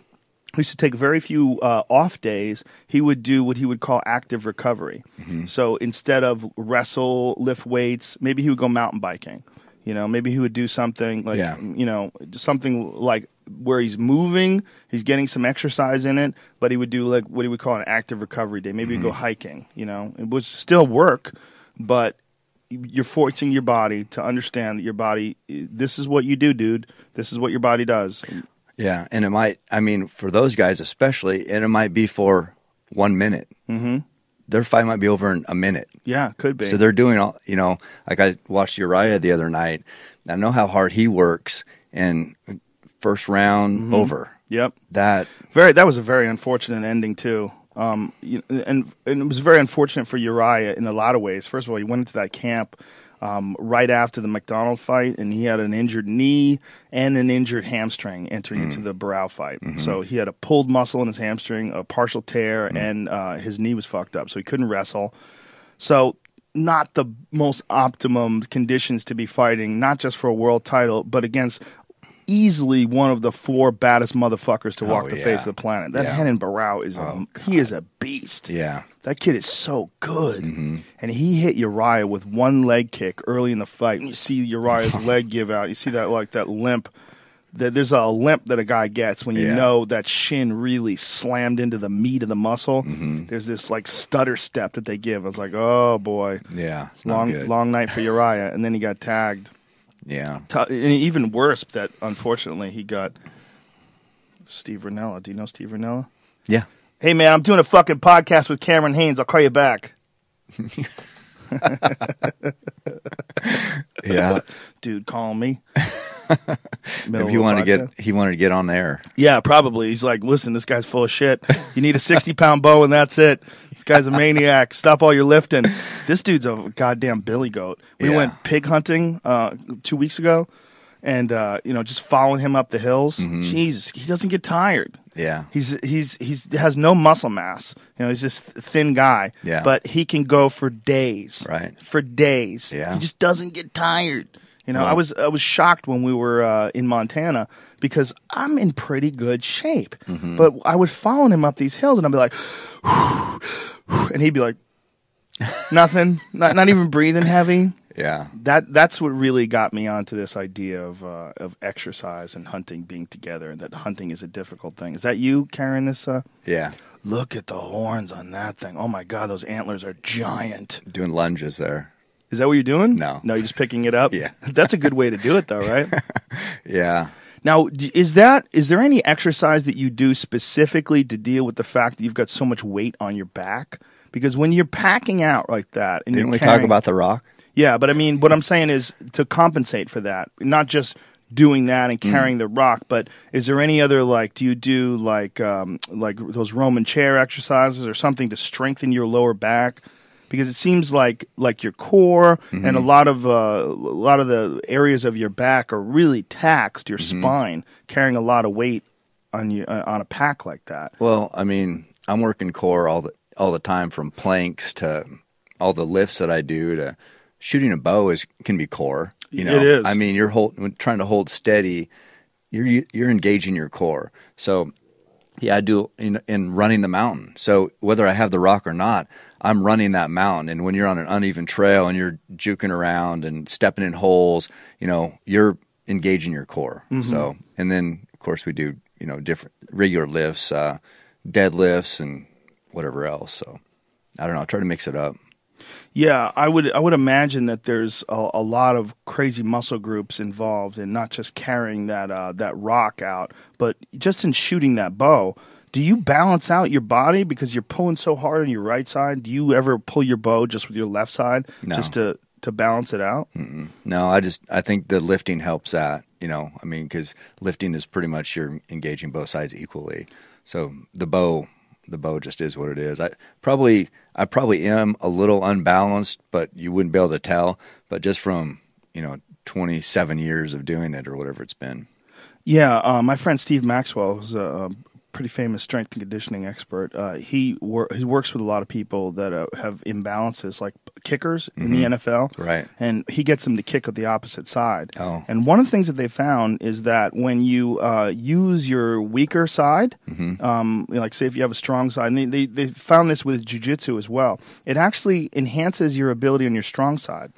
he used to take very few uh, off days. He would do what he would call active recovery. Mm-hmm. So instead of wrestle, lift weights, maybe he would go mountain biking. You know, maybe he would do something like, Yeah. you know, something like where he's moving, he's getting some exercise in it, but he would do like what he would call an active recovery day. Maybe Mm-hmm. he'd go hiking, you know. It would still work, but you're forcing your body to understand that your body, this is what you do, dude. This is what your body does. Yeah, and it might, I mean, for those guys especially, and it might be for one minute. Mm-hmm. Their fight might be over in a minute. Yeah, could be. So they're doing all, you know, like I watched Uriah the other night. I know how hard he works, and first round Mm-hmm. over. Yep. That, Very. That was a very unfortunate ending too. Um, you, and, and it was very unfortunate for Uriah in a lot of ways. First of all, he went into that camp um, right after the McDonald fight, and he had an injured knee and an injured hamstring entering into the Barao fight. Mm-hmm. So he had a pulled muscle in his hamstring, a partial tear, and uh, his knee was fucked up, so he couldn't wrestle. So not the most optimum conditions to be fighting, not just for a world title, but against easily one of the four baddest motherfuckers to walk Oh, the yeah. face of the planet. That Yeah. Henan Barao is Oh, a, he is a beast. yeah. That kid is so good. Mm-hmm. And he hit Uriah with one leg kick early in the fight. And you see Uriah's leg give out. You see that like that limp. That there's a limp that a guy gets when you Yeah. know that shin really slammed into the meat of the muscle. Mm-hmm. There's this like stutter step that they give. I was like, oh boy. Yeah. It's not Long good. long night for Uriah. And then he got tagged. Yeah. T- and even worse that unfortunately he got Steve Ranella. Do you know Steve Ranella? Yeah. Hey man, I'm doing a fucking podcast with Cameron Haynes. I'll call you back. Yeah. Dude, call me. If he wanted to get, he wanted to get on there. Yeah, probably. He's like, listen, this guy's full of shit. You need a sixty pound bow and that's it. This guy's a maniac. Stop all your lifting. This dude's a goddamn billy goat. We Yeah. went pig hunting uh, two weeks ago, and uh, you know, just following him up the hills. Jesus, he doesn't get tired. Yeah. He's he's he's has no muscle mass. You know, he's this thin guy. Yeah. But he can go for days. Right. For days. Yeah. He just doesn't get tired. You know, Well- I was I was shocked when we were uh, in Montana because I'm in pretty good shape. Mm-hmm. But I would follow him up these hills and I'd be like, and he'd be like, nothing, not not even breathing heavy. Yeah. That that's what really got me onto this idea of uh, of exercise and hunting being together, and that hunting is a difficult thing. Is that you carrying this? Uh, Yeah. look at the horns on that thing. Oh my God, those antlers are giant. Doing lunges there. Is that what you're doing? No. No, you're just picking it up? Yeah. That's a good way to do it, though, right? Yeah. Now, d- is that is there any exercise that you do specifically to deal with the fact that you've got so much weight on your back? Because when you're packing out like that, and Didn't you're we carrying, talk about The Rock? Yeah, but I mean, what I'm saying is to compensate for that, not just doing that and carrying the rock, but is there any other like? Do you do like um, like those Roman chair exercises or something to strengthen your lower back? Because it seems like like your core and a lot of uh, a lot of the areas of your back are really taxed. Your spine carrying a lot of weight on you uh, on a pack like that. Well, I mean, I'm working core all the all the time, from planks to all the lifts that I do to shooting a bow is can be core. You know, It is. I mean, you're hold, when trying to hold steady. You're you're engaging your core. So, yeah, I do in in running the mountain. So whether I have the rock or not, I'm running that mountain. And when you're on an uneven trail and you're juking around and stepping in holes, you know, you're engaging your core. So, and then of course we do, you know, different regular lifts, uh, deadlifts and whatever else. So I don't know. I try to mix it up. Yeah, I would I would imagine that there's a, a lot of crazy muscle groups involved in not just carrying that uh, that rock out, but just in shooting that bow. Do you balance out your body because you're pulling so hard on your right side? Do you ever pull your bow just with your left side No. just to, to balance it out? Mm-mm. No, I just I think the lifting helps that. You know, I mean, because lifting is pretty much you're engaging both sides equally. So the bow, the bow just is what it is. I probably I probably am a little unbalanced, but you wouldn't be able to tell. But just from you know twenty-seven years of doing it or whatever it's been. Yeah, uh, my friend Steve Maxwell, who's a, a pretty famous strength and conditioning expert. Uh, he wor- he works with a lot of people that uh, have imbalances, like kickers in the N F L. Right. And he gets them to kick with the opposite side. Oh. And one of the things that they found is that when you uh, use your weaker side, um, like say if you have a strong side, and they, they, they found this with jiu-jitsu as well, it actually enhances your ability on your strong side.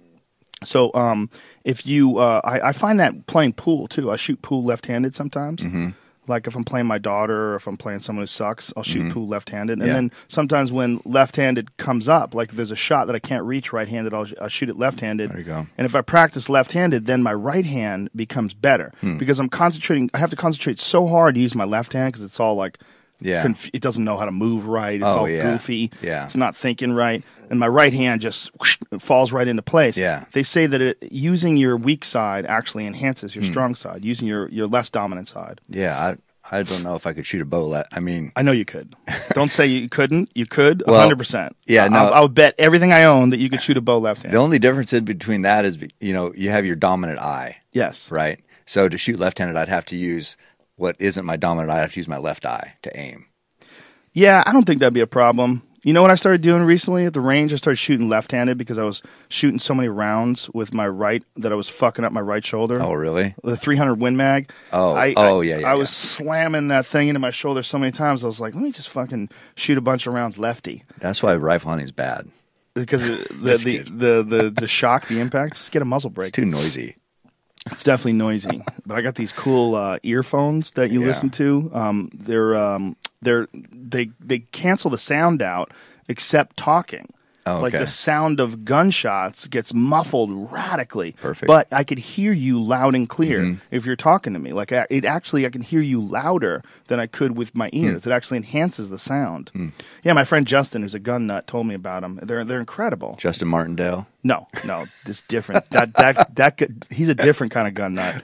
So um, if you, uh, I, I find that playing pool too. I shoot pool left-handed sometimes. Mm-hmm. Like if I'm playing my daughter or if I'm playing someone who sucks, I'll shoot pool left-handed. And Yeah. then sometimes when left-handed comes up, like if there's a shot that I can't reach right-handed, I'll, I'll shoot it left-handed. There you go. And if I practice left-handed, then my right hand becomes better Hmm. because I'm concentrating. I have to concentrate so hard to use my left hand because it's all like, Yeah. conf- it doesn't know how to move right. It's Oh, all yeah. goofy. Yeah. It's not thinking right. And my right hand just whoosh, falls right into place. Yeah. They say that it, using your weak side actually enhances Hmm. your strong side, using your, your less dominant side. Yeah, I I don't know if I could shoot a bow. Le- I mean, I know you could. Don't say you couldn't. You could, Well, one hundred percent. yeah, I, no. I, I would bet everything I own that you could shoot a bow left the hand. only difference in between that is, you know, you have your dominant eye, Yes. right? So to shoot left-handed, I'd have to use what isn't my dominant eye. I'd have to use my left eye to aim. Yeah, I don't think that'd be a problem. You know what I started doing recently at the range? I started shooting left-handed because I was shooting so many rounds with my right that I was fucking up my right shoulder. Oh, really? The three hundred Win Mag. Oh, I, oh, I, yeah, yeah, I was yeah. slamming that thing into my shoulder so many times. I was like, let me just fucking shoot a bunch of rounds lefty That's why rifle hunting is bad. because the the, Just the, kidding. the the the shock, the impact. Just get a muzzle brake. It's too noisy. It's definitely noisy, but I got these cool uh, earphones that you Yeah. listen to. Um, they're um, they're they they cancel the sound out except talking. Oh, Like okay. the sound of gunshots gets muffled radically. Perfect. But I could hear you loud and clear Mhm. if you're talking to me. Like I, it actually, I can hear you louder than I could with my ears. Hmm. It actually enhances the sound. Yeah, my friend Justin, who's a gun nut, told me about them. They're they're incredible. Justin Martindale. No, no, this different. that that that could- he's a different kind of gun nut.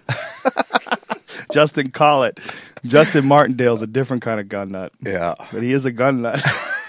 Justin Collett, Justin Martindale's a different kind of gun nut, Yeah. but he is a gun nut.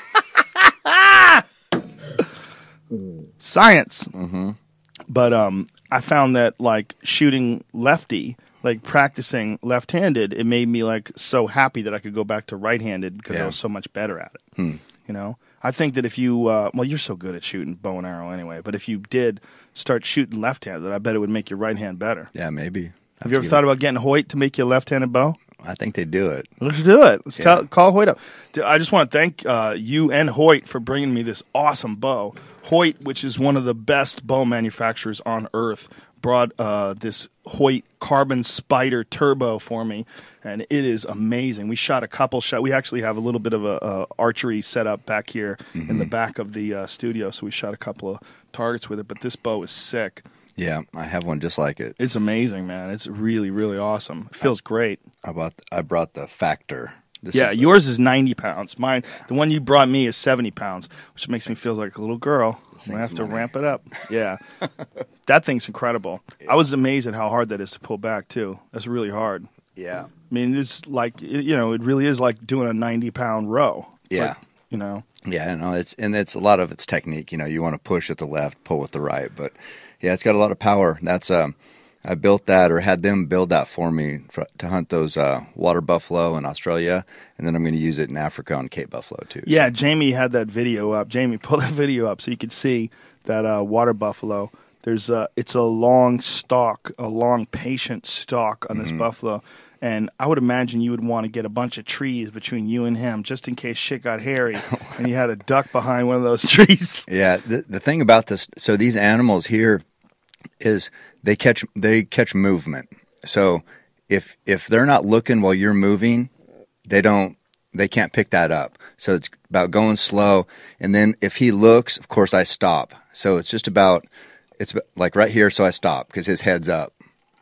Science. Mm-hmm. But um, I found that like shooting lefty, like practicing left-handed, it made me like so happy that I could go back to right-handed because I Yeah. was so much better at it. Hmm. You know, I think that if you, uh, well, you're so good at shooting bow and arrow anyway, but if you did start shooting left-handed, I bet it would make your right hand better. Yeah, maybe. Have you ever thought about getting Hoyt to make you a left-handed bow? I think they do it. Let's do it. Let's Yeah. tell, call Hoyt up. D- I just want to thank uh, you and Hoyt for bringing me this awesome bow. Hoyt, which is one of the best bow manufacturers on earth, brought uh, this Hoyt Carbon Spider Turbo for me, and it is amazing. We shot a couple shots. We actually have a little bit of a, a archery setup back here in the back of the uh, studio, so we shot a couple of targets with it. But this bow is sick. Yeah, I have one just like it. It's amazing, man. It's really, really awesome. It feels great. I bought. I brought the Factor. This Yeah, is the- yours is ninety pounds. Mine, the one you brought me is seventy pounds, which makes me feel like a little girl. I'm going to have thing's to money. ramp it up. Yeah. That thing's incredible. I was amazed at how hard that is to pull back, too. That's really hard. Yeah. I mean, it's like, it- you know, it really is like doing a ninety pound row. It's Yeah. like, you know, Yeah, I know. It's and it's a lot of it's technique. You know, you want to push with the left, pull with the right, but yeah, it's got a lot of power. That's um, I built that or had them build that for me for, to hunt those uh, water buffalo in Australia, and then I'm going to use it in Africa on Cape Buffalo too. yeah, Jamie had that video up. Jamie, pull that video up so you could see that uh, water buffalo. There's a, it's a long stalk, a long patient stalk on this Mm-hmm. buffalo. And I would imagine you would want to get a bunch of trees between you and him just in case shit got hairy and you had a duck behind one of those trees. Yeah, the the thing about this, so these animals here is they catch they catch movement. So if if they're not looking while you're moving, they don't they can't pick that up. So it's about going slow, and then if he looks, of course I stop. So it's just about it's like right here. So I stop because his head's up,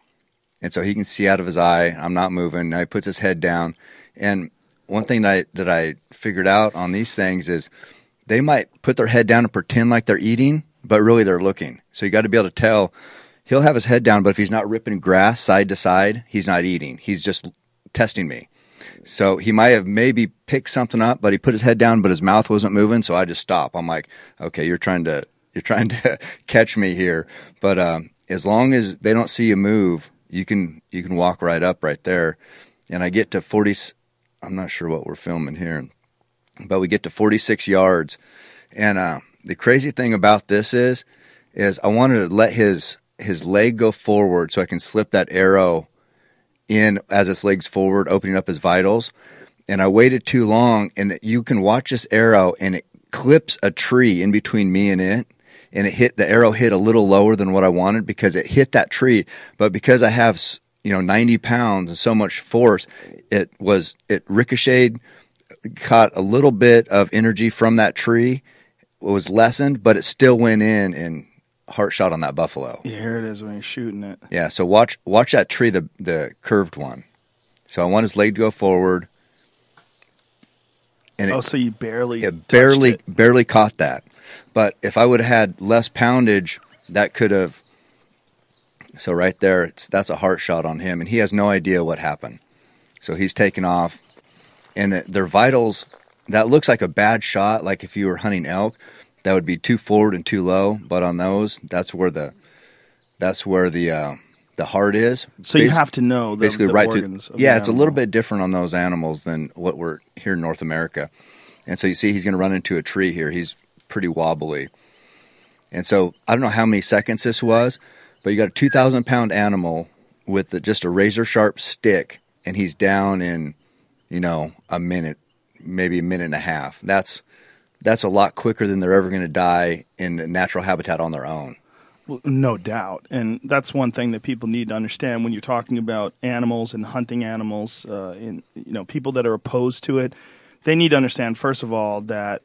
and so he can see out of his eye. I'm not moving. Now he puts his head down, and one thing that I, that I figured out on these things is they might put their head down and pretend like they're eating, but really they're looking. So you got to be able to tell. He'll have his head down, but if he's not ripping grass side to side, he's not eating. He's just testing me. So he might have maybe picked something up, but he put his head down, but his mouth wasn't moving. So I just stop. I'm like, okay, you're trying to you're trying to catch me here. But um, as long as they don't see you move, you can you can walk right up right there. And I get to forty, I'm not sure what we're filming here, but we get to forty-six yards. And uh, the crazy thing about this is, is I wanted to let his his leg go forward so I can slip that arrow in as its legs forward, opening up his vitals. And I waited too long, and you can watch this arrow, and it clips a tree in between me and it. And it hit, the arrow hit a little lower than what I wanted because it hit that tree. But because I have, you know, ninety pounds and so much force, it was, it ricocheted, caught a little bit of energy from that tree. It was lessened, but it still went in and heart shot on that buffalo. Yeah, here it is when you're shooting it. Yeah. So watch, watch that tree, the, the curved one. So I want his leg to go forward. And it, oh, so you barely, it barely, it. barely caught that. But if I would have had less poundage, that could have. So right there, it's, that's a heart shot on him, and he has no idea what happened. So he's taken off, and the, their vitals. That looks like a bad shot. Like if you were hunting elk, that would be too forward and too low. But on those, that's where the, that's where the uh, the heart is. So Basi- you have to know the, basically the right organs. through. Of Yeah, the it's a little bit different on those animals than what we're here in North America. And so you see, he's going to run into a tree here. He's pretty wobbly. And so I don't know how many seconds this was, but you got a two thousand pound animal with the, just a razor sharp stick, and he's down in, you know, a minute, maybe a minute and a half. That's that's a lot quicker than they're ever going to die in a natural habitat on their own. Well, no doubt. And that's one thing that people need to understand when you're talking about animals and hunting animals, uh, in, you know, people that are opposed to it. They need to understand, first of all, that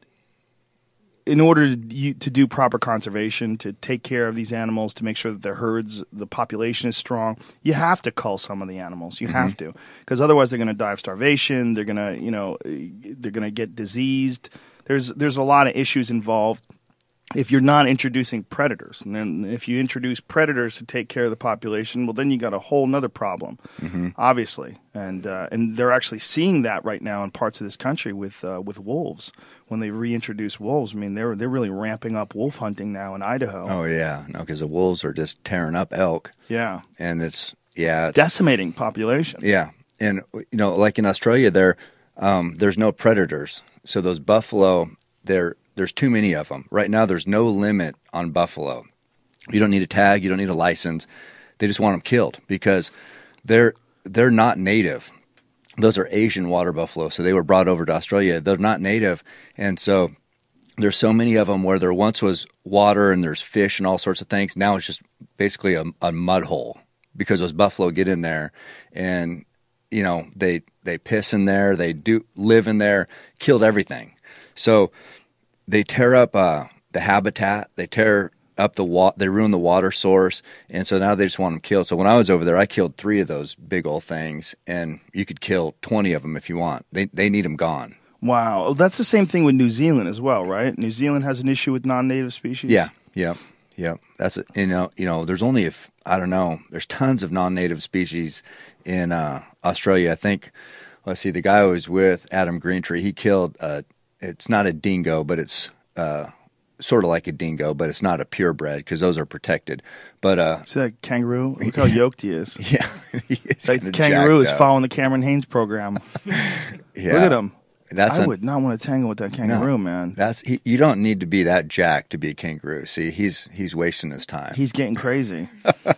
in order to, you, to do proper conservation, to take care of these animals, to make sure that their herds, the population is strong, you have to cull some of the animals. You mm-hmm. have to, because otherwise they're going to die of starvation. They're going to, you know, they're going to get diseased. There's there's a lot of issues involved if you're not introducing predators. And then if you introduce predators to take care of the population, well, then you got a whole nother problem, mm-hmm. obviously. And uh, and they're actually seeing that right now in parts of this country with uh, with wolves. When they reintroduce wolves, I mean, they're they're really ramping up wolf hunting now in Idaho. Oh yeah, no, because the wolves are just tearing up elk. Yeah, and it's yeah, it's, decimating populations. Yeah, and you know, like in Australia, there um, there's no predators, so those buffalo, there there's too many of them right now. There's no limit on buffalo. You don't need a tag, you don't need a license. They just want them killed because they're they're not native. Those are Asian water buffalo, so they were brought over to Australia. They're not native, and so there's so many of them where there once was water and there's fish and all sorts of things. Now it's just basically a, a mud hole because those buffalo get in there, and you know they they piss in there, they do live in there, killed everything. So they tear up uh, the habitat, they tear up the wa- they ruin the water source, and so now they just want them killed. So when I was over there, I killed three of those big old things, and you could kill twenty of them if you want. They they need them gone. Wow, that's the same thing with New Zealand as well, right? New Zealand has an issue with non-native species. Yeah, yeah, yeah. That's it. You know, you know, there's only if I don't know. There's tons of non-native species in uh, Australia. I think. Let's see. The guy I was with, Adam Greentree, he killed. Uh, it's not a dingo, but it's. Uh, Sort of like a dingo, but it's not a purebred because those are protected. But uh, see that kangaroo? Look how yoked he is. Yeah, he is that kangaroo is up. Following the Cameron Hanes program. Yeah. Look at him. That's I an, would not want to tangle with that kangaroo, no, man. That's he, you don't need to be that jacked to be a kangaroo. See, he's he's wasting his time. He's getting crazy.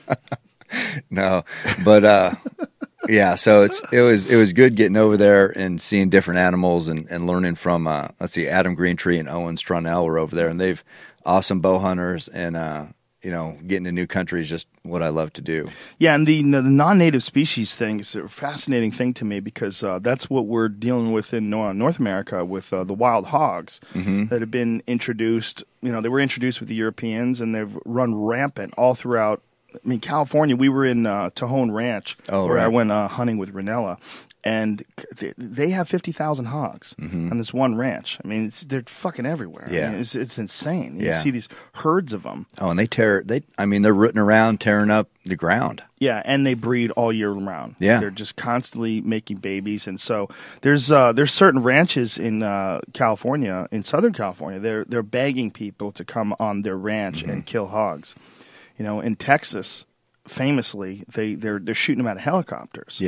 No, but uh, yeah. So it's it was it was good getting over there and seeing different animals and, and learning from uh, let's see, Adam Greentree and Owen Strunell were over there, and they've awesome bow hunters, and uh, you know, getting to new country is just what I love to do. Yeah, and the, the non-native species thing is a fascinating thing to me because uh, that's what we're dealing with in North America with uh, the wild hogs mm-hmm. that have been introduced. You know, they were introduced with the Europeans, and they've run rampant all throughout. I mean, California, we were in uh, Tejon Ranch oh, where right. I went uh, hunting with Ranella, and they have fifty thousand hogs mm-hmm. on this one ranch. I mean, it's, they're fucking everywhere. Yeah. I mean, it's, it's insane. You yeah. see these herds of them. Oh, and they tear, They, I mean, they're rooting around, tearing up the ground. Yeah, and they breed all year round. Yeah. They're just constantly making babies. And so there's uh, there's certain ranches in uh, California, in Southern California, they're, they're begging people to come on their ranch mm-hmm. and kill hogs. You know, in Texas, famously, they they're they're shooting them out of helicopters. Yeah,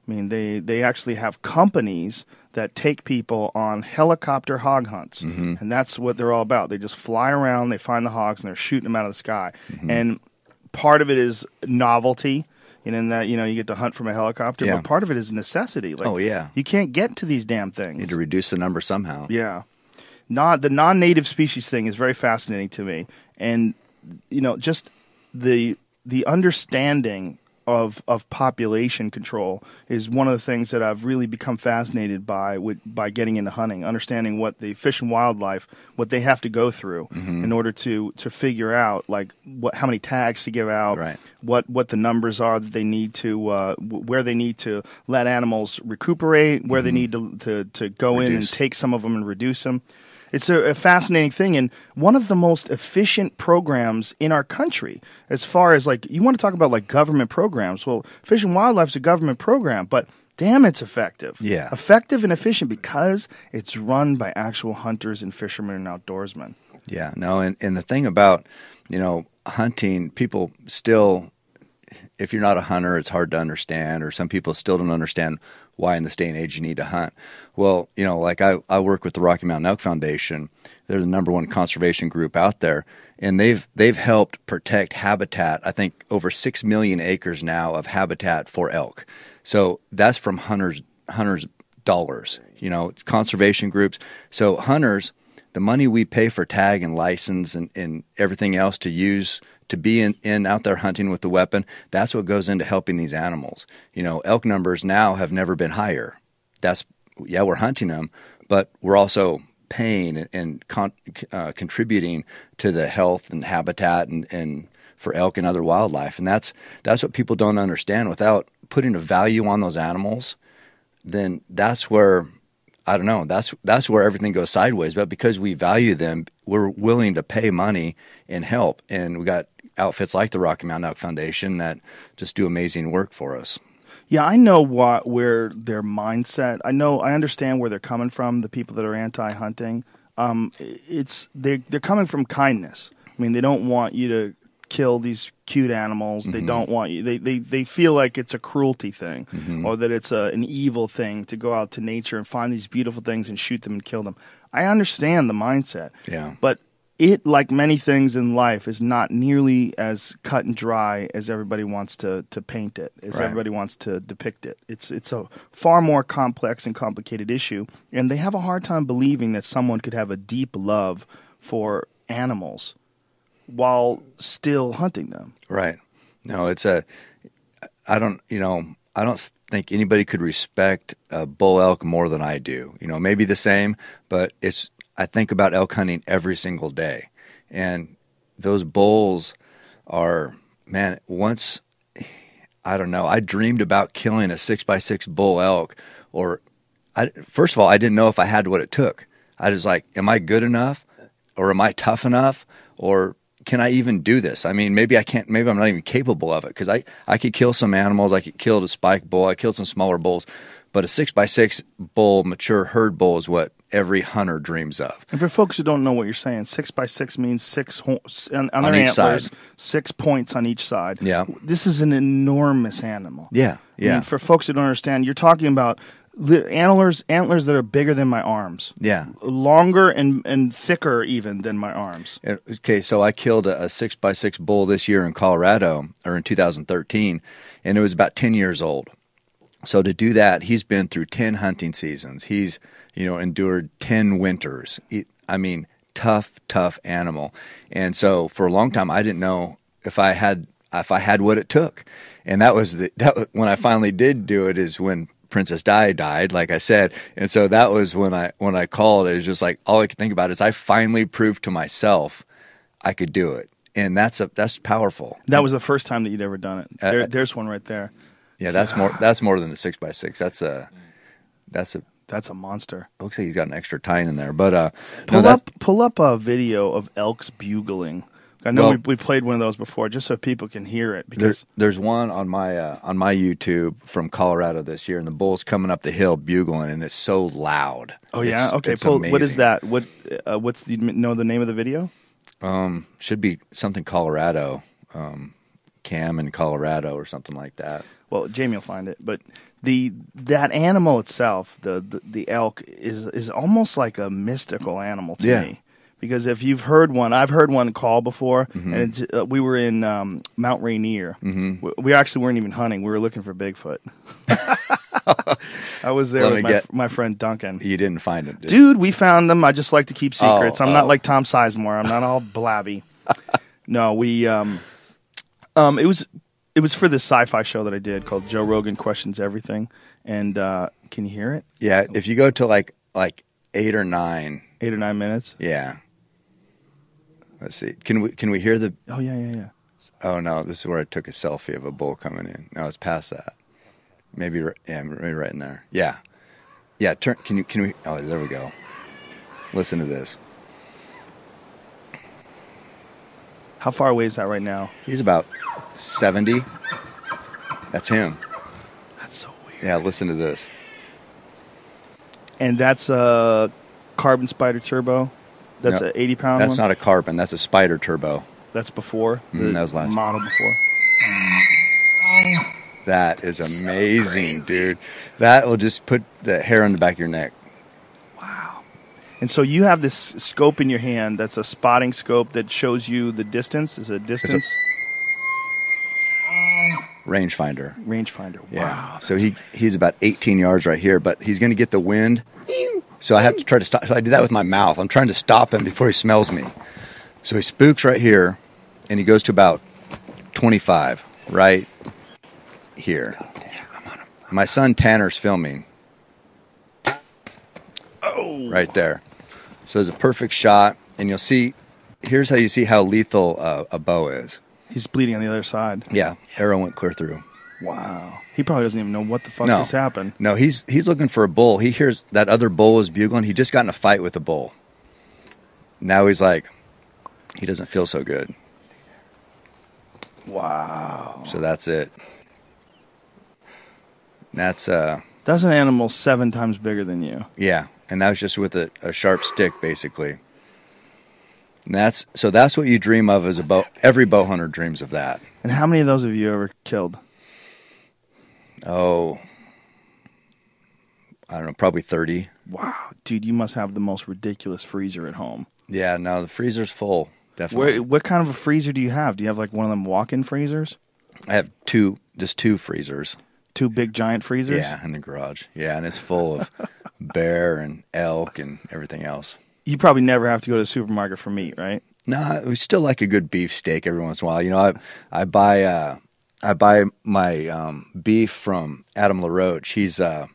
I mean, they, they actually have companies that take people on helicopter hog hunts, Mm-hmm. and that's what they're all about. They just fly around, they find the hogs, and they're shooting them out of the sky. Mm-hmm. And part of it is novelty, you know, in that, you know, you get to hunt from a helicopter, Yeah. but part of it is necessity. Like, Oh, yeah. you can't get to these damn things. You need to reduce the number somehow. Yeah. Not the non-native species thing is very fascinating to me, and you know, just the the understanding of of population control is one of the things that I've really become fascinated by with, by getting into hunting, understanding what the Fish and Wildlife, what they have to go through Mm-hmm. in order to to figure out like what how many tags to give out, Right. what what the numbers are that they need to uh, w- where they need to let animals recuperate, where they need to to, to go in and Reduce. take some of them and reduce them. It's a, a fascinating thing, and one of the most efficient programs in our country. As far as like you want to talk about like government programs, well, Fish and Wildlife is a government program, but damn, it's effective. Yeah. Effective and efficient because it's run by actual hunters and fishermen and outdoorsmen. Yeah, no, and, and the thing about, you know, hunting, people still, if you're not a hunter, it's hard to understand, or some people still don't understand why in this day and age you need to hunt. Well, you know, like I, I work with the Rocky Mountain Elk Foundation. They're the number one conservation group out there, and they've they've helped protect habitat, I think over six million acres now of habitat for elk. So that's from hunters hunters dollars, you know, conservation groups. So hunters, the money we pay for tag and license and, and everything else to use to be in, in out there hunting with the weapon, that's what goes into helping these animals. You know, elk numbers now have never been higher. That's, yeah, we're hunting them, but we're also paying and, and con, uh, contributing to the health and habitat and, and for elk and other wildlife. And that's that's what people don't understand. Without putting a value on those animals, then that's where, I don't know, that's that's where everything goes sideways. But because we value them, we're willing to pay money and help. And we got outfits like the Rocky Mountain Elk Foundation that just do amazing work for us. Yeah, I know what where their mindset. I know I understand where they're coming from. The people that are anti-hunting, um, it's they they're coming from kindness. I mean, they don't want you to kill these cute animals. They Mm-hmm. don't want you. They, they they feel like it's a cruelty thing, Mm-hmm. or that it's a, an evil thing to go out to nature and find these beautiful things and shoot them and kill them. I understand the mindset. Yeah. But it, like many things in life, is not nearly as cut and dry as everybody wants to, to paint it, as Right. everybody wants to depict it. It's it's a far more complex and complicated issue, and they have a hard time believing that someone could have a deep love for animals while still hunting them. Right. No, it's a, I don't, you know, I don't think anybody could respect a bull elk more than I do. You know, maybe the same, but it's, I think about elk hunting every single day. And those bulls are, man, once, I don't know, I dreamed about killing a six by six bull elk, or I, first of all, I didn't know if I had what it took. I was like, am I good enough, or am I tough enough, or can I even do this? I mean, maybe I can't, maybe I'm not even capable of it, because I, I could kill some animals. I could kill a spike bull. I killed some smaller bulls, but a six by six bull, mature herd bull is what every hunter dreams of. And for folks who don't know what you're saying, six by six means six ho- on, on, On their each antlers, side. six points on each side. Yeah. This is an enormous animal. Yeah, I yeah. mean, for folks who don't understand, you're talking about li- antlers antlers that are bigger than my arms. Yeah. Longer and, and thicker even than my arms. Okay, so I killed a, a six by six bull this year in Colorado, or in two thousand thirteen, and it was about ten years old. So to do that, he's been through ten hunting seasons. He's, you know, endured ten winters. He, I mean, tough, tough animal. And so for a long time, I didn't know if I had if I had what it took. And that was the that was, when I finally did do it is when Princess Di died, like I said. And so that was when I when I called. It was just like all I could think about is I finally proved to myself I could do it, and that's a that's powerful. That was the first time that you'd ever done it. Uh, There, there's one right there. Yeah, that's more that's more than a six by six. That's a that's a That's a monster. looks like he's got an extra tine in there. But uh, Pull no, that's- up, pull up a video of elks bugling. I know Well- we, we played one of those before, just so people can hear it. Because There's there's one on my uh, on my YouTube from Colorado this year, and the bull's coming up the hill bugling, and it's so loud. oh yeah, It's- okay. it's Pull, what is amazing. that? What uh, what's the know the name of the video? Um, should be something Colorado, um, Cam in Colorado or something like that. Well, Jamie will find it. But the that animal itself, the, the the elk, is is almost like a mystical animal to Yeah. me. Because if you've heard one, I've heard one call before, Mm-hmm. and it's, uh, we were in um, Mount Rainier. Mm-hmm. We, we actually weren't even hunting; we were looking for Bigfoot. I was there Let with me my get- my friend Duncan. You didn't find it, did Dude, we found them. I just like to keep secrets. Oh, I'm not oh. like Tom Sizemore. I'm not all blabby. No, we um, um, it was it was for this sci-fi show that I did called Joe Rogan Questions Everything. And uh, can you hear it? Yeah, if you go to like like eight or nine, Eight or nine minutes. yeah. Let's see. Can we can we hear the? Oh yeah, yeah, yeah. Oh no, this is where I took a selfie of a bull coming in. No, it's past that. Maybe ri- yeah, maybe right in there. Yeah, yeah. Turn. Can you? Can we? Oh, there we go. Listen to this. How far away is that right now? He's about seventy. That's him. That's so weird. Yeah, listen to this. And that's a Carbon Spider Turbo. That's No, an eighty pound That's one. not a carbon. That's a spider turbo. That's before. Mm, that was last. model before. That is amazing, dude. That will just put the hair on the back of your neck. And so you have this scope in your hand. That's a spotting scope that shows you the distance. Is a distance Rangefinder. rangefinder. Yeah. Wow. So he he's about eighteen yards right here, but he's going to get the wind. So I have to try to stop. So I do that with my mouth. I'm trying to stop him before he smells me. So he spooks right here, and he goes to about twenty-five right here. My son Tanner's filming. Oh. Right there. So there's a perfect shot, and you'll see. Here's how you see how lethal uh, a bow is. He's bleeding on the other side. Yeah, arrow went clear through. Wow. He probably doesn't even know what the fuck No. just happened. No, he's he's looking for a bull. He hears that other bull is bugling. He just got in a fight with a bull. Now he's like, he doesn't feel so good. Wow. So that's it. That's uh, That's an animal seven times bigger than you. yeah, and that was just with a, a sharp stick, basically. And that's so that's what you dream of as a bow. Every bow hunter dreams of that. And how many of those have you ever killed? Oh, I don't know, probably thirty. Wow. Dude, you must have the most ridiculous freezer at home. Yeah, no, the freezer's full. Definitely. Where, what kind of a freezer do you have? Do you have like one of them walk-in freezers? I have two, just two freezers. Two big giant freezers? Yeah, in the garage. Yeah, and it's full of bear and elk and everything else. You probably never have to go to the supermarket for meat, right? No, we still like a good beef steak every once in a while. You know, I I buy uh, I buy my um, beef from Adam LaRoche. He's uh,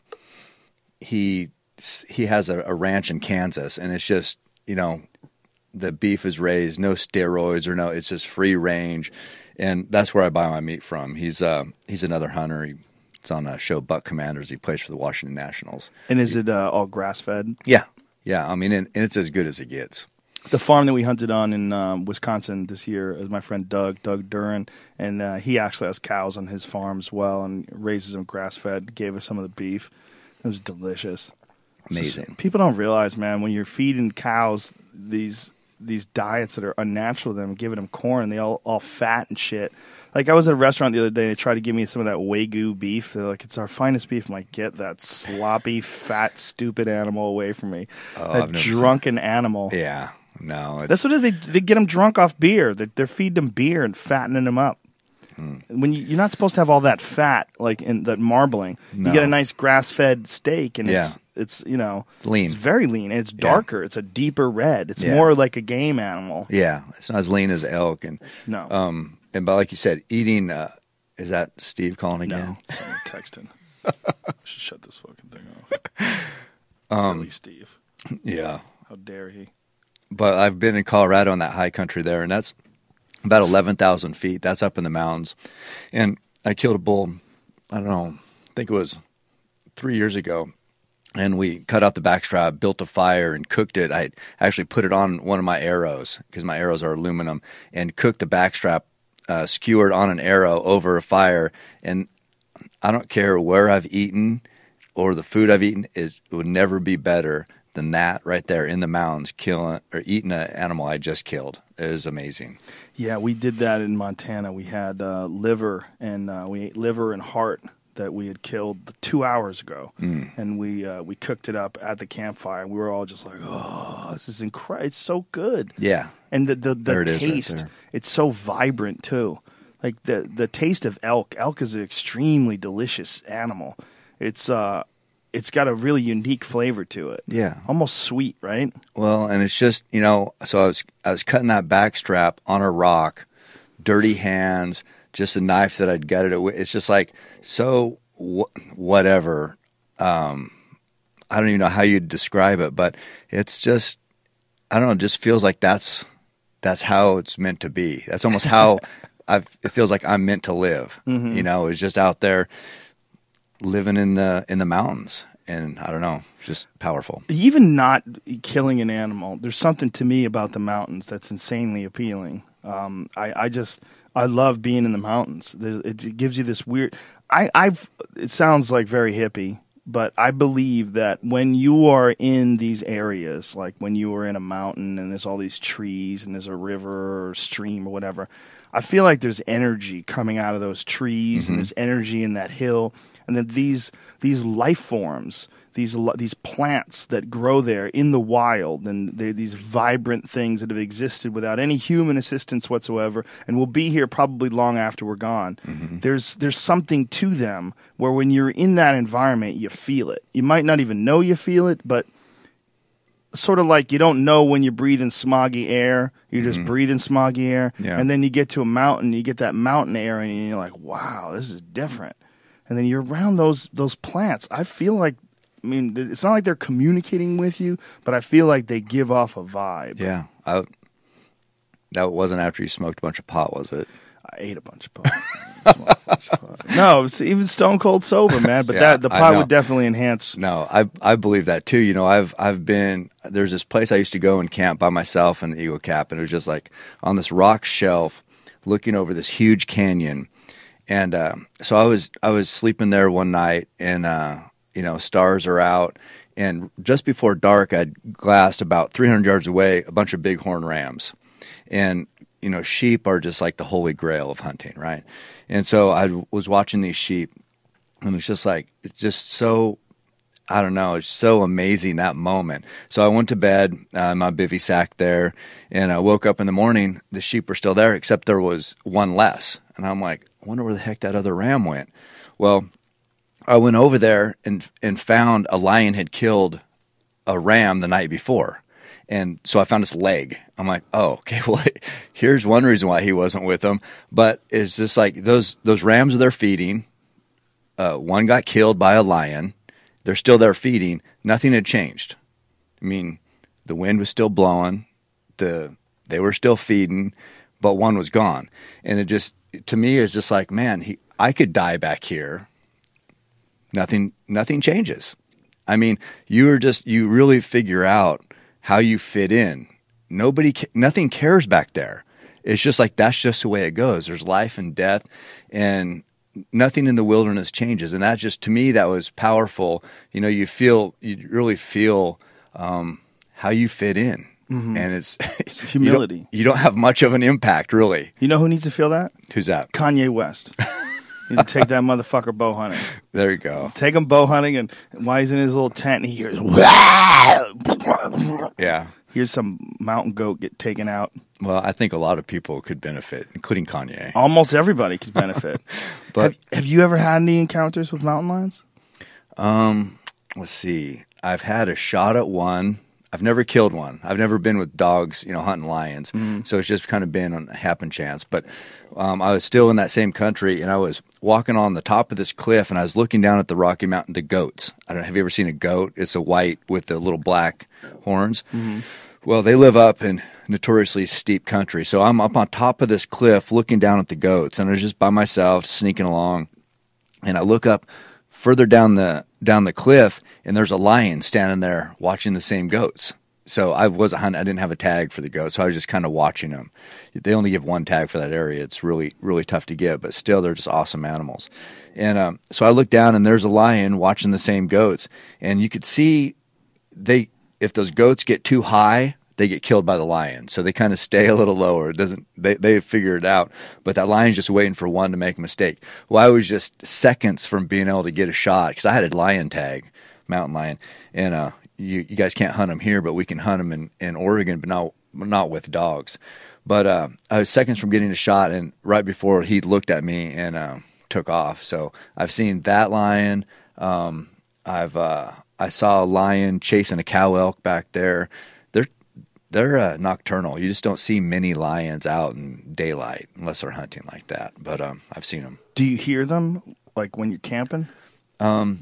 he he has a, a ranch in Kansas, and it's just, you know, the beef is raised, no steroids or no, it's just free range, and that's where I buy my meat from. He's uh, he's another hunter. He, it's on a show, Buck Commanders. He plays for the Washington Nationals. And is it uh, all grass-fed? Yeah, yeah. I mean, and, and it's as good as it gets. The farm that we hunted on in um, Wisconsin this year is my friend Doug, Doug Duran, and uh, he actually has cows on his farm as well and raises them grass-fed, gave us some of the beef. It was delicious. Amazing. So, people don't realize, man, when you're feeding cows these these diets that are unnatural to them, giving them corn, they all, all fat and shit. Like, I was at a restaurant the other day, and they tried to give me some of that Wagyu beef. They're like, it's our finest beef. I'm like, get that sloppy, fat, stupid animal away from me. Oh, that I've never seen drunken animal. Yeah, no, it's, That's what it is. They, they get them drunk off beer. They're, they're feeding them beer and fattening them up. Hmm. When you, you're not supposed to have all that fat, like in that marbling. No. You get a nice grass-fed steak, and Yeah. it's it's you know It's lean. It's very lean, and it's Yeah. darker. It's a deeper red. It's Yeah. more like a game animal. yeah, it's not as lean as elk, and No, um, and but like you said, eating. Uh, is that Steve calling again? no. Someone texting. I should shut this fucking thing off. Um, Silly Steve. Yeah, How dare he? but I've been in Colorado in that high country there, and that's about eleven thousand feet. That's up in the mountains, and I killed a bull. I don't know. I think it was three years ago. And we cut out the backstrap, built a fire, and cooked it. I actually put it on one of my arrows because my arrows are aluminum, and cooked the backstrap uh, skewered on an arrow over a fire. And I don't care where I've eaten or the food I've eaten, it would never be better than that right there in the mountains, killing or eating an animal I just killed. It was amazing. Yeah, we did that in Montana. We had uh, liver, and uh, we ate liver and heart that we had killed two hours ago, Mm. and we uh, we cooked it up at the campfire. We were all just like, "Oh, this is incredible! It's so good." Yeah. And the the, the There it is right taste, there. it's so vibrant too. Like the the taste of elk. Elk is an extremely delicious animal. It's uh, it's got a really unique flavor to it. Yeah. Almost sweet, right? Well, and it's just, you know, so I was I was cutting that back strap on a rock, dirty hands, just a knife that I'd gutted it with. It's just like, so wh- whatever. Um, I don't even know how you'd describe it, but it's just, I don't know, it just feels like that's that's how it's meant to be. That's almost how I've, it feels like I'm meant to live. Mm-hmm. You know, it's just out there living in the in the mountains. And I don't know, just powerful. Even not killing an animal, there's something to me about the mountains that's insanely appealing. Um, I, I just, I love being in the mountains. There, it, it gives you this weird. I, I've. It sounds like very hippie, but I believe that when you are in these areas, like when you are in a mountain and there's all these trees and there's a river or stream or whatever, I feel like there's energy coming out of those trees Mm-hmm. and there's energy in that hill, and then these these life forms. These these plants that grow there in the wild, and they're these vibrant things that have existed without any human assistance whatsoever, and will be here probably long after we're gone. Mm-hmm. There's there's something to them where when you're in that environment, you feel it. You might not even know you feel it, but sort of like you don't know when you're breathing smoggy air. You're just breathing smoggy air, Yeah. and then you get to a mountain, you get that mountain air, and you're like, wow, this is different. And then you're around those those plants. I feel like. I mean, it's not like they're communicating with you, but I feel like they give off a vibe. Yeah. I, that wasn't after you smoked a bunch of pot, was it? I ate a bunch of pot. Smoked a bunch of pot. No, it's even stone cold sober, man. But Yeah, that the I pot know. would definitely enhance. No, I I believe that too. You know, I've I've been there's this place I used to go and camp by myself in the Eagle Cap, and it was just like on this rock shelf, looking over this huge canyon, and uh, so I was I was sleeping there one night, and uh, you know, stars are out, and just before dark, I'd glassed about three hundred yards away a bunch of bighorn rams, and you know, sheep are just like the holy grail of hunting, right? And so I was watching these sheep, and it's just like, it's just so, I don't know, it's so amazing that moment. So I went to bed, uh, my bivy sack there, and I woke up in the morning, the sheep were still there, except there was one less. And I'm like, I wonder where the heck that other ram went. Well, I went over there and and found a lion had killed a ram the night before. And so I found his leg. I'm like, oh, okay, well, here's one reason why he wasn't with them. But it's just like those those rams are there feeding. Uh, one got killed by a lion. They're still there feeding. Nothing had changed. I mean, the wind was still blowing. The they were still feeding, but one was gone. And it just, to me, is just like, man, he, I could die back here. Nothing, nothing changes. I mean, you are just, you really figure out how you fit in. Nobody, nothing cares back there. It's just like, that's just the way it goes. There's life and death, and nothing in the wilderness changes. And that just, to me, that was powerful. You know, you feel, you really feel um, how you fit in. Mm-hmm. And it's, it's humility. You don't, you don't have much of an impact, really. You know who needs to feel that? Who's that? Kanye West. You need to take that motherfucker bow hunting. There you go. Take him bow hunting, and while he's in his little tent, he hears, yeah. Here's some mountain goat get taken out. Well, I think a lot of people could benefit, including Kanye. Almost everybody could benefit. But have, have you ever had any encounters with mountain lions? Um, let's see. I've had a shot at one. I've never killed one. I've never been with dogs, you know, hunting lions. Mm-hmm. So it's just kind of been on a happen chance. But um, I was still in that same country, and I was walking on the top of this cliff, and I was looking down at the Rocky Mountain, the goats. I don't know, have you ever seen a goat? It's a white with the little black horns. Mm-hmm. Well, they live up in notoriously steep country. So I'm up on top of this cliff looking down at the goats, and I was just by myself sneaking along. And I look up further down the down the cliff, and there's a lion standing there watching the same goats. So I wasn't hunting. I didn't have a tag for the goats, so I was just kind of watching them. They only give one tag for that area. It's really, really tough to get, but still, they're just awesome animals. And um, so I look down, and there's a lion watching the same goats, and you could see they if those goats get too high, they get killed by the lion. So they kind of stay a little lower. It doesn't, they, they figure it out, but that lion's just waiting for one to make a mistake. Well, I was just seconds from being able to get a shot because I had a lion tag, mountain lion, and uh, you, you guys can't hunt them here, but we can hunt them in, in Oregon, but not, not with dogs. But uh, I was seconds from getting a shot, and right before he looked at me and uh, took off. So I've seen that lion. Um, I've uh, I saw a lion chasing a cow elk back there. They're they're uh, nocturnal. You just don't see many lions out in daylight unless they're hunting like that. But um, I've seen them. Do you hear them like when you're camping? Um,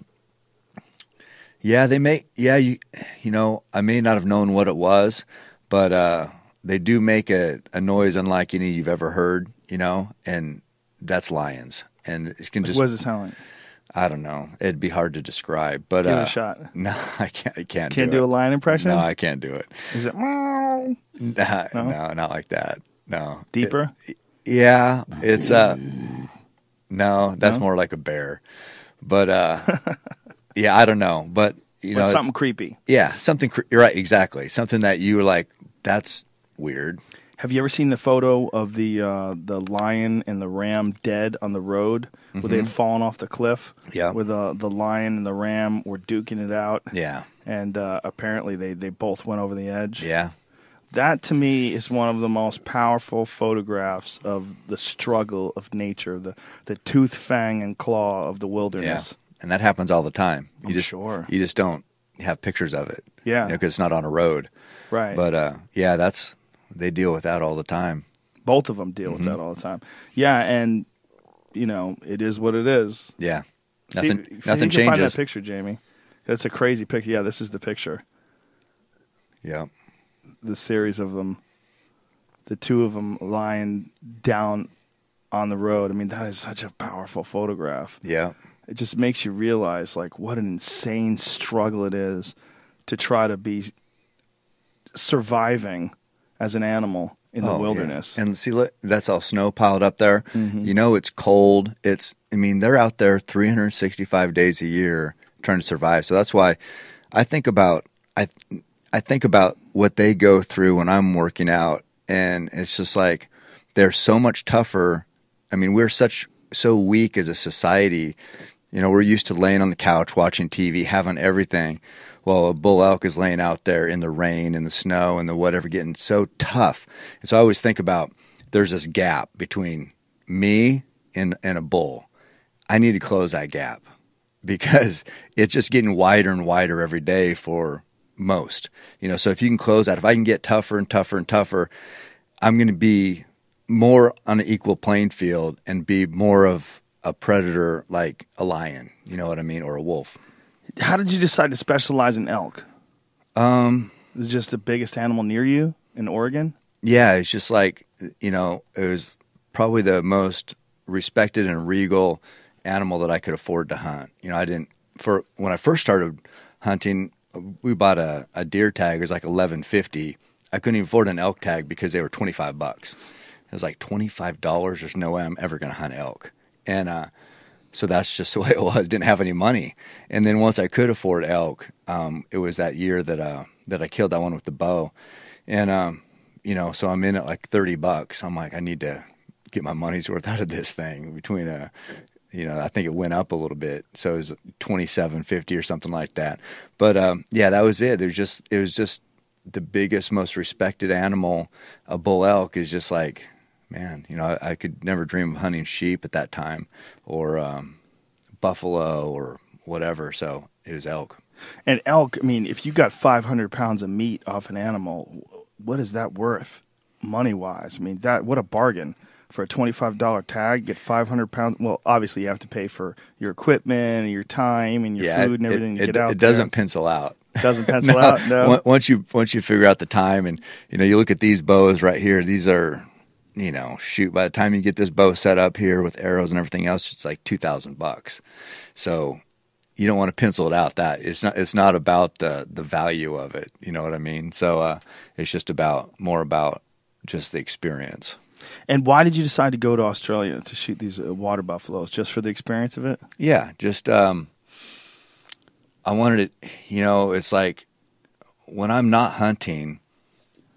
yeah, they make yeah you you know I may not have known what it was, but uh, they do make a, a noise unlike any you've ever heard. You know, and that's lions. And it can just What does it sound like? I don't know. It'd be hard to describe, but Give it uh, a shot. No, I can't. I can't. Can't do, do it. a lion impression? No, I can't do it. Is it meow? Nah, No? no? not like that. No, Deeper? It- yeah, it's uh, no, that's No? more like a bear. But uh, yeah, I don't know. But you But know, something creepy. yeah, something. cr- You're right, exactly. Something that you were like, that's weird. Have you ever seen the photo of the uh, the lion and the ram dead on the road where they had fallen off the cliff? Yeah. Where the, the lion and the ram were duking it out. Yeah, And uh, apparently they, they both went over the edge. yeah, That, to me, is one of the most powerful photographs of the struggle of nature, the, the tooth, fang, and claw of the yeah. wilderness. And that happens all the time. You I'm just sure. you just don't have pictures of it. Yeah. you know, because it's not on a road. Right. But uh, yeah, that's they deal with that all the time. Both of them deal with that all the time. Yeah, and, you know, it is what it is. Yeah, See, nothing if you nothing can find that changes. picture, Jamie. That's a crazy picture. Yeah, this is the picture. Yeah, The series of them, the two of them lying down on the road. I mean, that is such a powerful photograph. yeah, It just makes you realize, like, what an insane struggle it is to try to be surviving as an animal in the Oh, yeah. wilderness. And see, look, that's all snow piled up there. You know, it's cold. It's, I mean, they're out there three hundred sixty-five days a year trying to survive. So that's why I think about, I, I think about what they go through when I'm working out, and it's just like they're so much tougher. I mean, we're such so weak as a society. You know, we're used to laying on the couch watching T V, having everything. Well, a bull elk is laying out there in the rain, in the snow, and the whatever, getting so tough. And so I always think about there's this gap between me and, and a bull. I need to close that gap because it's just getting wider and wider every day for most. You know, so if you can close that, if I can get tougher and tougher and tougher, I'm going to be more on an equal playing field and be more of a predator like a lion, you know what I mean, or a wolf. How did you decide to specialize in elk? Um, Is it just the biggest animal near you in Oregon? yeah, it's just like, you know, it was probably the most respected and regal animal that I could afford to hunt. You know, I didn't, for when I first started hunting, we bought a, a deer tag. It was like eleven fifty. I couldn't even afford an elk tag because they were twenty-five bucks. It was like twenty-five dollars. There's no way I'm ever going to hunt elk. And, uh, so that's just the way it was. Didn't have any money. And then once I could afford elk, um, it was that year that, uh, that I killed that one with the bow. And, um, you know, so I'm in at like thirty bucks. I'm like, I need to get my money's worth out of this thing between, uh, you know, I think it went up a little bit. So it was twenty-seven fifty or something like that. But, um, yeah, that was it. It was just, it was just the biggest, most respected animal. A bull elk is just like, man, you know, I, I could never dream of hunting sheep at that time, or um, buffalo or whatever. So it was elk. And elk, I mean, if you got five hundred pounds of meat off an animal, what is that worth money-wise? I mean, that what a bargain. For a twenty-five dollars tag, get five hundred pounds. Well, obviously, you have to pay for your equipment and your time and your yeah, food and it, everything it, to get it, out it doesn't there. pencil out. Doesn't pencil out, no? on- Once you once you figure out the time, and you know, you look at these bows right here. These are, you know, shoot. By the time you get this bow set up here with arrows and everything else, it's like two thousand bucks. So you don't want to pencil it out. That it's not. It's not about the the value of it. You know what I mean? So uh, it's just about more about just the experience. And why did you decide to go to Australia to shoot these uh, water buffaloes? Just for the experience of it? Yeah, just um, I wanted it. You know, it's like when I'm not hunting,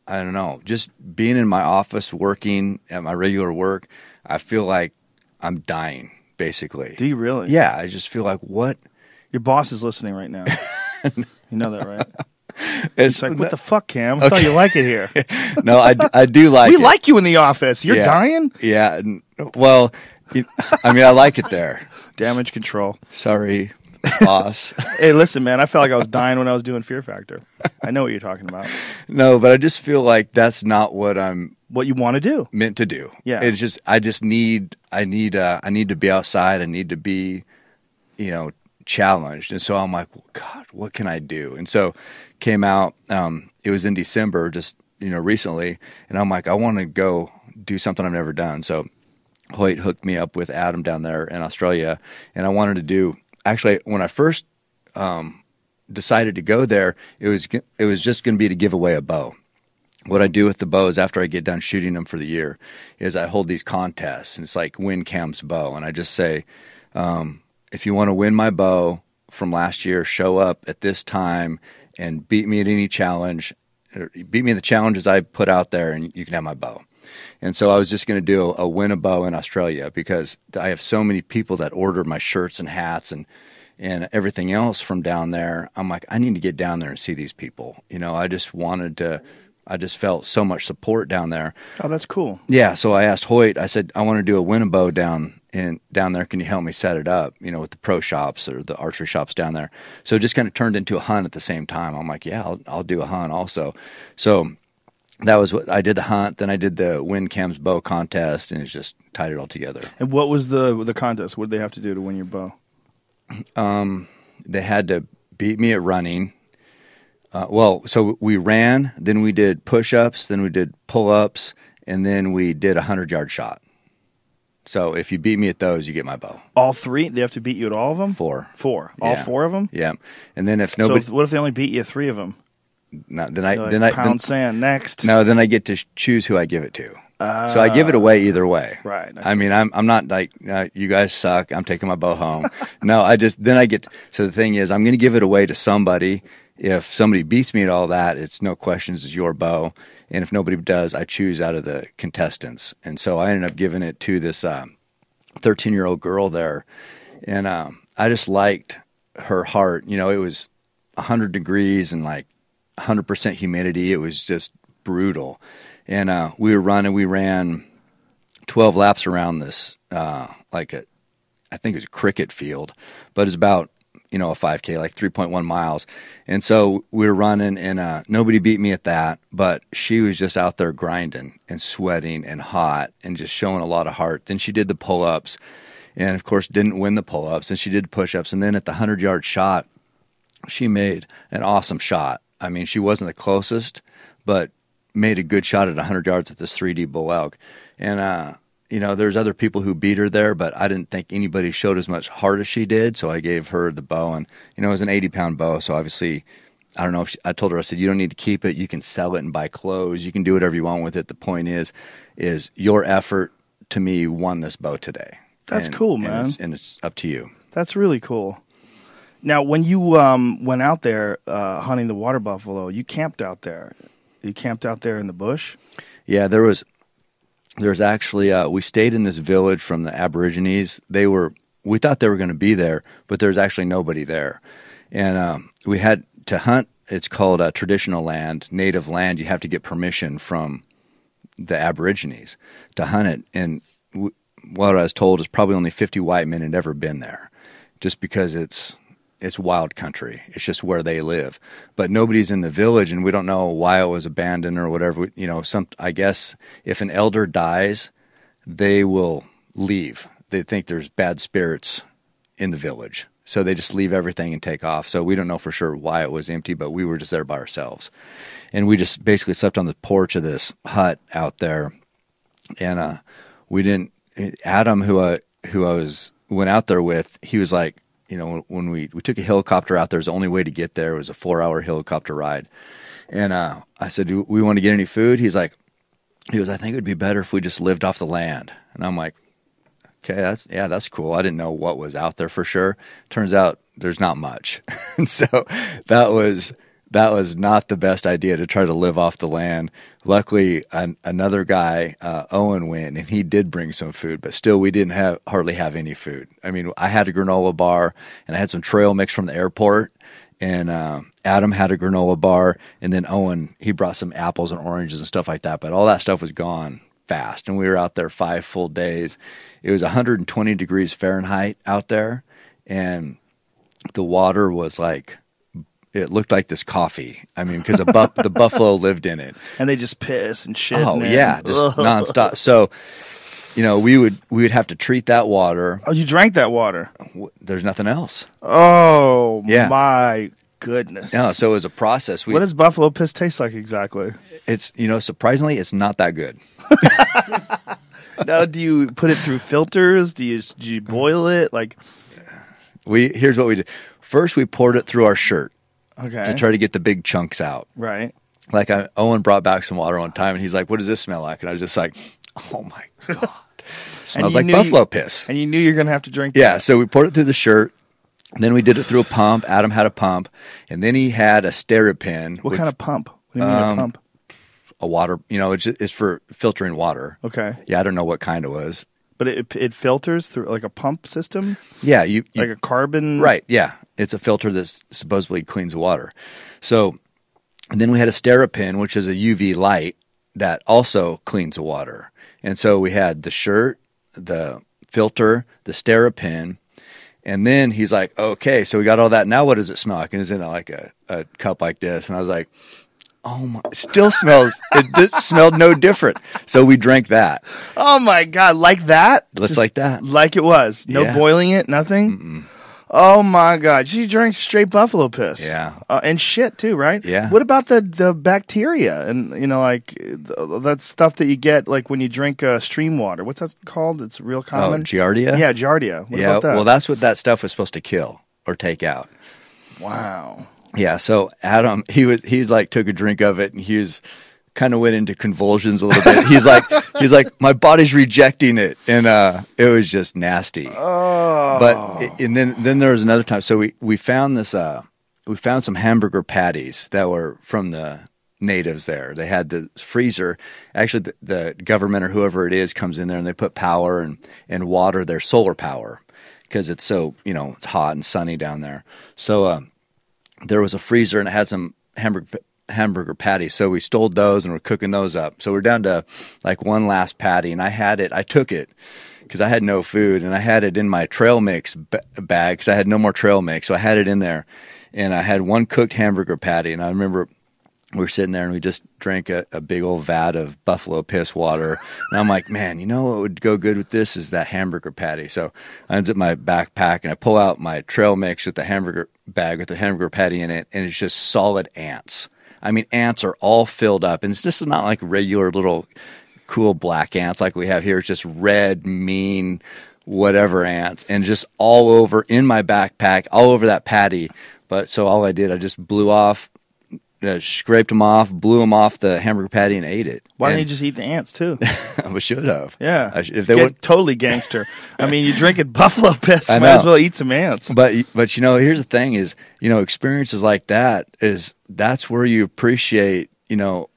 I don't know, just being in my office, working at my regular work, I feel like I'm dying, basically. Do you really? Yeah, I just feel like, what? Your boss is listening right now. You know that, right? It's It's like, what the fuck, Cam? I thought you like it here. No, I, I do like We it. like you in the office. You're Yeah. dying? Yeah. n- Well, you- I mean, I like it there. Damage control. Sorry, boss. Hey, listen, man. I felt like I was dying when I was doing Fear Factor. I know what you're talking about. No, but I just feel like that's not what I'm What you want to do. meant to do. Yeah. It's just, I just need, I need, uh, I need to be outside. I need to be, you know, challenged. And so I'm like, well, God, what can I do? And so came out, um, it was in December, just, you know, recently. And I'm like, I want to go do something I've never done. So Hoyt hooked me up with Adam down there in Australia. And I wanted to do, actually, when I first, um, decided to go there, it was, it was just going to be to give away a bow. What I do with the bows after I get done shooting them for the year is I hold these contests, and it's like win Cam's bow. And I just say, um, if you want to win my bow from last year, show up at this time and beat me at any challenge, or beat me in the challenges I put out there, and you can have my bow. And so I was just going to do a, a win a bow in Australia because I have so many people that order my shirts and hats and and everything else from down there. I'm like, I need to get down there and see these people. You know, I just wanted to, I just felt so much support down there. Oh, that's cool. Yeah, so I asked Hoyt, I said, I want to do a win a bow down in down there. Can you help me set it up, you know, with the pro shops or the archery shops down there? So it just kind of turned into a hunt at the same time. I'm like, yeah, I'll, I'll do a hunt also. So that was what I did, the hunt. Then I did the win Cam's bow contest, and it's just tied it all together. And what was the the contest? What did they have to do to win your bow? Um, they had to beat me at running. Uh, well, so we ran, then we did push-ups, then we did pull-ups, and then we did a hundred-yard shot. So if you beat me at those, you get my bow. All three? They have to beat you at all of them? Four. Four. All Yeah. four of them? Yeah, and then if So nobody, if, what if they only beat you at three of them? no, then I Like, then I pound then, sand next. no, then I get to sh- choose who I give it to. Uh, So I give it away either way. Right, I I, mean, I'm I'm not like uh, you guys suck. I'm taking my bow home. No, I just then I get. So the thing is, I'm going to give it away to somebody. If somebody beats me at all that, it's no questions. It's your bow. And if nobody does, I choose out of the contestants. And so I ended up giving it to this thirteen year old girl there, and um, I just liked her heart. You know, it was one hundred degrees and like one hundred percent humidity. It was just brutal. And uh, we were running, we ran twelve laps around this, uh, like a, I think it was a cricket field, but it's about, you know, a five K, like three point one miles. And so we were running, and uh, nobody beat me at that, but she was just out there grinding and sweating and hot and just showing a lot of heart. Then she did the pull-ups, and of course didn't win the pull-ups, and she did push-ups. And then at the hundred-yard shot, she made an awesome shot. I mean, she wasn't the closest, but made a good shot at one hundred yards at this three D bull elk. And, uh, you know, there's other people who beat her there, but I didn't think anybody showed as much heart as she did. So I gave her the bow, and, you know, it was an eighty pound bow. So obviously, I don't know if she, I told her, I said, you don't need to keep it. You can sell it and buy clothes. You can do whatever you want with it. The point is, is your effort to me won this bow today. That's And- cool, and man. it's, and it's up to you. That's really cool. Now, when you um, went out there uh, hunting the water buffalo, you camped out there. You camped out there in the bush? Yeah, there was, there was actually, uh, we stayed in this village from the Aborigines. They were, we thought they were going to be there, but there's actually nobody there. And um, we had to hunt, it's called uh, traditional land, native land. You have to get permission from the Aborigines to hunt it. And w- what I was told is probably only fifty white men had ever been there, just because it's, it's wild country. It's just where they live. But nobody's in the village, and we don't know why it was abandoned or whatever. You know, some, I guess if an elder dies, they will leave. They think there's bad spirits in the village. So they just leave everything and take off. So we don't know for sure why it was empty, but we were just there by ourselves. And we just basically slept on the porch of this hut out there. And uh, we didn't, Adam, who I, who I was, went out there with, he was like, you know, when we, we took a helicopter out there, the only way to get there was a four hour helicopter ride. And uh, I said, do we want to get any food? He's like, he goes, I think it would be better if we just lived off the land. And I'm like, okay, that's, yeah, that's cool. I didn't know what was out there for sure. Turns out there's not much. And so that was, that was not the best idea to try to live off the land. Luckily, an, another guy, uh, Owen, went, and he did bring some food, but still we didn't have hardly have any food. I mean, I had a granola bar, and I had some trail mix from the airport, and uh, Adam had a granola bar, and then Owen, he brought some apples and oranges and stuff like that, but all that stuff was gone fast, and we were out there five full days. It was one hundred twenty degrees Fahrenheit out there, and the water was like, it looked like this coffee. I mean, because buff- the buffalo lived in it. And they just piss and shit. Oh, in yeah, it. just Ugh. nonstop. So, you know, we would we would have to treat that water. Oh, you drank that water? There's nothing else. Oh, Yeah. my goodness. No, so it was a process. We, What does buffalo piss taste like exactly? It's, you know, surprisingly, it's not that good. Now, do you put it through filters? Do you, do you boil it? Like, We Here's what we did. First, we poured it through our shirt okay. to try to get the big chunks out. Right. Like I, Owen brought back some water one time, and he's like, "What does this smell like?" And I was just like, "Oh my god, it smells you like knew buffalo you- piss." And you knew you're going to have to drink Yeah, that. so we poured it through the shirt. Then we did it through a pump. Adam had a pump, and then he had a Steripin. What which- kind of pump? What do you mean Um, a pump? a water? You know, it's just, it's for filtering water. Okay. Yeah, I don't know what kind it was. But it it filters through like a pump system? Yeah, you, you Like a carbon? right? Yeah, it's a filter that supposedly cleans the water. So, and then we had a Steripin, which is a U V light that also cleans the water. And so we had the shirt, the filter, the Steripin, and then he's like, "Okay, so we got all that. Now what does it smell like?" And it's in like a, a cup like this, and I was like, "Oh my!" It still smells. It did, smelled no different. So we drank that. Oh my God, like that? Just like that. Like it was. No Yeah. boiling it, nothing? Oh my God. You drank straight buffalo piss. Yeah. Uh, and shit too, right? Yeah. What about the, the bacteria and, you know, like th- that stuff that you get like when you drink uh, stream water? What's that called? It's real Oh, common. Giardia. Yeah, Giardia. What yeah. about that? Well, that's what that stuff was supposed to kill or take out. wow. Yeah, so Adam, he was he was like took a drink of it, and he was kind of went into convulsions a little bit. He's like he's like my body's rejecting it, and uh, it was just nasty. Oh. But and then then there was another time. So we we found this uh we found some hamburger patties that were from the natives there. They had the freezer. Actually, the, the government or whoever it is comes in there and they put power and and water their solar power because it's so you know it's hot and sunny down there. So. Um, There was a freezer and it had some hamburger hamburger patties. So we stole those and we're cooking those up. So we're down to like one last patty, and I had it. I took it because I had no food, and I had it in my trail mix b- bag because I had no more trail mix. So I had it in there, and I had one cooked hamburger patty. And I remember we were sitting there and we just drank a, a big old vat of buffalo piss water. And I'm like, man, you know what would go good with this is that hamburger patty. So I unzip my backpack and I pull out my trail mix with the hamburger bag with the hamburger patty in it, and it's just solid ants. I mean, ants are all filled up, and it's just not like regular little cool black ants like we have here. It's just red, mean, whatever ants, and just all over in my backpack, all over that patty. But so all I did, I just blew off, uh, scraped them off, blew them off the hamburger patty, and ate it. Why and didn't you just eat the ants too? I should have. Yeah. I sh- if Just they get would. totally gangster. I mean, you're drinking buffalo piss. I Might as know. well eat some ants. But but you know, here's the thing: is you know, experiences like that is that's where you appreciate. You know,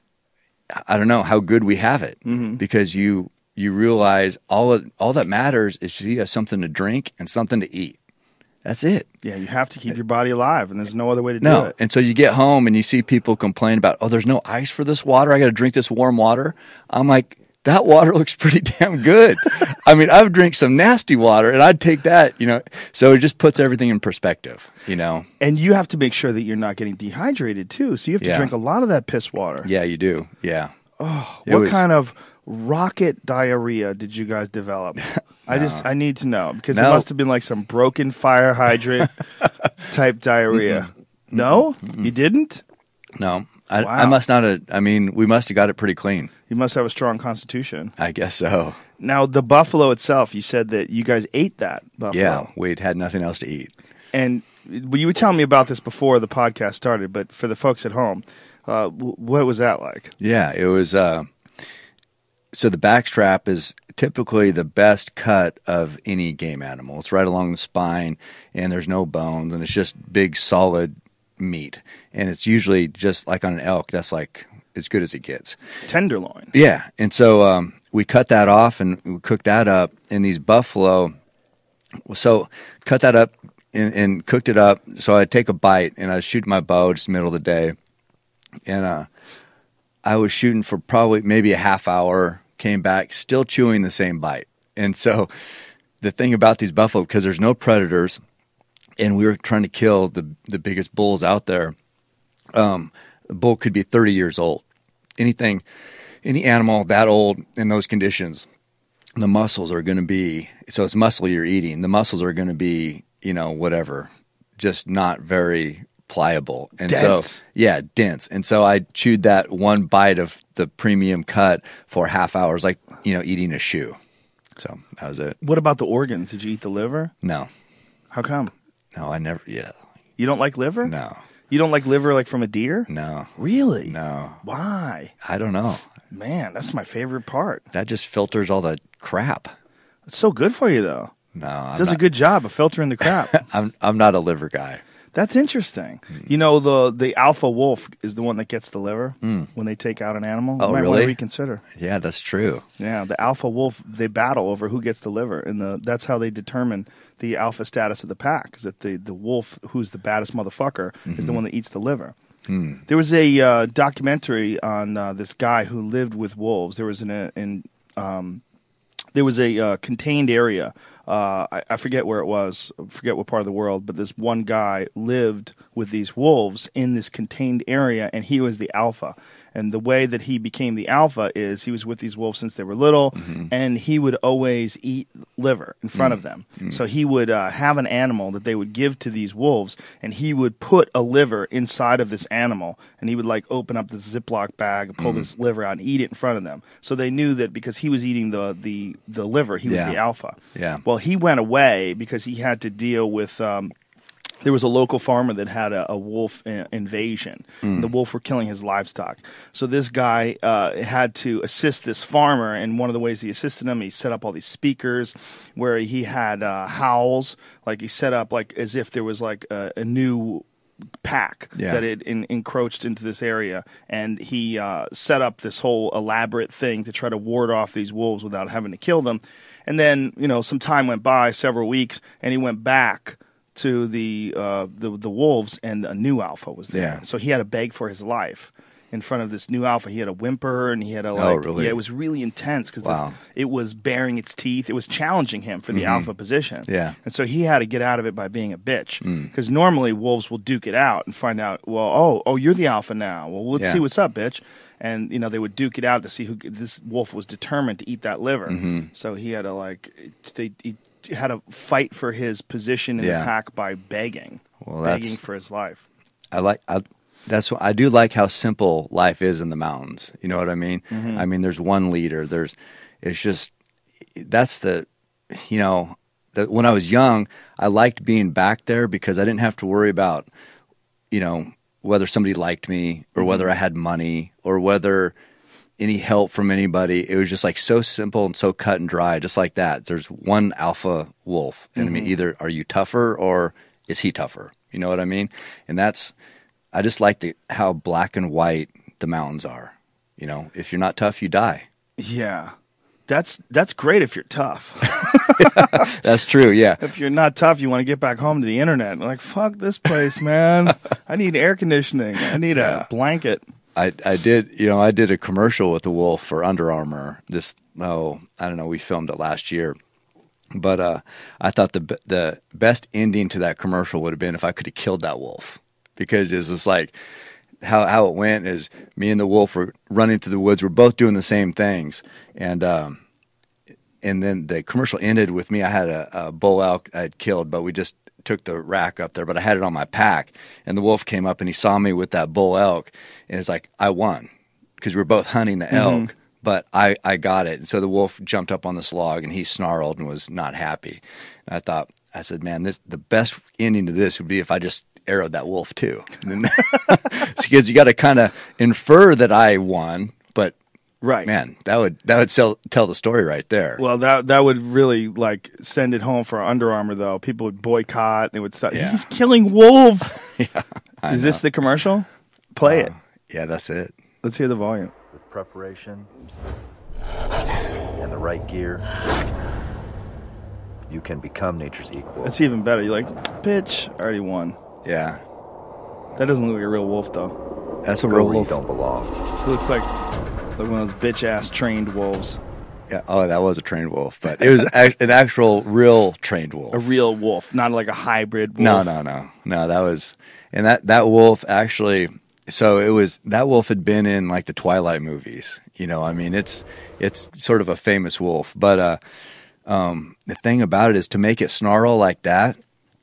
I don't know how good we have it Mm-hmm. because you you realize all it, all that matters is you have something to drink and something to eat. That's it. Yeah, you have to keep your body alive, and there's no other way to do No, it. and so you get home and you see people complain about, oh, there's no ice for this water. I got to drink this warm water. I'm like, that water looks pretty damn good. I mean, I've drank some nasty water, and I'd take that. You know, so it just puts everything in perspective. You know. And you have to make sure that you're not getting dehydrated too. So you have to Yeah. drink a lot of that piss water. Yeah, you do. Yeah. Oh, It what was- kind of rocket diarrhea did you guys develop? I just I need to know because it No. must have been like some broken fire hydrant type diarrhea. No, you didn't. No, I, Wow. I must not have. I mean, we must have got it pretty clean. You must have a strong constitution. I guess so. Now the buffalo itself, you said that you guys ate that buffalo. Yeah, we'd had nothing else to eat. And well, you were telling me about this before the podcast started, but for the folks at home, uh, w- what was that like? Yeah, it was. Uh, so the backstrap is typically the best cut of any game animal. It's right along the spine, and there's no bones, and it's just big, solid meat, and it's usually just like on an elk. That's like as good as it gets. Tenderloin. Yeah, and so um, we cut that off and we cooked that up. And these buffalo, so cut that up and, and cooked it up. So I'd take a bite and I'd shoot my bow just middle of the day, and uh, I was shooting for probably maybe a half hour. Came back still chewing the same bite, and so the thing about these buffalo, because there's no predators, and we were trying to kill the the biggest bulls out there. Um, a bull could be thirty years old. Anything, any animal that old in those conditions, the muscles are going to be, so it's muscle you're eating. The muscles are going to be, you know, whatever, just not very pliable. And dense. so, yeah, dense. And so I chewed that one bite of the premium cut for half hours, like, you know, eating a shoe. So that was it. What about the organs? Did you eat the liver? No, How come? no, I never, yeah, You don't like liver? no, You don't like liver like from a deer? no, Really? no. Why? I don't know. Man, that's my favorite part. That just filters all the crap. It's so good for you, though. No, I'm It does not, a good job of filtering the crap. I'm I'm not a liver guy. That's interesting. You know, the the alpha wolf is the one that gets the liver when they take out an animal. Oh, you might want really? to reconsider. Yeah, that's true. Yeah, the alpha wolf, they battle over who gets the liver, and the that's how they determine the alpha status of the pack. Is that the, the wolf, who's the baddest motherfucker, is the one that eats the liver. There was a uh, documentary on uh, this guy who lived with wolves. There was an uh, in um, there was a uh, contained area. Uh, I, I forget where it was, I forget what part of the world, but this one guy lived with these wolves in this contained area, and he was the alpha. And the way that he became the alpha is he was with these wolves since they were little, mm-hmm. and he would always eat liver in front mm-hmm. of them. Mm-hmm. So he would uh, have an animal that they would give to these wolves, and he would put a liver inside of this animal, and he would like open up this Ziploc bag and pull mm-hmm. this liver out and eat it in front of them. So they knew that because he was eating the the, the liver, he yeah. was the alpha. Yeah. Well, he went away because he had to deal with. Um, There was a local farmer that had a, a wolf uh, invasion. Mm. The wolf were killing his livestock. So this guy uh, had to assist this farmer, and one of the ways he assisted him, he set up all these speakers where he had uh, howls, like he set up like as if there was like a, a new pack yeah. that had in, encroached into this area, and he uh, set up this whole elaborate thing to try to ward off these wolves without having to kill them. And then, you know, some time went by, several weeks, and he went back to the, uh, the the wolves, and a new alpha was there. Yeah. So he had to beg for his life in front of this new alpha. He had to whimper, and he had to like, oh, really? yeah, it was really intense because wow. it was baring its teeth. It was challenging him for the mm-hmm. alpha position. Yeah. And so he had to get out of it by being a bitch, because mm. normally wolves will duke it out and find out, well, oh, oh, you're the alpha now. Well, let's yeah. see what's up, bitch. And, you know, they would duke it out to see who, this wolf was determined to eat that liver. Mm-hmm. So he had to like, they, he, had to fight for his position in yeah. the pack by begging, well, begging for his life. I like I, that's what I do like how simple life is in the mountains. You know what I mean? Mm-hmm. I mean, there's one leader. There's, it's just that's the, you know, the, when I was young, I liked being back there because I didn't have to worry about, you know, whether somebody liked me or mm-hmm. whether I had money or whether any help from anybody. It was just like so simple and so cut and dry, just like that. There's one alpha wolf. And mm-hmm. I mean, either are you tougher or is he tougher? You know what I mean? And that's, I just like the, how black and white the mountains are. You know, if you're not tough, you die. Yeah. That's, that's great if you're tough. That's true. Yeah. If you're not tough, you want to get back home to the internet. Like, fuck this place, man. I need air conditioning. I need yeah. a blanket. I, I did, you know, I did a commercial with the wolf for Under Armour. This, oh, I don't know, we filmed it last year. But uh, I thought the the best ending to that commercial would have been if I could have killed that wolf. Because it's just like, how, how it went is me and the wolf were running through the woods. We're both doing the same things. And um, and then the commercial ended with me. I had a, a bull elk I had killed, but we just took the rack up there, but I had it on my pack, and the wolf came up and he saw me with that bull elk, and it's like, I won because we were both hunting the elk, mm-hmm. but I, I got it. And so the wolf jumped up on this log and he snarled and was not happy. And I thought, I said, man, this the best ending to this would be if I just arrowed that wolf too. And then, because you got to kind of infer that I won, but right, man, that would that would sell, tell the story right there. Well, that that would really like send it home for Under Armour, though. People would boycott. They would start. Yeah. He's killing wolves. yeah. I Is this know. the commercial? Play it. Uh, Yeah, that's it. Let's hear the volume. With preparation and the right gear, you can become nature's equal. That's even better. You're like, bitch, I already won. Yeah, That doesn't look like a real wolf, though. that's a Go real where you wolf. don't belong. It looks like, like one of those bitch-ass trained wolves. Yeah. Oh, that was a trained wolf, but it was a- an actual, real trained wolf. A real wolf, not like a hybrid wolf. No, no, no, no. That was, and that that wolf actually. So it was that wolf had been in like the Twilight movies. You know, I mean, it's it's sort of a famous wolf. But uh, um, the thing about it is to make it snarl like that.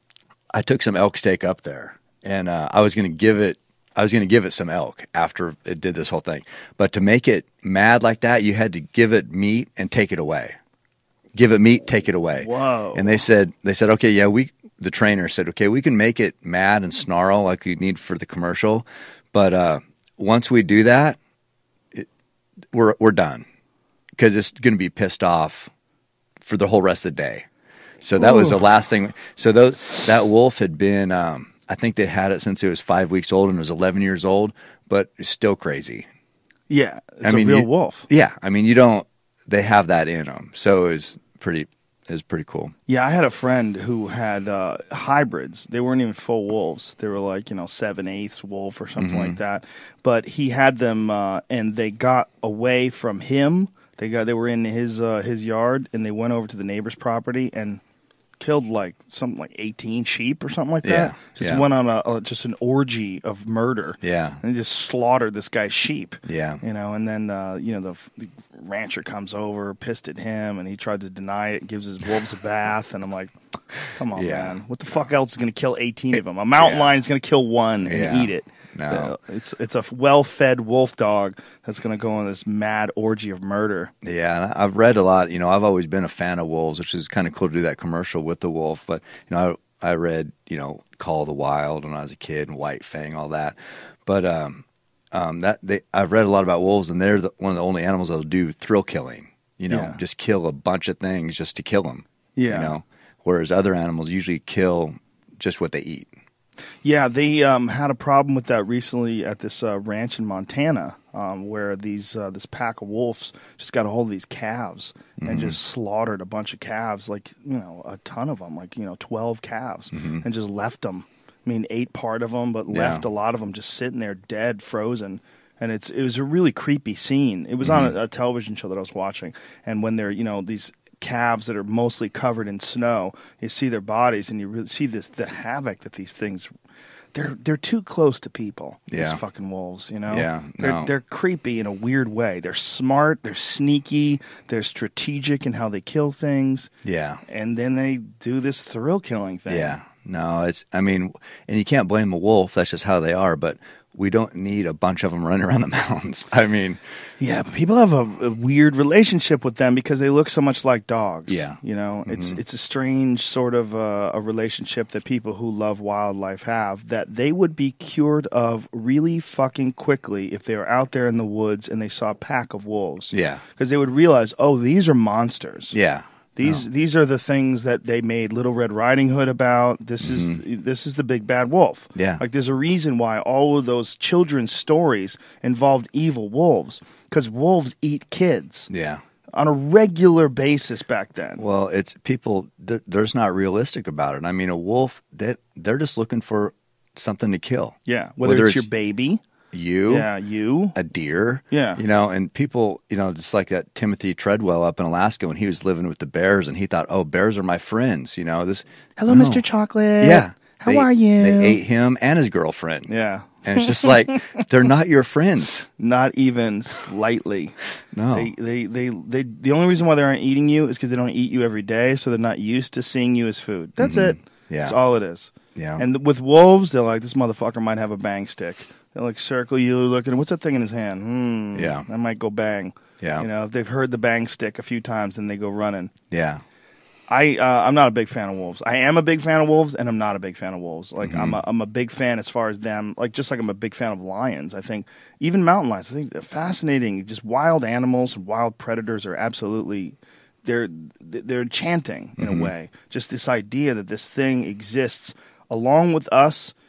I took some elk steak up there, and uh, I was going to give it. I was going to give it some elk after it did this whole thing. But to make it mad like that, you had to give it meat and take it away. Give it meat, take it away. Whoa. And they said, they said, okay, yeah, we. The trainer said, okay, we can make it mad and snarl like you need for the commercial, but uh, once we do that, it, we're we're done because it's going to be pissed off for the whole rest of the day. So that was the last thing. So those, that wolf had been, um, I think they had it since it was five weeks old and it was eleven years old, but it's still crazy. Yeah, it's I mean, a real you- wolf. Yeah, I mean, you don't. They have that in them, so it was pretty. It was pretty cool. Yeah, I had a friend who had uh, hybrids. They weren't even full wolves. They were like, you know, seven-eighths wolf or something Mm-hmm. like that. But he had them, uh, and they got away from him. They got they were in his uh, his yard, and they went over to the neighbor's property and killed like something like eighteen sheep or something like that. Yeah, Just yeah. went on a, a just an orgy of murder. Yeah. and just slaughtered this guy's sheep. Yeah. you know, and then uh, you know the, the rancher comes over, pissed at him, and he tried to deny it. Gives his wolves a bath, and I'm like, come on, Yeah. man, what the fuck else is going to kill eighteen of them? A mountain Yeah. lion is going to kill one and Yeah. eat it. No. Uh, it's it's a well-fed wolf dog that's going to go on this mad orgy of murder. Yeah, and I've read a lot. You know, I've always been a fan of wolves, which is kind of cool to do that commercial with the wolf. But you know, I, I read you know Call of the Wild when I was a kid and White Fang, all that. But um, um, that they I've read a lot about wolves, and they're the, one of the only animals that'll do thrill killing. You know, Yeah. just kill a bunch of things just to kill them. Yeah. You know, whereas other animals usually kill just what they eat. Yeah, they um, had a problem with that recently at this uh, ranch in Montana, um, where these uh, this pack of wolves just got a hold of these calves Mm-hmm. and just slaughtered a bunch of calves, like you know, a ton of them, like you know, twelve calves, and just left them. I mean, ate part of them, but Mm-hmm. Yeah. left a lot of them just sitting there dead, frozen. And it's it was a really creepy scene. It was on Mm-hmm. a, a television show that I was watching, and when they're you know these calves that are mostly covered in snow, you see their bodies, and you really see this the havoc that these things. They're they're too close to people. Yeah. These fucking wolves, you know. Yeah, they're no. they're creepy in a weird way. They're smart. They're sneaky. They're strategic in how they kill things. Yeah. And then they do this thrill killing thing. Yeah. No, it's, I mean, and you can't blame a wolf. That's just how they are. But we don't need a bunch of them running around the mountains. I mean, Yeah, but people have a, a weird relationship with them because they look so much like dogs. Yeah. you know, it's it's a strange sort of uh, a relationship that people who love wildlife have. That they would be cured of really fucking quickly if they were out there in the woods and they saw a pack of wolves. Yeah. because they would realize, oh, these are monsters. yeah. These these are the things that they made Little Red Riding Hood about. This is this is the big bad wolf. Mm-hmm. Yeah. Like there's a reason why all of those children's stories involved evil wolves because wolves eat kids Yeah. on a regular basis back then. Well, it's people, they're, they're just not realistic about it. I mean, a wolf, they, they're just looking for something to kill. Yeah, whether, Whether it's, it's- your baby, You, yeah, you, a deer. Yeah. You know, and people, you know, just like that Timothy Treadwell up in Alaska when he was living with the bears and he thought, oh, bears are my friends. You know, this. hello, no. Mister Chocolate. Yeah. how They- are you? They ate him and his girlfriend. Yeah, And it's just like, they're not your friends. not even slightly. No. They, they, they, they, the only reason why they aren't eating you is because they don't eat you every day, so they're not used to seeing you as food. That's it. Mm-hmm. Yeah. That's all it is. Yeah. And th- with wolves, they're like, this motherfucker might have a bang stick. They'll like circle you, looking, what's that thing in his hand? Hmm. Yeah. I might go bang. Yeah. You know, if they've heard the bang stick a few times, then they go running. Yeah. I uh, I'm not a big fan of wolves. I am a big fan of wolves, and I'm not a big fan of wolves. Like Mm-hmm. I'm a I'm a big fan as far as them. Like just like I'm a big fan of lions. I think even mountain lions. I think they're fascinating. Just wild animals, wild predators are absolutely they're they're enchanting in Mm-hmm. a way. Just this idea that this thing exists along with us.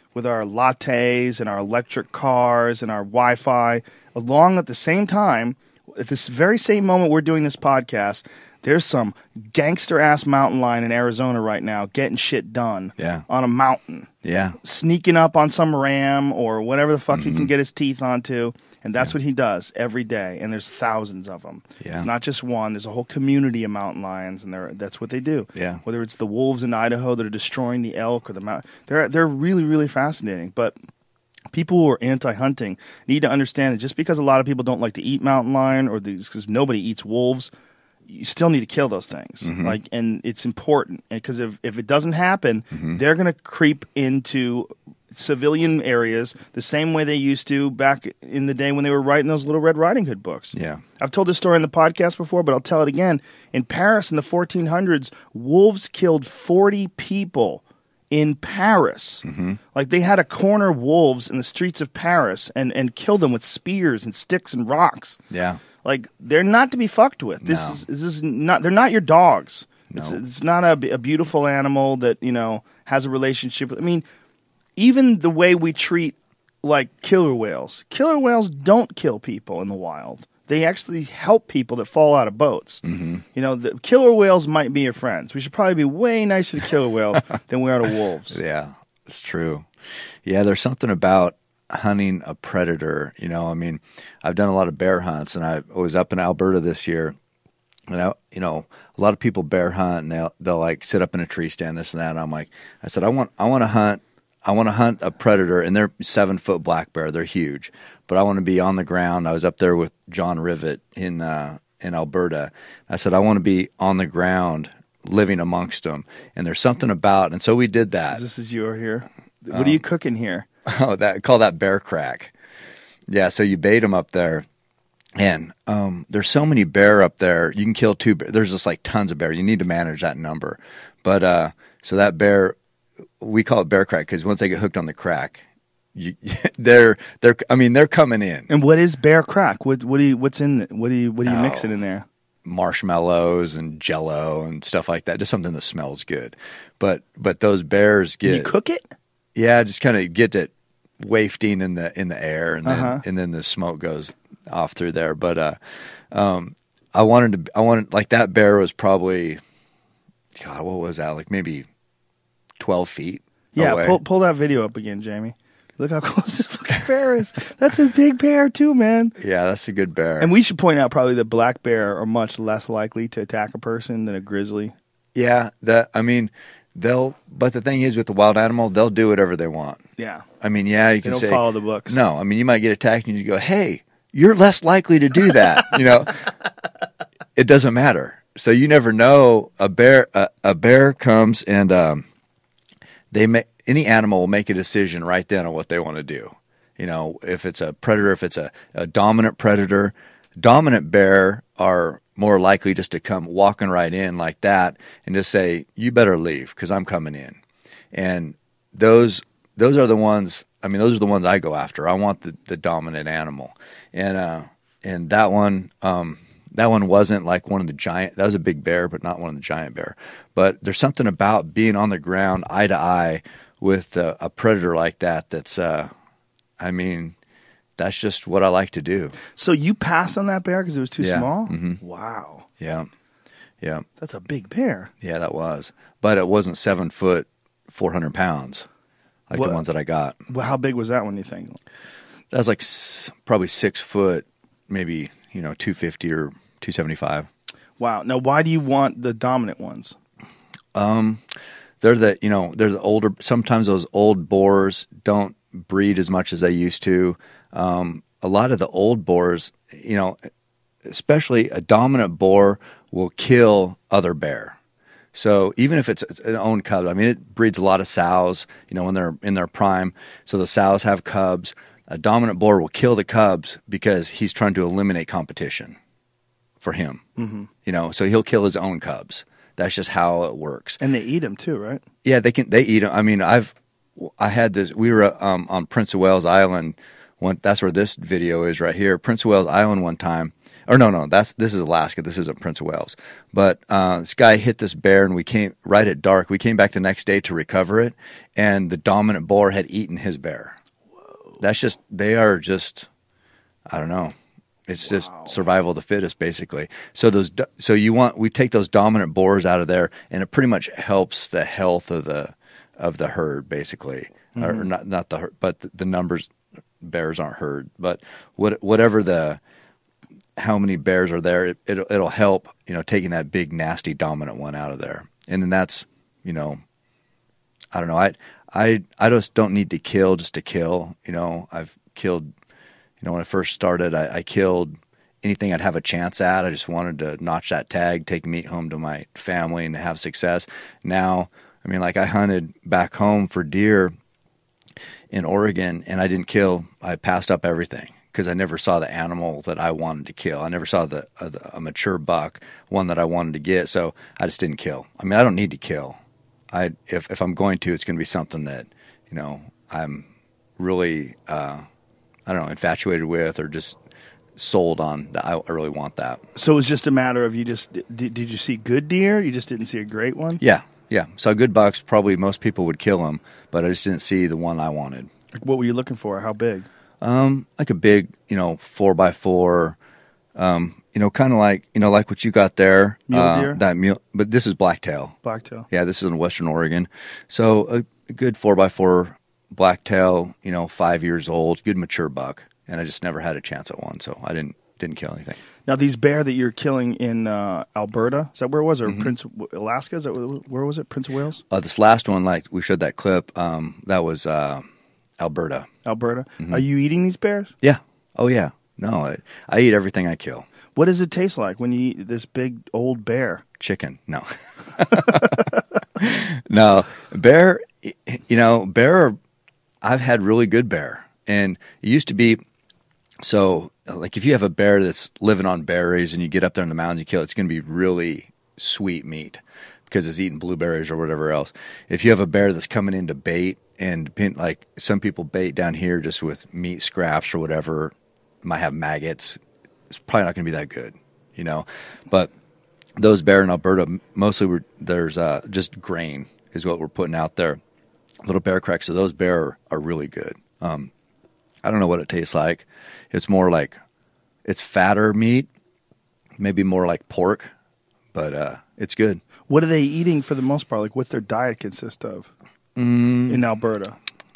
with our lattes and our electric cars and our Wi-Fi, along at the same time, at this very same moment we're doing this podcast, there's some gangster-ass mountain lion in Arizona right now getting shit done Yeah. on a mountain, Yeah. sneaking up on some ram or whatever the fuck Mm-hmm. he can get his teeth onto. And that's what he does every day. And there's thousands of them. Yeah. It's not just one. There's a whole community of mountain lions, and they're, that's what they do. Yeah. Whether it's the wolves in Idaho that are destroying the elk or the mountain, they're they're really really fascinating. But people who are anti-hunting need to understand that just because a lot of people don't like to eat mountain lion or because nobody eats wolves, you still need to kill those things. Mm-hmm. Like, and it's important because if if it doesn't happen, Mm-hmm. they're going to creep into civilian areas the same way they used to back in the day when they were writing those Little Red Riding Hood books. Yeah. I've told this story in the podcast before, but I'll tell it again. In Paris in the fourteen hundreds, wolves killed forty people in Paris. Mm-hmm. Like they had to corner wolves in the streets of Paris and, and kill them with spears and sticks and rocks. Yeah. Like they're not to be fucked with. This No. is this is not. They're not your dogs. It's, No. it's not a, a beautiful animal that you know has a relationship. I mean, even the way we treat like killer whales. Killer whales don't kill people in the wild. They actually help people that fall out of boats. Mm-hmm. You know, the killer whales might be your friends. We should probably be way nicer to killer whales than we are to wolves. Yeah, it's true. Yeah, there's something about hunting a predator. You know, I mean, I've done a lot of bear hunts, and I was up in Alberta this year. And I, you know, a lot of people bear hunt, and they'll they'll like sit up in a tree stand, this and that. And I'm like, I said, I want I want to hunt. I want to hunt a predator, and they're seven foot black bear. They're huge, but I want to be on the ground. I was up there with John Rivet in uh, in Alberta. I said, I want to be on the ground, living amongst them. And there's something about, and so we did that. This is your here. What are you cooking here? Oh, that call that bear crack. Yeah, so you bait them up there, and um, there's so many bear up there. You can kill two. Bear. There's just like tons of bear. You need to manage that number. But uh, so that bear, we call it bear crack because once they get hooked on the crack, you, they're they're. I mean, they're coming in. And what is bear crack? What what do you what's in it? What do you what do you Oh. mix it in there? Marshmallows and Jello and stuff like that. Just something that smells good. But but those bears Can get you cook it? yeah, just kind of get it wafting in the in the air, and then Uh-huh. and then the smoke goes off through there. But uh, um, I wanted to, I wanted like that bear was probably, God, what was that? Like maybe twelve feet. Yeah, away. pull pull that video up again, Jamie. Look how close this fucking bear is. That's a big bear too, man. Yeah, that's a good bear. And we should point out probably that black bear are much less likely to attack a person than a grizzly. yeah, that I mean, they'll. But the thing is, with the wild animal, they'll do whatever they want. Yeah. I mean, yeah, you They can don't say follow the books. No, I mean, you might get attacked, and you go, "Hey, you're less likely to do that." You know, it doesn't matter. So you never know. A bear, a, a bear comes, and um, they make any animal will make a decision right then on what they want to do. You know, if it's a predator, if it's a, a dominant predator, dominant bear are more likely just to come walking right in like that and just say, "You better leave because I'm coming in." And those those are the ones. I mean, those are the ones I go after. I want the, the dominant animal, and uh, and that one. Um, That one wasn't like one of the giant. That was a big bear, but not one of the giant bear. But there's something about being on the ground, eye to eye, with a, a predator like that. That's, uh, I mean, that's just what I like to do. So you passed on that bear because it was too Yeah. small? Mhm. Wow. Yeah, yeah, That's a big bear. yeah. That was, but it wasn't seven foot, four hundred pounds, like What- the ones that I got. Well, how big was that one, you think? That was like s- probably six foot, maybe you know, two fifty or two seventy five. Wow. Now, why do you want the dominant ones? They're the, you know, they're the older, sometimes those old boars don't breed as much as they used to. Um, a lot of the old boars, you know, especially a dominant boar will kill other bear. So even if it's, it's an own cub, I mean, it breeds a lot of sows, you know, when they're in their prime. So the sows have cubs. A dominant boar will kill the cubs because he's trying to eliminate competition for him. Mm-hmm. You know, so he'll kill his own cubs. That's just how it works. And they eat them too, right? Yeah, they can. They eat them. I mean, I've, I had this. We were um, on Prince of Wales Island. One, that's where this video is right here. Prince of Wales Island one time, or no, no, that's this is Alaska. This isn't Prince of Wales. But uh, this guy hit this bear, and we came right at dark. We came back the next day to recover it, and the dominant boar had eaten his bear. Whoa. That's just they are just, I don't know. It's wow. just survival of the fittest, basically. So those, so you want we take those dominant boars out of there, and it pretty much helps the health of the of the herd, basically, mm-hmm. or not not the herd, but the, the numbers. Bears aren't herd, but what, whatever the how many bears are there, it, it'll, it'll help, you know, taking that big nasty dominant one out of there. And then that's, you know, I don't know, I I I just don't need to kill just to kill. You know, I've killed, you know, when I first started, I, I killed anything I'd have a chance at. I just wanted to notch that tag, take meat home to my family, and have success. Now, I mean, like I hunted back home for deer in Oregon, and I didn't kill. I passed up everything because I never saw the animal that I wanted to kill. I never saw the, uh, the a mature buck, one that I wanted to get. So I just didn't kill. I mean, I don't need to kill. I if if I'm going to, it's going to be something that, you know, I'm really uh, I don't know, infatuated with, or just sold on. That I really want that. So it was just a matter of you just did, did you see good deer? You just didn't see a great one? Yeah. Yeah, saw good bucks. Probably most people would kill them, but I just didn't see the one I wanted. Like, what were you looking for? How big? Um, like a big, you know, four by four. Um, you know, kind of like you know, like what you got there. Mule uh, deer. That mule, but this is blacktail. Blacktail. Yeah, this is in Western Oregon. So a, a good four by four blacktail. You know, five years old, good mature buck, and I just never had a chance at one, so I didn't didn't kill anything. Now, these bear that you're killing in uh, Alberta, is that where it was? Or Mm-hmm. Prince Alaska? Is that where was it? Prince of Wales? Uh, this last one, like we showed that clip, um, that was uh, Alberta. Alberta. Mm-hmm. Are you eating these bears? Yeah. Oh yeah. No, I, I eat everything I kill. What does it taste like when you eat this big old bear? Chicken. No. No. Bear, you know, bear, I've had really good bear. And it used to be, so like if you have a bear that's living on berries and you get up there in the mountains, you kill it, it's going to be really sweet meat because it's eating blueberries or whatever else. If you have a bear that's coming in to bait, and like some people bait down here just with meat scraps or whatever, might have maggots, it's probably not going to be that good, you know. But those bear in Alberta, mostly we're, there's uh, just grain is what we're putting out there. Little bear cracks, so those bear are, are really good. Um, I don't know what it tastes like. It's more like, it's fatter meat, maybe more like pork, but uh, it's good. What are they eating for the most part? Like, what's their diet consist of Mm, in Alberta?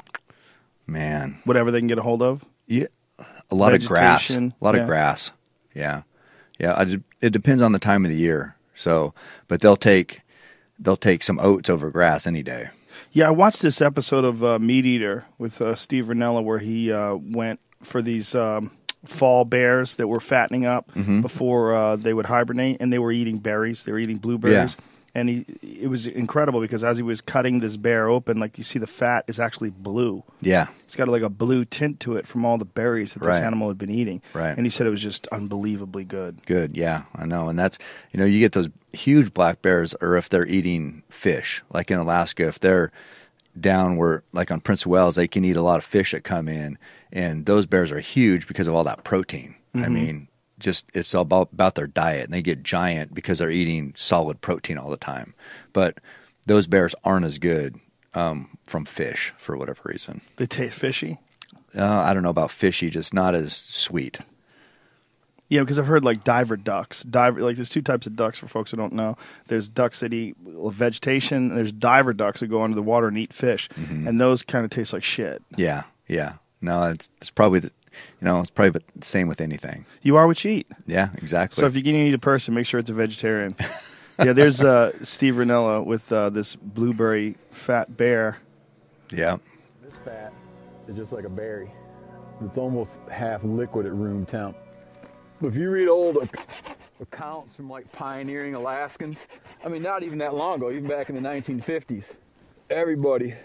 man. Whatever they can get a hold of? Yeah, a lot of grass. A Vegetation, lot yeah. of grass. Yeah, yeah. I, it depends on the time of the year. So, but they'll take they'll take some oats over grass any day. Yeah, I watched this episode of uh, Meat Eater with uh, Steve Rinella where he uh, went for these um, fall bears that were fattening up Mm-hmm. before uh, they would hibernate, and they were eating berries. They were eating blueberries. Yeah. And he, it was incredible because as he was cutting this bear open, like you see the fat is actually blue. Yeah, It's got like a blue tint to it from all the berries that this Right. animal had been eating. Right. And he said it was just unbelievably good. good. Yeah, I know. And that's, you know, you get those huge black bears, or if they're eating fish, like in Alaska, if they're down where, like on Prince of Wales, they can eat a lot of fish that come in, and those bears are huge because of all that protein. Mm-hmm. I mean, just it's all about, about their diet, and they get giant because they're eating solid protein all the time. But those bears aren't as good um, from fish for whatever reason. They taste fishy. Uh, I don't know about fishy, just not as sweet. Yeah, because I've heard like diver ducks. Diver like there's two types of ducks for folks who don't know. There's ducks that eat vegetation, and there's diver ducks that go under the water and eat fish, Mm-hmm. and those kind of taste like shit. Yeah, yeah. No, it's it's probably the, you know, it's probably the same with anything. You are what you eat. Yeah, exactly. So if you're going to eat a person, make sure it's a vegetarian. Yeah, there's uh, Steve Rinella with uh, this blueberry fat bear. yeah, This fat is just like a berry. It's almost half liquid at room temp. But if you read old ac- accounts from like pioneering Alaskans, I mean, not even that long ago, even back in the nineteen fifties, everybody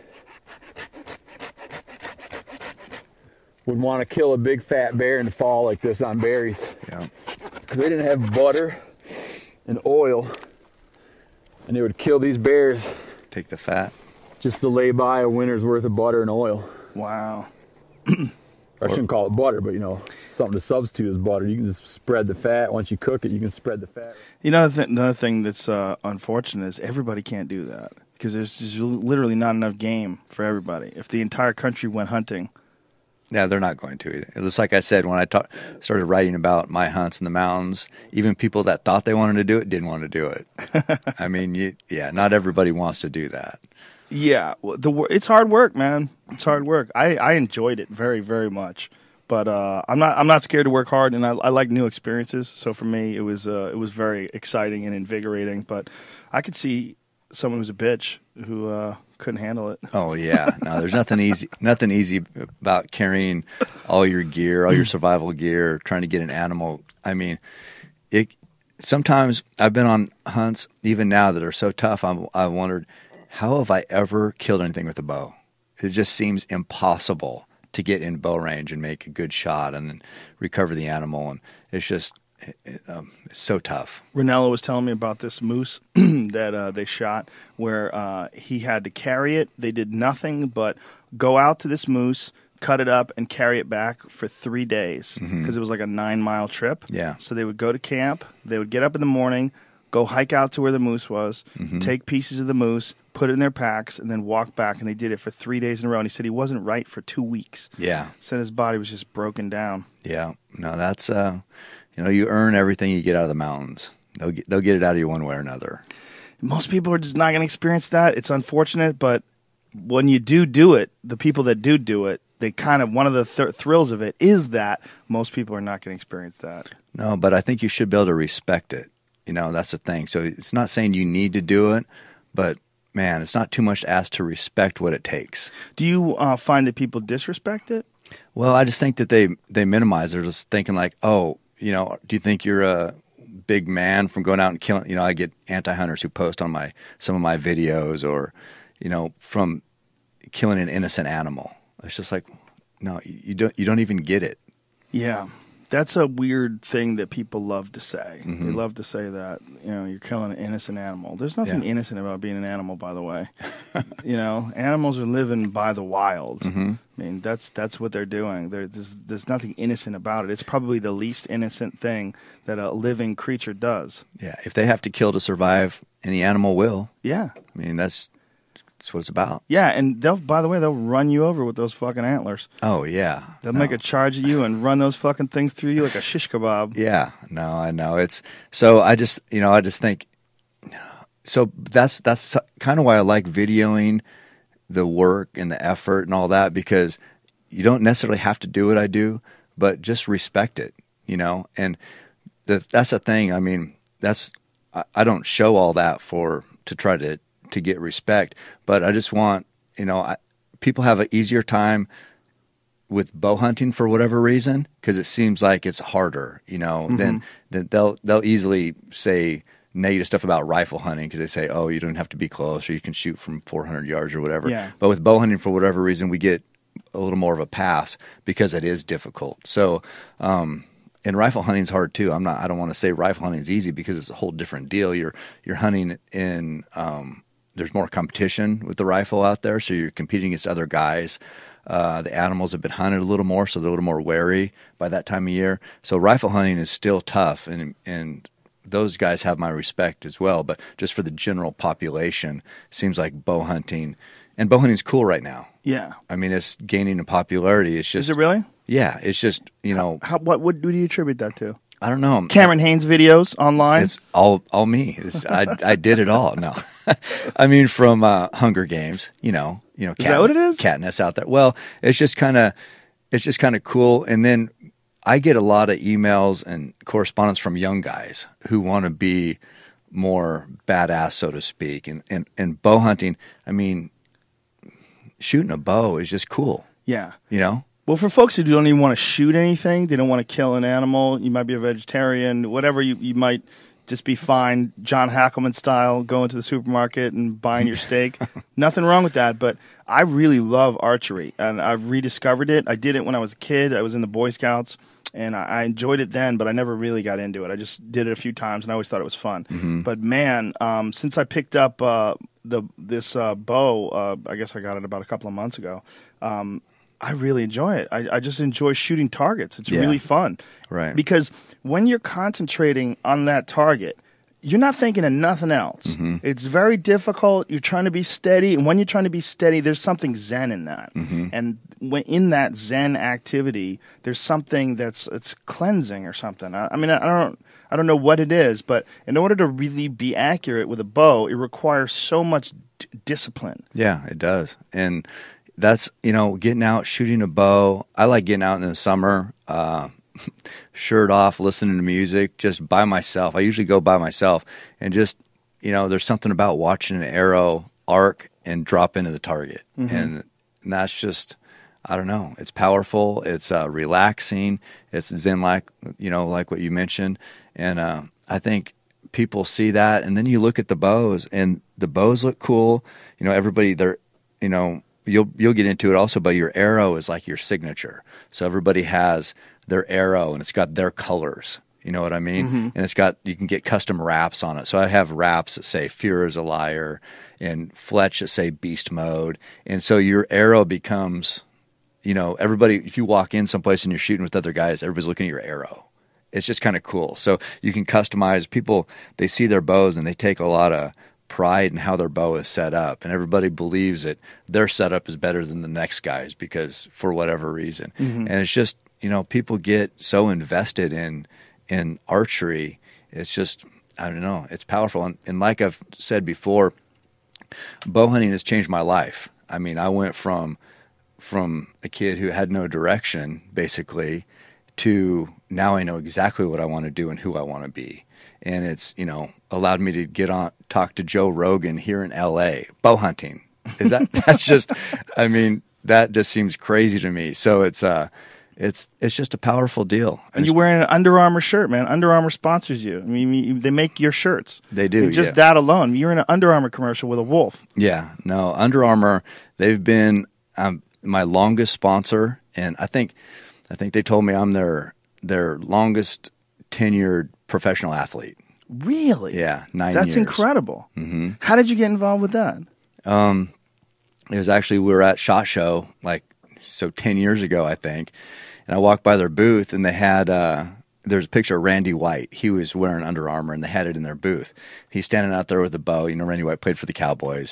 would want to kill a big fat bear in the fall like this on berries. yeah, Because they didn't have butter and oil, and they would kill these bears take the fat. just to lay by a winter's worth of butter and oil. Wow. I shouldn't call it butter, but you know, something to substitute as butter. You can just spread the fat. Once you cook it, you can spread the fat. You know, th- another thing that's uh, unfortunate is everybody can't do that because there's just literally not enough game for everybody. If the entire country went hunting. Yeah, they're not going to. It was like I said, when I talk, started writing about my hunts in the mountains, even people that thought they wanted to do it didn't want to do it. I mean, you, yeah, not everybody wants to do that. Yeah, well, the wor- it's hard work, man. It's hard work. I, I enjoyed it very, very much. But uh, I'm not I'm not scared to work hard, and I, I like new experiences. So for me, it was uh, it was very exciting and invigorating. But I could see someone who's a bitch who uh, couldn't handle it. Oh yeah, no, there's nothing easy, nothing easy about carrying all your gear, all your survival gear, trying to get an animal. I mean, it. Sometimes I've been on hunts, even now, that are so tough. I'm, I wondered, how have I ever killed anything with a bow? It just seems impossible to get in bow range and make a good shot and then recover the animal, and it's just it, it, um, it's so tough. Ranella was telling me about this moose that uh, they shot where uh, he had to carry it. They did nothing but go out to this moose, cut it up, and carry it back for three days because mm-hmm. it was like a nine-mile trip. Yeah. So they would go to camp. They would get up in the morning, go hike out to where the moose was, mm-hmm. take pieces of the moose, put it in their packs, and then walk back. And they did it for three days in a row. And he said he wasn't right for two weeks. Yeah. Said his body was just broken down. Yeah. No, that's, uh, you know, you earn everything you get out of the mountains. They'll get, they'll get it out of you one way or another. Most people are just not going to experience that. It's unfortunate, but when you do do it, the people that do do it, they kind of, one of the th- thrills of it is that most people are not going to experience that. No, but I think you should be able to respect it. You know, that's the thing. So it's not saying you need to do it, but man, it's not too much to ask to respect what it takes. Do you uh, find that people disrespect it? Well, I just think that they, they minimize. They're just thinking like, oh, you know, do you think you're a big man from going out and killing? You know, I get anti-hunters who post on my some of my videos or, you know, from killing an innocent animal. It's just like, no, you don't. You don't even get it. Yeah, that's a weird thing that people love to say. Mm-hmm. They love to say that, you know, you're killing an innocent animal. There's nothing Yeah. innocent about being an animal, by the way. You know, animals are living by the wild. Mm-hmm. I mean, that's that's what they're doing. There, there's there's nothing innocent about it. It's probably the least innocent thing that a living creature does. Yeah, if they have to kill to survive, any animal will. Yeah. I mean, that's that's what it's about. Yeah, and they'll, by the way, they'll run you over with those fucking antlers. Oh yeah, They'll no. make a charge at you and run those fucking things through you like a shish kebab. Yeah, no, I know. It's so I just you know I just think so that's that's kind of why I like videoing the work and the effort and all that, because you don't necessarily have to do what I do, but just respect it, you know. And the, that's the thing. I mean, that's I, I don't show all that for to try to. to get respect, but I just want, you know, I, people have an easier time with bow hunting for whatever reason, because it seems like it's harder, you know, mm-hmm. then, then they'll, they'll easily say negative stuff about rifle hunting because they say, oh, you don't have to be close or you can shoot from four hundred yards or whatever. Yeah. But with bow hunting, for whatever reason, we get a little more of a pass because it is difficult. So, um, and rifle hunting is hard too. I'm not, I don't want to say rifle hunting is easy because it's a whole different deal. You're, you're hunting in, um, there's more competition with the rifle out there, so you're competing against other guys. Uh, the animals have been hunted a little more, so they're a little more wary by that time of year. So rifle hunting is still tough, and and those guys have my respect as well. But just for the general population, it seems like bow hunting, and bow hunting is cool right now. Yeah. I mean, it's gaining in popularity. It's just Is it really? Yeah, it's just, you know. How, what, what do you attribute that to? I don't know. Cameron Haynes videos online? It's all all me. It's, I I did it all. No, I mean from uh, Hunger Games. You know, you know. Is that what it is? Katniss out there. Well, it's just kind of, it's just kind of cool. And then I get a lot of emails and correspondence from young guys who want to be more badass, so to speak. And and and bow hunting. I mean, shooting a bow is just cool. Yeah. You know. Well, for folks who don't even want to shoot anything, they don't want to kill an animal, you might be a vegetarian, whatever, you, you might just be fine, John Hackelman style, going to the supermarket and buying your steak. Nothing wrong with that, but I really love archery, and I've rediscovered it. I did it when I was a kid. I was in the Boy Scouts, and I, I enjoyed it then, but I never really got into it. I just did it a few times, and I always thought it was fun. Mm-hmm. But, man, um, since I picked up uh, the this uh, bow, uh, I guess I got it about a couple of months ago, um, I really enjoy it. I, I just enjoy shooting targets. It's Yeah. really fun. Right. Because when you're concentrating on that target, you're not thinking of nothing else. Mm-hmm. It's very difficult. You're trying to be steady. And when you're trying to be steady, there's something zen in that. Mm-hmm. And when in that zen activity, there's something that's it's cleansing or something. I, I mean, I, I don't I don't know what it is, but in order to really be accurate with a bow, it requires so much d- discipline. Yeah, it does. And that's, you know, getting out, shooting a bow. I like getting out in the summer, uh, shirt off, listening to music, just by myself. I usually go by myself and just, you know, there's something about watching an arrow arc and drop into the target. Mm-hmm. And, and that's just, I don't know. It's powerful. It's uh, relaxing. It's zen-like, you know, like what you mentioned. And uh, I think people see that, and then you look at the bows, and the bows look cool. You know, everybody, they're, you know, you'll you'll get into it also, but your arrow is like your signature. So everybody has their arrow, and it's got their colors. You know what I mean? Mm-hmm. And it's got, you can get custom wraps on it. So I have wraps that say "Fear is a liar" and Fletch that say "Beast mode," and so your arrow becomes, you know, everybody. If you walk in someplace and you're shooting with other guys, everybody's looking at your arrow. It's just kind of cool. So you can customize. People, they see their bows and they take a lot of pride in how their bow is set up, and everybody believes that their setup is better than the next guy's because for whatever reason. Mm-hmm. And it's just, you know, people get so invested in in archery. It's just, I don't know, it's powerful. And, and like I've said before, bow hunting has changed my life. I mean, I went from from a kid who had no direction, basically, to now I know exactly what I want to do and who I want to be. And it's, you know, allowed me to get on, talk to Joe Rogan here in L A, bow hunting. Is that, that's just, I mean, that just seems crazy to me. So it's, uh, it's, it's just a powerful deal. And you're wearing an Under Armour shirt, man. Under Armour sponsors you. I mean, you, they make your shirts. They do, I mean, just yeah. that alone. You're in an Under Armour commercial with a wolf. Yeah, no, Under Armour, they've been um, my longest sponsor. And I think, I think they told me I'm their, their longest tenured professional athlete. Really? Yeah, nine That's years. incredible. Mm-hmm. How did you get involved with that? Um, it was actually, we were at SHOT Show, like, so ten years ago, I think. And I walked by their booth, and they had, uh, there's a picture of Randy White. He was wearing Under Armour, and they had it in their booth. He's standing out there with a bow. You know, Randy White played for the Cowboys,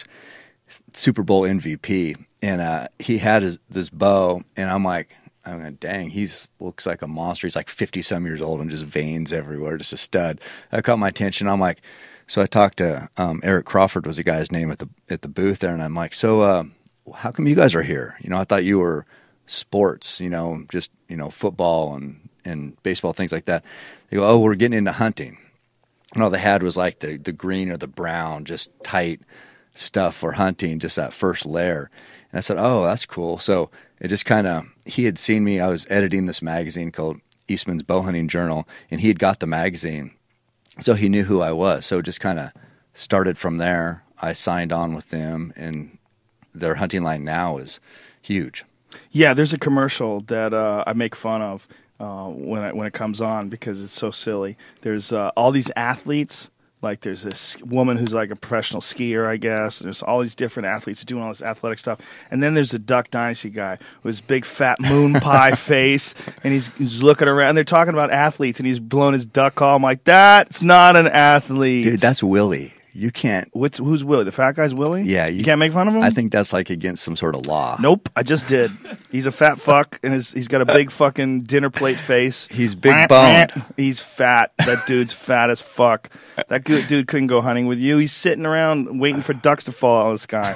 Super Bowl M V P. And uh, he had his, this bow, and I'm like, I'm like, dang, he's looks like a monster. He's like fifty-some years old and just veins everywhere, just a stud. That caught my attention. I'm like, so I talked to um, Eric Crawford was the guy's name at the at the booth there, and I'm like, so uh, how come you guys are here? You know, I thought you were sports, you know, just, you know, football and, and baseball, things like that. They go, oh, we're getting into hunting. And all they had was like the, the green or the brown, just tight stuff for hunting, just that first layer. And I said, oh, that's cool. So it just kind of, he had seen me. I was editing this magazine called Eastman's Bow Hunting Journal, and he had got the magazine. So he knew who I was. So it just kind of started from there. I signed on with them, and their hunting line now is huge. Yeah, there's a commercial that uh, I make fun of uh, when it, when it comes on because it's so silly. There's uh, all these athletes. Like there's this woman who's like a professional skier, I guess. There's all these different athletes doing all this athletic stuff. And then there's the Duck Dynasty guy with his big fat moon pie face, and he's, he's looking around. They're talking about athletes, and he's blowing his duck call. I'm like, that's not an athlete. Dude, that's Willie. You can't. What's who's Willie? The fat guy's Willie? Yeah, you, you can't make fun of him. I think that's like against some sort of law. Nope, I just did. He's a fat fuck, and his, he's got a big fucking dinner plate face. He's big boned. He's fat. That dude's fat as fuck. That good dude couldn't go hunting with you. He's sitting around waiting for ducks to fall out of the sky.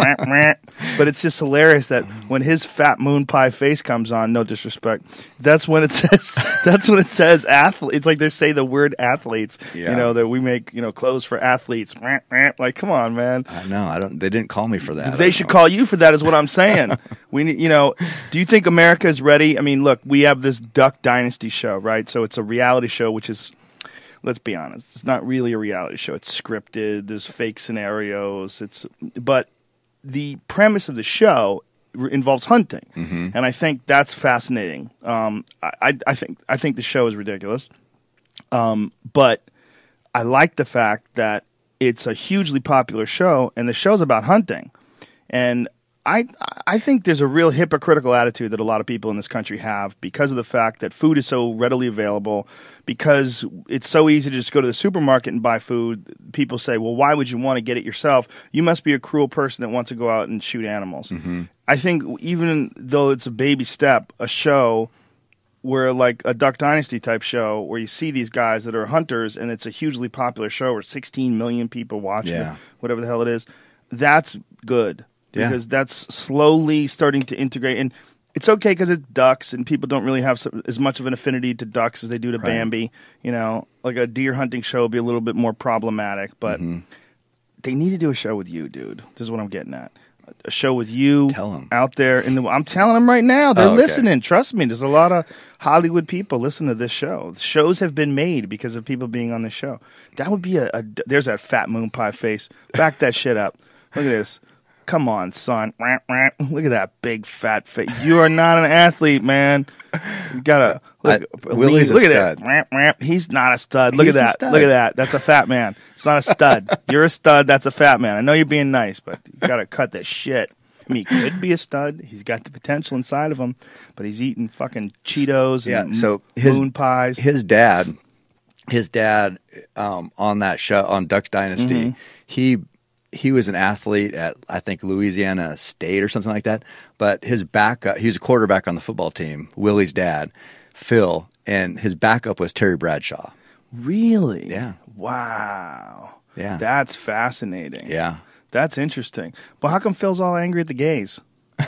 But it's just hilarious that when his fat moon pie face comes on, no disrespect, that's when it says that's when it says athlete. It's like they say the word athletes. Yeah. You know that we make you know clothes for athletes. Like, come on, man. I know. I don't. They didn't call me for that. They should call you for that. Is what I'm saying. We, need, you know, do you think America is ready? I mean, look, we have this Duck Dynasty show, right? So it's a reality show, which is. Let's be honest. It's not really a reality show. It's scripted. There's fake scenarios. It's but. The premise of the show re- involves hunting, mm-hmm. and I think that's fascinating. Um, I, I think I think the show is ridiculous, um, but I like the fact that it's a hugely popular show, and the show's about hunting. And I I think there's a real hypocritical attitude that a lot of people in this country have because of the fact that food is so readily available, because it's so easy to just go to the supermarket and buy food. People say, well, why would you want to get it yourself? You must be a cruel person that wants to go out and shoot animals. Mm-hmm. I think even though it's a baby step, a show where like a Duck Dynasty type show where you see these guys that are hunters and it's a hugely popular show where sixteen million people watch Yeah. it, whatever the hell it is, that's good. Yeah. Because that's slowly starting to integrate. And it's okay because it's ducks, and people don't really have so, as much of an affinity to ducks as they do to Right. Bambi. You know, like a deer hunting show would be a little bit more problematic. But Mm-hmm. they need to do a show with you, dude. This is what I'm getting at. A show with you Tell 'em. out there. In the, I'm telling them right now. They're Oh, okay. listening. Trust me. There's a lot of Hollywood people listen to this show. Shows have been made because of people being on this show. That would be a, a there's that fat moon pie face. Back that shit up. Look at this. Come on, son. Look at that big fat face. You are not an athlete, man. You gotta look. I- Willie's a look at stud. that. He's not a stud. Look He's at a that. stud. Look at that. That's a fat man. It's not a stud. You're a stud. That's a fat man. I know you're being nice, but you gotta cut that shit. I mean, he could be a stud. He's got the potential inside of him, but he's eating fucking Cheetos and Yeah, so his- moon pies. His dad, his dad, um, on that show on Duck Dynasty, Mm-hmm. he he was an athlete at I think Louisiana State or something like that. But his backup, he was a quarterback on the football team. Willie's dad, Phil, and his backup was Terry Bradshaw. Really? Yeah. Wow. Yeah. That's fascinating. Yeah, That's interesting. But how come Phil's all angry at the gays?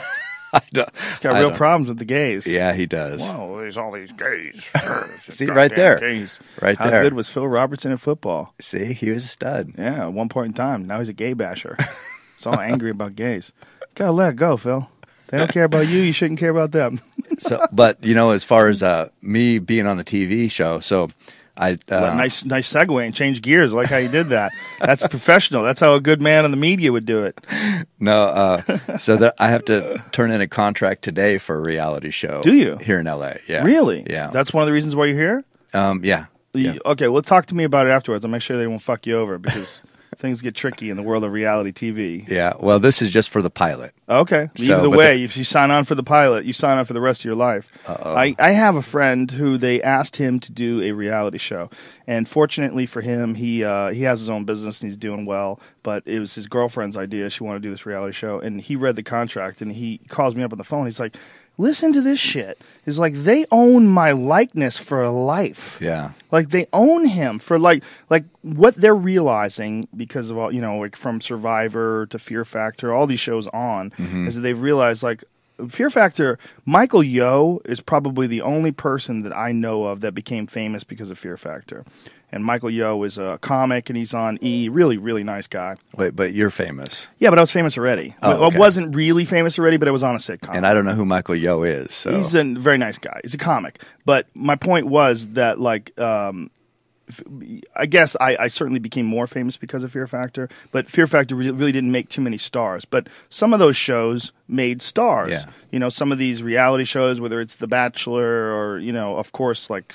I don't, He's got I real don't- problems with the gays. Yeah, he does. Whoa, there's all these gays. See, right there. Gays. Right How there. good was Phil Robertson in football? See, he was a stud. Yeah, at one point in time. Now he's a gay basher. He's all angry about gays. Gotta let it go, Phil. They don't care about you. You shouldn't care about them. So, but you know, as far as uh, me being on the T V show, so I uh, nice, nice segue and change gears. I like how you did that. That's professional. That's how a good man in the media would do it. no, uh, so that I have to turn in a contract today for a reality show. Do you? Here in L A? Yeah, Really? Yeah, That's one of the reasons why you're here? um, yeah. You- Yeah. Okay, well, talk to me about it afterwards. I'll make sure they won't fuck you over because things get tricky in the world of reality T V. Yeah, well, this is just for the pilot. Okay. So, Either but way, the- if you sign on for the pilot, you sign on for the rest of your life. I, I have a friend who they asked him to do a reality show, and fortunately for him, he uh, he has his own business and he's doing well. But it was his girlfriend's idea; she wanted to do this reality show, and he read the contract and he calls me up on the phone. He's like, "Listen to this shit." He's like, "They own my likeness for life." Yeah, Like they own him for like like what they're realizing because of all you know like from Survivor to Fear Factor, all these shows on is that they've realized like Fear Factor. Michael Yo is probably the only person that I know of that became famous because of Fear Factor, and Michael Yo is a comic and he's on E. Really, really nice guy. wait, but you're famous, Yeah, but I was famous already. Oh, I okay. wasn't really famous already, but I was on a sitcom. and I don't know who Michael Yo is. So He's a very nice guy. He's a comic. But my point was that, like, um, f- I guess I, I certainly became more famous because of Fear Factor. But Fear Factor re- really didn't make too many stars. But some of those shows made stars. Yeah. You know, some of these reality shows, whether it's The Bachelor or, you know, of course, like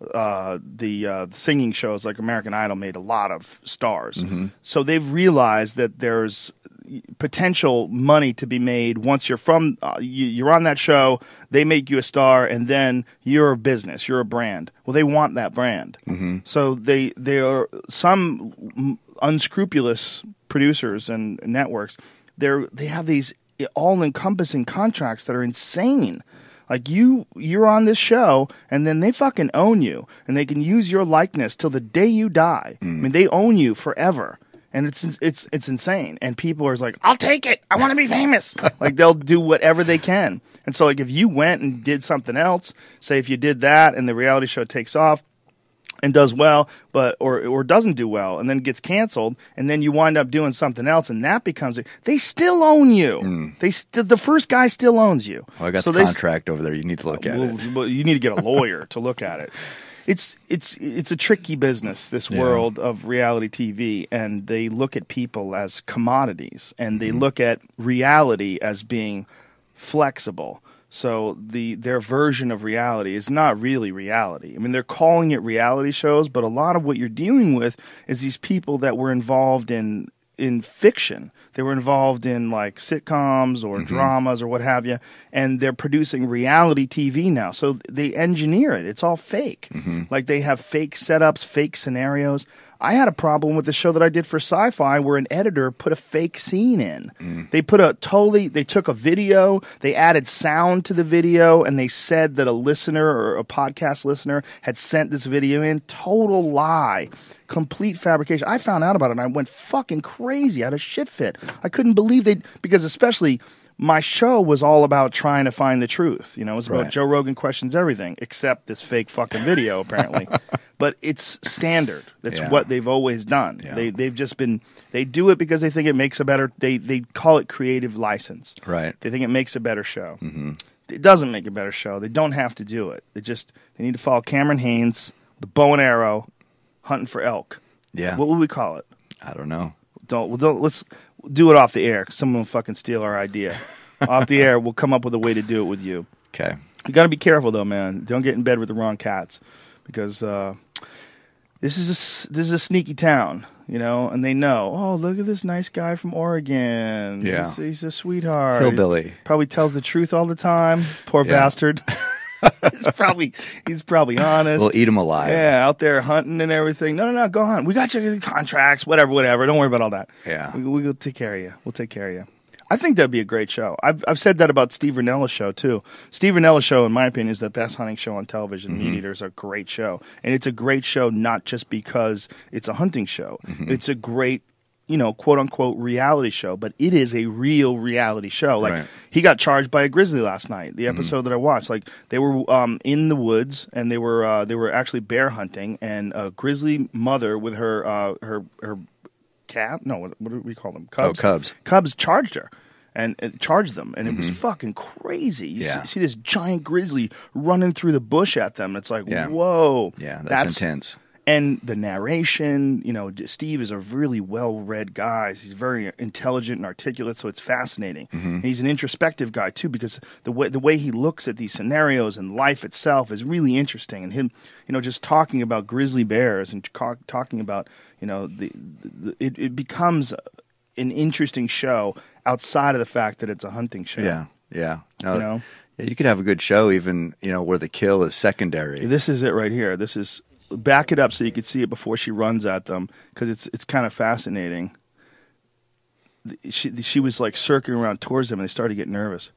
uh, the uh, singing shows like American Idol made a lot of stars. So they've realized that there's potential money to be made once you're from uh, you, you're on that show. They make you a star, and then you're a business, you're a brand. Well, they want that brand, mm-hmm. so they they are some mm, unscrupulous producers and networks. They're they have these all encompassing contracts that are insane. Like you, you're on this show, and then they fucking own you, and they can use your likeness till the day you die. I mean, they own you forever, and it's it's it's insane. And people are like, "I'll take it. I want to be famous." Like they'll do whatever they can. And so, like, if you went and did something else, say if you did that, and the reality show takes off and does well, but or or doesn't do well, and then gets canceled, and then you wind up doing something else, and that becomes they still own you. They st- the first guy still owns you. well, I got so the they contract over there. You need to look at well, it. well, you need to get a lawyer to look at it. It's it's it's a tricky business, this Yeah. world of reality T V, and they look at people as commodities, and they Mm-hmm. look at reality as being flexible. So the their version of reality is not really reality. I mean, they're calling it reality shows, but a lot of what you're dealing with is these people that were involved in in fiction. They were involved in like sitcoms or Mm-hmm. dramas or what have you, and they're producing reality T V now. So they engineer it. It's all fake. Mm-hmm. Like they have fake setups, fake scenarios. I had a problem with the show that I did for Sci-Fi where an editor put a fake scene in. Mm. They put a totally, they took a video, they added sound to the video, and they said that a listener or a podcast listener had sent this video in. Total lie. Complete fabrication. I found out about it and I went fucking crazy. I had a shit fit. I couldn't believe they, because especially my show was all about trying to find the truth. You know, it was about Right. Joe Rogan questions everything except this fake fucking video, apparently. But it's standard. It's Yeah. what they've always done. Yeah. They they've just been they do it because they think it makes a better. They they call it creative license. Right. They think it makes a better show. Mm-hmm. It doesn't make a better show. They don't have to do it. They just they need to follow Cameron Haynes, the bow and arrow, hunting for elk. Yeah. What would we call it? I don't know. Don't well, don't let's do it off the air. 'Cause someone will fucking steal our idea. Off the air, we'll come up with a way to do it with you. Okay. You got to be careful though, man. Don't get in bed with the wrong cats because uh, this is a s- this is a sneaky town, you know, and they know. Oh, look at this nice guy from Oregon. Yeah. he's, he's a sweetheart. Hillbilly. Probably tells the truth all the time. Poor Yeah. bastard. he's probably he's probably honest. We'll eat them alive. Yeah, out there hunting and everything. No, no, no, go hunt. We got your contracts, whatever, whatever. Don't worry about all that. Yeah. we, we'll take care of you. We'll take care of you. I think that'd be a great show. I've I've said that about Steve Rinella's show too. Steve Rinella's show, in my opinion, is the best hunting show on television. Mm-hmm. Meat Eater is a great show, and it's a great show not just because it's a hunting show. Mm-hmm. It's a great, you know, quote unquote reality show, but it is a real reality show. Like Right. he got charged by a grizzly last night. The episode that I watched, like they were um, in the woods and they were uh, they were actually bear hunting, and a grizzly mother with her uh, her her cat. No, what, what do we call them? Cubs. Oh, cubs. Cubs charged her. And, and charged them, and it was fucking crazy. You Yeah. see, see this giant grizzly running through the bush at them. It's like, Yeah. whoa, Yeah, that's, intense. And the narration, you know, Steve is a really well-read guy. He's very intelligent and articulate, so it's fascinating. And he's an introspective guy too, because the way the way he looks at these scenarios and life itself is really interesting. And him, you know, just talking about grizzly bears and ca- talking about, you know, the, the it, it becomes an interesting show outside of the fact that it's a hunting show. Yeah. Yeah. No, You know? yeah, you could have a good show even, you know, where the kill is secondary. This is it right here. This is back it up so you can see it before she runs at them, because it's it's kind of fascinating. She she was like circling around towards them, and they started to get nervous.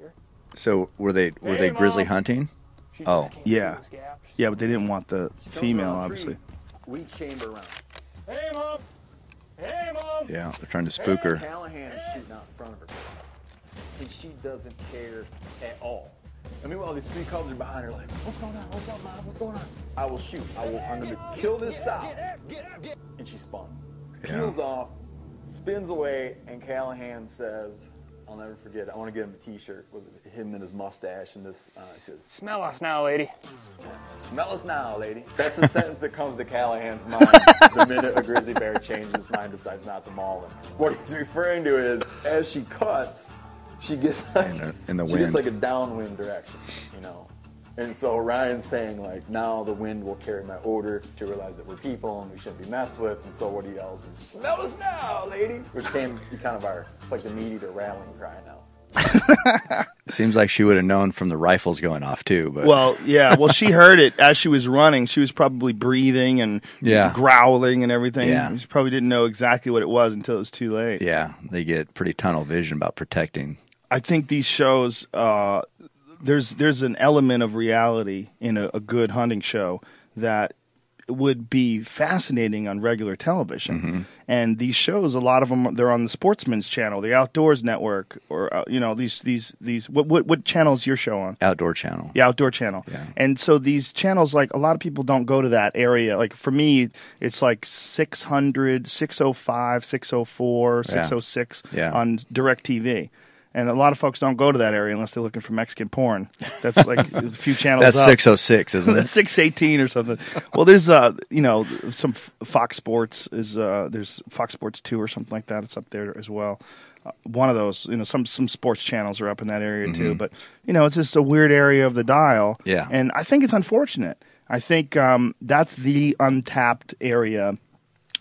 So were they were they grizzly hunting? Oh. Yeah, yeah, but they didn't want the female, obviously. Wheat chamber round. Hey, Mom! Hey, Mom! Yeah, they're trying to spook her. Callahan is shooting out in front of her. And she doesn't care at all. And meanwhile, these three cubs are behind her like, what's going on? What's up, Mom? What's going on? I will shoot. I will, I'm going to kill this sow. And she spun. Yeah. Peels off, spins away, and Callahan says, I'll never forget, I want to get him a t-shirt with him and his mustache and this, uh, he says, Smell us now, lady. smell us now, lady. That's the sentence that comes to Callahan's mind the minute a grizzly bear changes his mind, decides not to maul him. What he's referring to is, as she cuts, she gets like, In the- in the she wind. gets like a downwind direction, you know. And so Ryan's saying like, now the wind will carry my odor to realize that we're people and we shouldn't be messed with. And so what he yells is, smell us now, lady. Which came be kind of our, it's like the Meat Eater rallying cry now. Seems like she would have known from the rifles going off too, but Well, yeah. Well, she heard it as she was running. She was probably breathing and Yeah. growling and everything. Yeah. She probably didn't know exactly what it was until it was too late. yeah, they get pretty tunnel vision about protecting. I think these shows, uh, there's there's an element of reality in a, a good hunting show that would be fascinating on regular television. Mm-hmm. And these shows, a lot of them, they're on the Sportsman's Channel, the Outdoors Network, or uh, you know these these these. What what what channel is your show on? Outdoor channel. The Outdoor Channel. Yeah. And so these channels, like a lot of people don't go to that area. Like for me, it's like six hundred, six oh five, six oh four, six oh six Yeah. on DirecTV. And a lot of folks don't go to that area unless they're looking for Mexican porn. That's like a few channels That's up. six oh six, isn't That's it? six eighteen or something. Well, there's uh, you know, some F- Fox Sports is uh, there's Fox Sports two or something like that. It's up there as well. Uh, one of those, you know, some some sports channels are up in that area too. But you know, it's just a weird area of the dial. Yeah. And I think it's unfortunate. I think um, that's the untapped area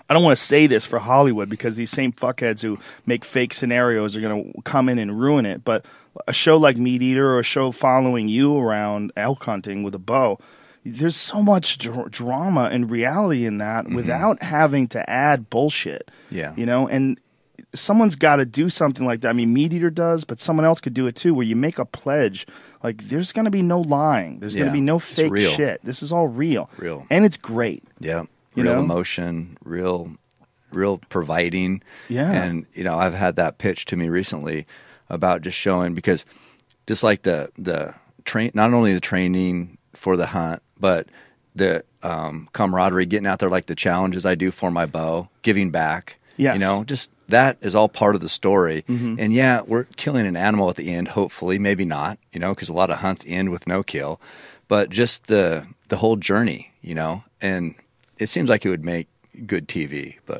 I don't want to say this for Hollywood because these same fuckheads who make fake scenarios are going to come in and ruin it. But a show like Meat Eater or a show following you around elk hunting with a bow, there's so much dr- drama and reality in that mm-hmm. without having to add bullshit. Yeah. You know, and someone's got to do something like that. I mean, Meat Eater does, but someone else could do it too, where you make a pledge. Like, there's going to be no lying. There's Yeah. going to be no It's fake real. shit. This is all real. Real. And it's great. Yeah. You Real know? emotion, real, real providing. Yeah. And, you know, I've had that pitch to me recently about just showing, because just like the, the train, not only the training for the hunt, but the um, camaraderie, getting out there, like the challenges I do for my bow, giving back. Yes. You know, just that is all part of the story. Mm-hmm. And yeah, we're killing an animal at the end, hopefully, maybe not, you know, because a lot of hunts end with no kill. But just the the whole journey, you know, and it seems like it would make good T V. But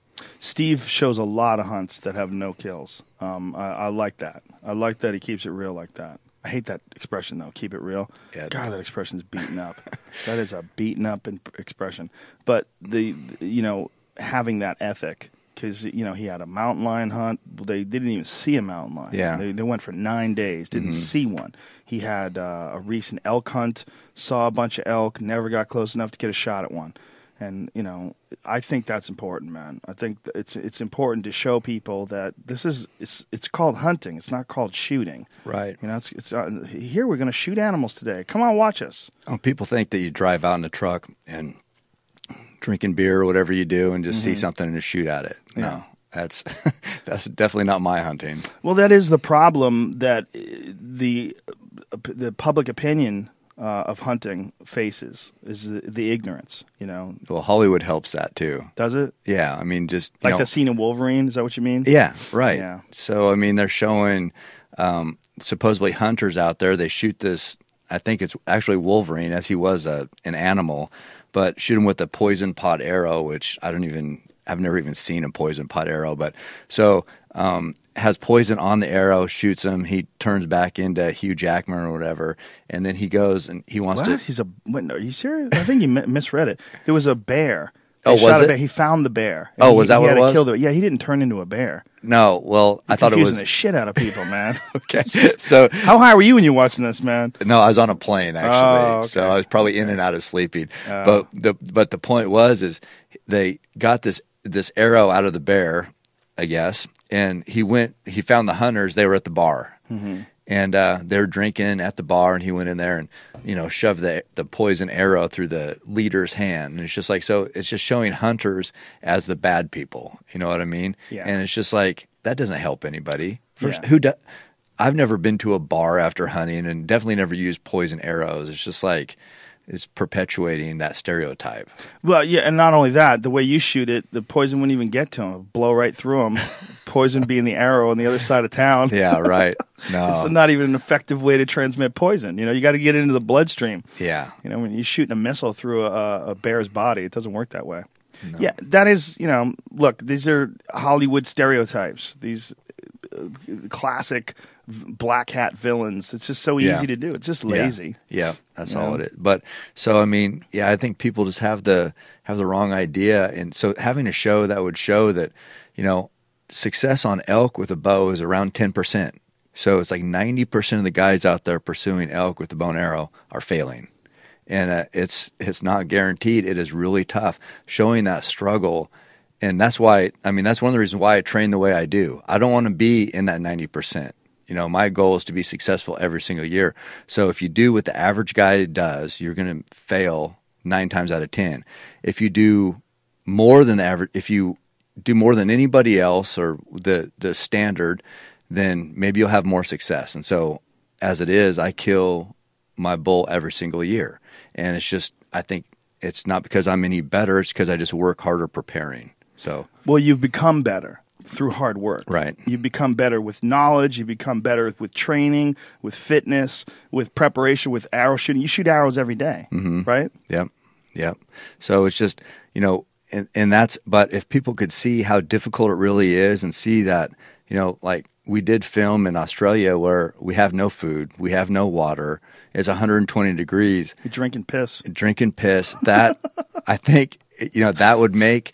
Steve shows a lot of hunts that have no kills. Um, I, I like that. I like that he keeps it real like that. I hate that expression, though, keep it real. Yeah, God, that expression's beaten up. That is a beaten up in- expression. But, the, the you know, having that ethic, because, you know, he had a mountain lion hunt. They didn't even see a mountain lion. Yeah. They, they went for nine days, didn't Mm-hmm. see one. He had uh, a recent elk hunt, saw a bunch of elk, never got close enough to get a shot at one. And, you know, I think that's important, man. I think th- it's it's important to show people that this is, it's, it's called hunting. It's not called shooting. right. You know, it's, it's uh, here we're going to shoot animals today. Come on, watch us. Oh, people think that you drive out in a truck and drinking beer or whatever you do and just see something and just shoot at it. Yeah. No, that's that's definitely not my hunting. Well, that is the problem that uh, the uh, the public opinion uh, of hunting faces is the, the ignorance. You know, Well, Hollywood helps that too. does it? Yeah, I mean, just you Like know, the scene in Wolverine? Is that what you mean? Yeah, right. Yeah. So, I mean, they're showing um, supposedly hunters out there. They shoot this, I think it's actually Wolverine, as he was a, an animal, but shoot him with a poison pot arrow, which I don't even, I've never even seen a poison pot arrow. But so um, has poison on the arrow, shoots him. He turns back into Hugh Jackman or whatever. And then he goes and he wants What? to. He's a. Wait, are you serious? I think you mi- misread it. There was a bear. They Oh, was shot a it? bear. He found the bear. And Oh, he- was that he what had it to was? kill the- yeah, he didn't turn into a bear. No, well, I thought it Confusing was. the shit out of people, man. Okay. So. How high were you when you were watching this, man? No, I was on a plane actually, Oh, okay. so I was probably in and out of sleeping. Oh. But the but the point was is they got this this arrow out of the bear, I guess, and he went. He found the hunters. They were at the bar, Mm-hmm. and uh, they were drinking at the bar, and he went in there and you know shoved the the poison arrow through the leader's hand. And it's just like so. It's just showing hunters as the bad people. You know what I mean? Yeah. And it's just like that doesn't help anybody. First, Yeah. who does? I've never been to a bar after hunting and definitely never used poison arrows. It's just like it's perpetuating that stereotype. Well, yeah, and not only that, the way you shoot it, the poison wouldn't even get to him. Blow right through him. Poison being the arrow on the other side of town. Yeah, right. It's No. not even an effective way to transmit poison. You know, you got to get into the bloodstream. Yeah. You know, when you're shooting a missile through a, a bear's body, it doesn't work that way. Yeah, that is, you know, look, these are Hollywood stereotypes. These uh, classic v- black hat villains. It's just so easy Yeah. to do. It's just Yeah. lazy. Yeah, that's You all know? it is. But so I mean, yeah, I think people just have the have the wrong idea, and so having a show that would show that, you know, success on elk with a bow is around ten percent. So it's like ninety percent of the guys out there pursuing elk with the bow and arrow are failing. And uh, it's it's not guaranteed. It is really tough showing that struggle, and that's why I mean that's one of the reasons why I train the way I do. I don't want to be in that ninety percent. You know, my goal is to be successful every single year. So if you do what the average guy does, you're going to fail nine times out of ten. If you do more than the average, if you do more than anybody else or the the standard, then maybe you'll have more success. And so as it is, I kill my bull every single year. And it's just, I think it's not because I'm any better. It's because I just work harder preparing. So, Well, you've become better through hard work. Right. You become better with knowledge. You become better with training, with fitness, with preparation, with arrow shooting. You shoot arrows every day, Mm-hmm. right? yep, yep. So it's just, you know, and, and that's, but if people could see how difficult it really is and see that, you know, like we did film in Australia where we have no food, we have no water, it's one hundred twenty degrees. You're drinking piss. Drinking piss, that I think, you know, that would make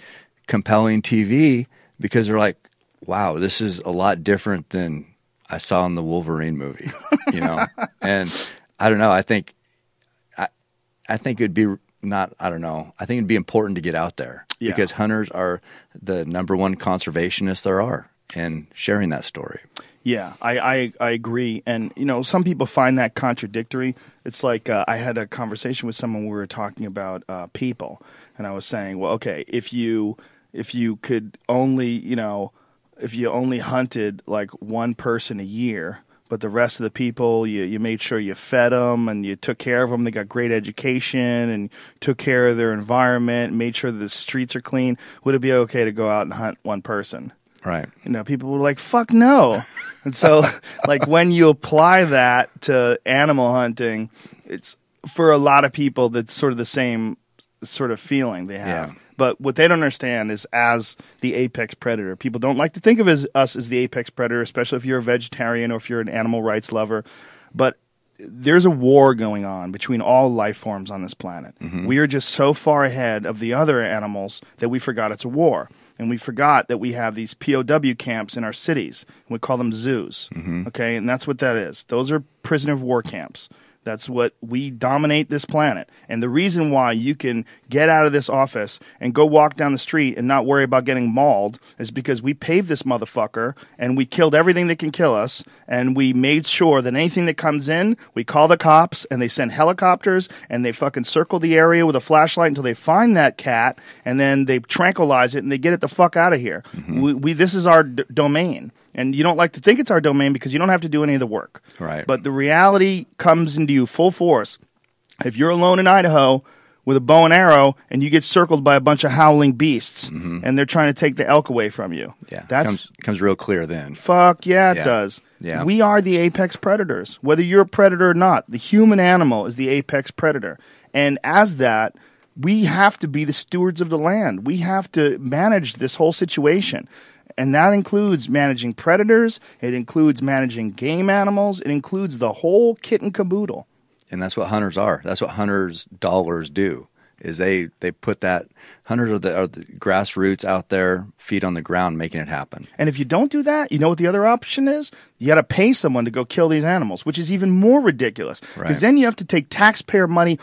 compelling T V because they're like, wow, this is a lot different than I saw in the Wolverine movie, you know? And I don't know. I think, I, I think it'd be not, I don't know. I think it'd be important to get out there Yeah. because hunters are the number one conservationists there are, and sharing that story. Yeah, I, I, I agree. And, you know, some people find that contradictory. It's like uh, I had a conversation with someone, we were talking about uh, people. And I was saying, well, okay, if you if you could only, you know, if you only hunted like one person a year, but the rest of the people, you, you made sure you fed them and you took care of them. They got great education and took care of their environment, made sure the streets are clean. Would it be okay to go out and hunt one person? Right. You know, people were like, fuck no. And so, like, when you apply that to animal hunting, it's for a lot of people, that's sort of the same sort of feeling they have. Yeah. But what they don't understand is, as the apex predator, people don't like to think of as, us as the apex predator, especially if you're a vegetarian or if you're an animal rights lover. But there's a war going on between all life forms on this planet. Mm-hmm. We are just so far ahead of the other animals that we forgot it's a war. And we forgot that we have these P O W camps in our cities. And we call them zoos. Mm-hmm. Okay, and that's what that is. Those are prisoner of war camps. That's what we dominate this planet. And the reason why you can get out of this office and go walk down the street and not worry about getting mauled is because we paved this motherfucker and we killed everything that can kill us. And we made sure that anything that comes in, we call the cops and they send helicopters and they fucking circle the area with a flashlight until they find that cat, and then they tranquilize it and they get it the fuck out of here. Mm-hmm. We, we this is our d- domain. And you don't like to think it's our domain because you don't have to do any of the work. Right. But the reality comes into you full force. If you're alone in Idaho with a bow and arrow and you get circled by a bunch of howling beasts Mm-hmm. and they're trying to take the elk away from you. Yeah. That's comes, comes real clear then. fuck yeah, it Yeah. does. Yeah. We are the apex predators. Whether you're a predator or not, the human animal is the apex predator. And as that, we have to be the stewards of the land. We have to manage this whole situation. And that includes managing predators. It includes managing game animals. It includes the whole kit and caboodle. And that's what hunters are. That's what hunters' dollars do. Is they, they put that hunters are the, are the grassroots out there, feet on the ground, making it happen. And if you don't do that, you know what the other option is? You got to pay someone to go kill these animals, which is even more ridiculous. Because Right. then you have to take taxpayer money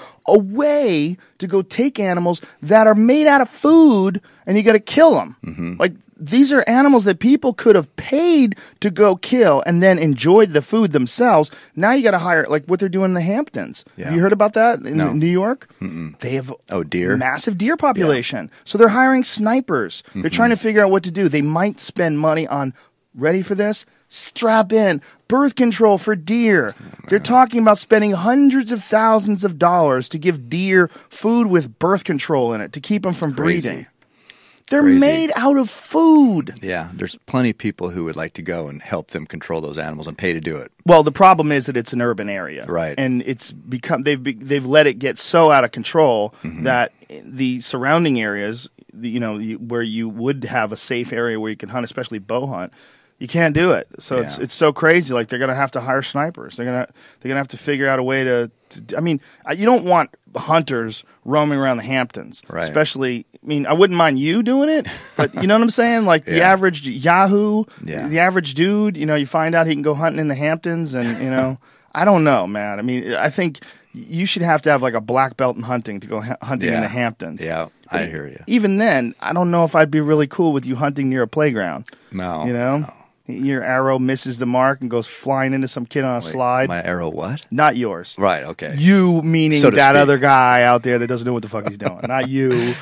away to go take animals that are made out of food, and you got to kill them. Mm-hmm. Like, these are animals that people could have paid to go kill and then enjoyed the food themselves. Now you got to hire, like what they're doing in the Hamptons. Yeah. Have you heard about that in No. New York? Mm-mm. They have Oh, deer? massive deer population. So they're hiring snipers. Mm-hmm. They're trying to figure out what to do. They might spend money on, ready for this? Strap in, birth control for deer. Oh, They're talking about spending hundreds of thousands of dollars to give deer food with birth control in it to keep them from Crazy. breeding. They're Crazy. made out of food. Yeah, there's plenty of people who would like to go and help them control those animals and pay to do it. Well, the problem is that it's an urban area, Right. And it's become they've be, they've let it get so out of control Mm-hmm. that the surrounding areas, the, you know, you, where you would have a safe area where you can hunt, especially bow hunt, you can't do it. So it's Yeah. it's so crazy. Like they're gonna have to hire snipers. They're gonna they're gonna have to figure out a way to. to I mean, I- you don't want hunters roaming around the Hamptons, Right. especially. I mean, I wouldn't mind you doing it, but you know what I'm saying? Like the Yeah. average Yahoo, Yeah. the average dude, you know, you find out he can go hunting in the Hamptons, and you know, I don't know, man. I mean, I think you should have to have like a black belt in hunting to go ha- hunting in Yeah. the Hamptons. Yeah, But I hear you. Even then, I don't know if I'd be really cool with you hunting near a playground. No. You know, no. your arrow misses the mark and goes flying into some kid on a Wait, slide. My arrow what? Not yours. Right, okay. You meaning So to that speak. other guy out there that doesn't know what the fuck he's doing. Not you.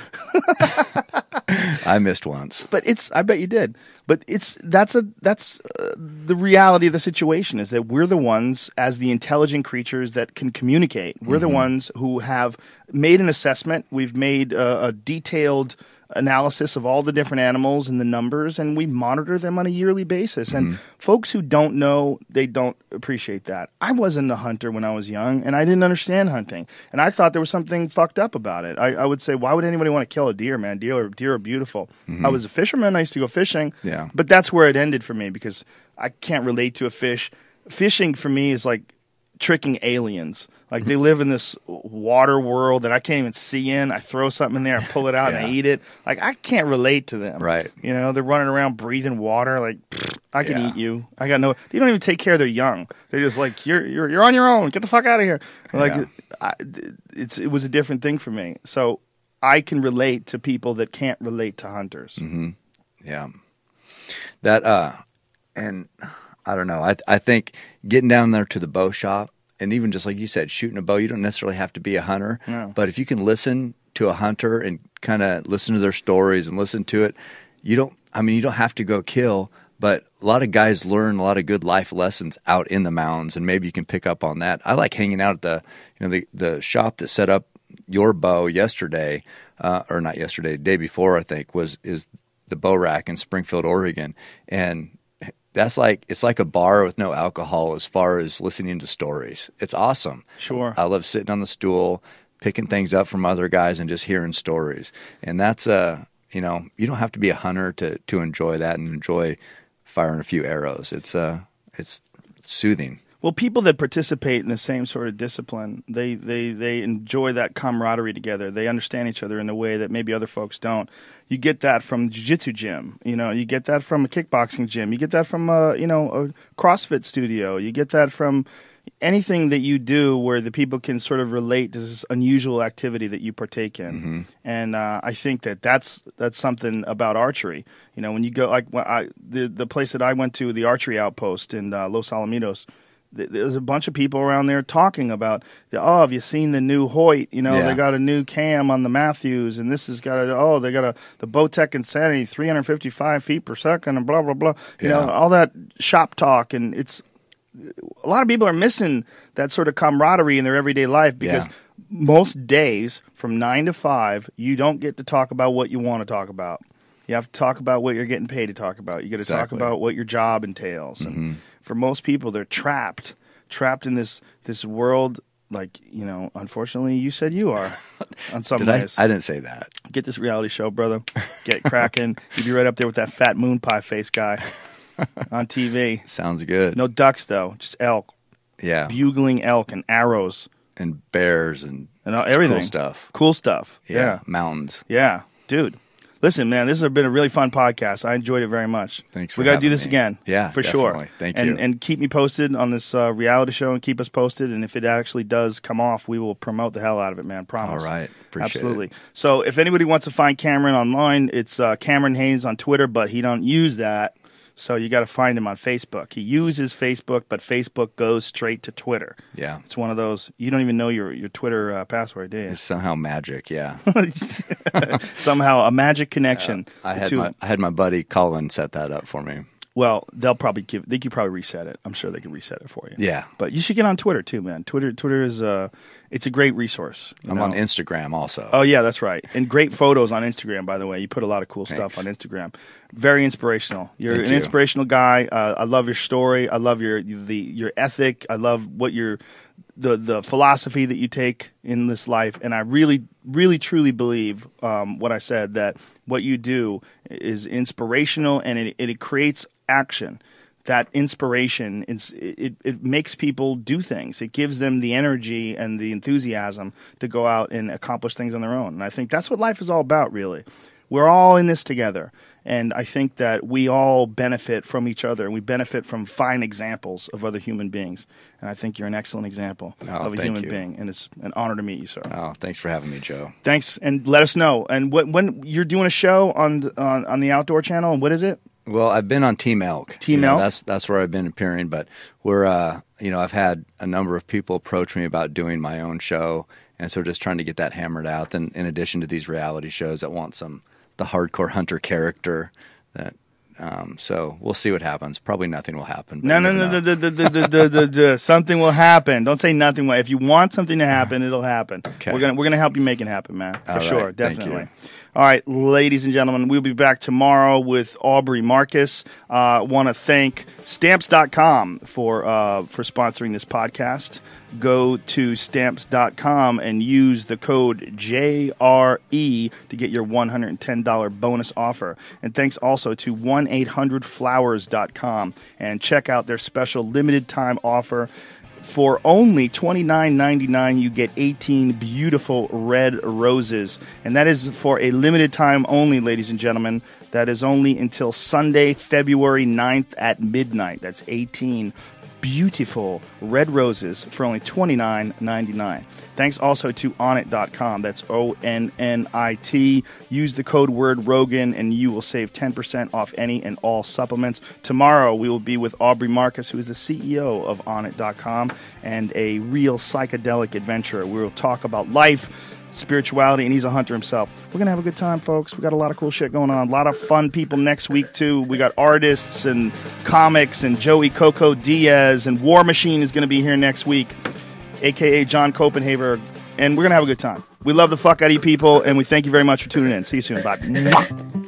I missed once. But it's I bet you did. But it's that's a that's uh, the reality of the situation is that we're the ones as the intelligent creatures that can communicate. We're the ones who have made an assessment. We've made a, a detailed analysis of all the different animals and the numbers, and we monitor them on a yearly basis. And folks who don't know, they don't appreciate that. I wasn't a hunter when I was young, and I didn't understand hunting. And I thought there was something fucked up about it. I, I would say, why would anybody want to kill a deer, man? Deer are, deer are beautiful. I was a fisherman. I used to go fishing. Yeah. But that's where it ended for me because I can't relate to a fish. Fishing for me is like tricking aliens. Like they live in this water world that I can't even see in. I throw something in there, I pull it out, Yeah. and I eat it. Like I can't relate to them. Right. You know, they're running around breathing water. Like pfft, I can Yeah. eat you. I got no. They don't even take care of their young. They're just like you're you're you're on your own. Get the fuck out of here. Like Yeah. I, it's it was a different thing for me. So I can relate to people that can't relate to hunters. Mm-hmm. Yeah. That uh, and I don't know. I I think getting down there to the bow shop. And even just like you said, shooting a bow, you don't necessarily have to be a hunter. No. But if you can listen to a hunter and kind of listen to their stories and listen to it, you don't, I mean, you don't have to go kill, but a lot of guys learn a lot of good life lessons out in the mountains, and maybe you can pick up on that. I like hanging out at the, you know, the, the shop that set up your bow yesterday, uh, or not yesterday, the day before, I think, was, is the Bow Rack in Springfield, Oregon. And that's like, it's like a bar with no alcohol as far as listening to stories. It's awesome. Sure. I love sitting on the stool, picking things up from other guys and just hearing stories. And that's, uh, you know, you don't have to be a hunter to, to enjoy that and enjoy firing a few arrows. It's, uh, it's soothing. Well, people that participate in the same sort of discipline, they, they, they enjoy that camaraderie together. They understand each other in a way that maybe other folks don't. You get that from jiu-jitsu gym, you know, you get that from a kickboxing gym, you get that from a, you know, a CrossFit studio, you get that from anything that you do where the people can sort of relate to this unusual activity that you partake in. Mm-hmm. And uh, I think that that's, that's something about archery. You know, when you go, like when I, the, the place that I went to, the archery outpost in uh, Los Alamitos, there's a bunch of people around there talking about, the, oh, have you seen the new Hoyt? You know, Yeah. they got a new cam on the Matthews, and this has got a, oh, they got a, the Bowtech Insanity, three hundred fifty-five feet per second, and blah, blah, blah. You Yeah. know, all that shop talk, and it's, a lot of people are missing that sort of camaraderie in their everyday life because Yeah. most days from nine to five, you don't get to talk about what you want to talk about. You have to talk about what you're getting paid to talk about. You got to Exactly. talk about what your job entails. And Mm-hmm. for most people, they're trapped, trapped in this this world. Like, you know, unfortunately, you said you are on some Did I? ways. I didn't say that. Get this reality show, brother. Get cracking. You'd be right up there with that fat moon pie face guy on T V. Sounds good. No ducks, though. Just elk. Yeah. Bugling elk and arrows And bears and, and all, just everything. cool stuff. Cool stuff. Yeah. Yeah. Mountains. Yeah. Dude. Listen, man, this has been a really fun podcast. I enjoyed it very much. Thanks for We got to do having this me. again. Yeah, for definitely. sure. Thank and, you. And keep me posted on this uh, reality show and keep us posted. And if it actually does come off, we will promote the hell out of it, man. Promise. All right. Appreciate Absolutely. it. So if anybody wants to find Cameron online, it's uh, Cameron Haynes on Twitter, but he don't use that. So you got to find him on Facebook. He uses Facebook, but Facebook goes straight to Twitter. Yeah. It's one of those, you don't even know your, your Twitter uh, password, do you? It's somehow magic. Yeah. Somehow a magic connection. I had to- my I had my buddy Colin set that up for me. Well, they'll probably give. They could probably reset it. I'm sure they can reset it for you. Yeah. But you should get on Twitter too, man. Twitter, Twitter is uh, it's a great resource. you I'm know? on Instagram also. Oh yeah, that's right. And great photos on Instagram, by the way. You put a lot of cool stuff Thanks. on Instagram. Very inspirational. You're Thank an you. inspirational guy. Uh, I love your story. I love your the your ethic. I love what your the the philosophy that you take in this life. And I really, really, truly believe um, what I said, that what you do is inspirational, and it it, it creates action. That inspiration, it's, it, it makes people do things. It gives them the energy and the enthusiasm to go out and accomplish things on their own. And I think that's what life is all about, really. We're all in this together. And I think that we all benefit from each other. We benefit from fine examples of other human beings. And I think you're an excellent example Oh, of a thank human you. being. And it's an honor to meet you, sir. Oh, thanks for having me, Joe. Thanks. And let us know. And when, when you're doing a show on, the- on, on the Outdoor Channel, and what is it? Well, I've been on Team Elk. Team You know, Elk? That's that's where I've been appearing. But we're, uh, you know, I've had a number of people approach me about doing my own show, and so just trying to get that hammered out. Then, in addition to these reality shows that want some the hardcore hunter character, that um, so we'll see what happens. Probably nothing will happen. but No, you no, never no, know. the, the, the, the, the, the, the, something will happen. Don't say nothing will. If you want something to happen, it'll happen. Okay. We're gonna we're gonna help you make it happen, man. For All right. sure, Thank definitely. you. All right, ladies and gentlemen, we'll be back tomorrow with Aubrey Marcus. Uh, want to thank Stamps dot com for uh, for sponsoring this podcast. Go to Stamps dot com and use the code J R E to get your one hundred ten dollars bonus offer. And thanks also to one eight hundred flowers dot com, and check out their special limited time offer For only twenty-nine ninety-nine, you get eighteen beautiful red roses. And that is for a limited time only, ladies and gentlemen. That is only until Sunday, February ninth at midnight. That's eighteen beautiful red roses for only twenty-nine ninety-nine. Thanks also to onnit dot com. That's O N N I T. Use the code word Rogan and you will save ten percent off any and all supplements. Tomorrow we will be with Aubrey Marcus, who is the C E O of onnit dot com and a real psychedelic adventurer. We will talk about life, spirituality, and he's a hunter himself. We're going to have a good time, folks. We got a lot of cool shit going on. A lot of fun people next week, too. We got artists and comics and Joey Coco Diaz, and War Machine is going to be here next week, a k a. John Copenhaver, and we're going to have a good time. We love the fuck out of you people, and we thank you very much for tuning in. See you soon. Bye. Mwah.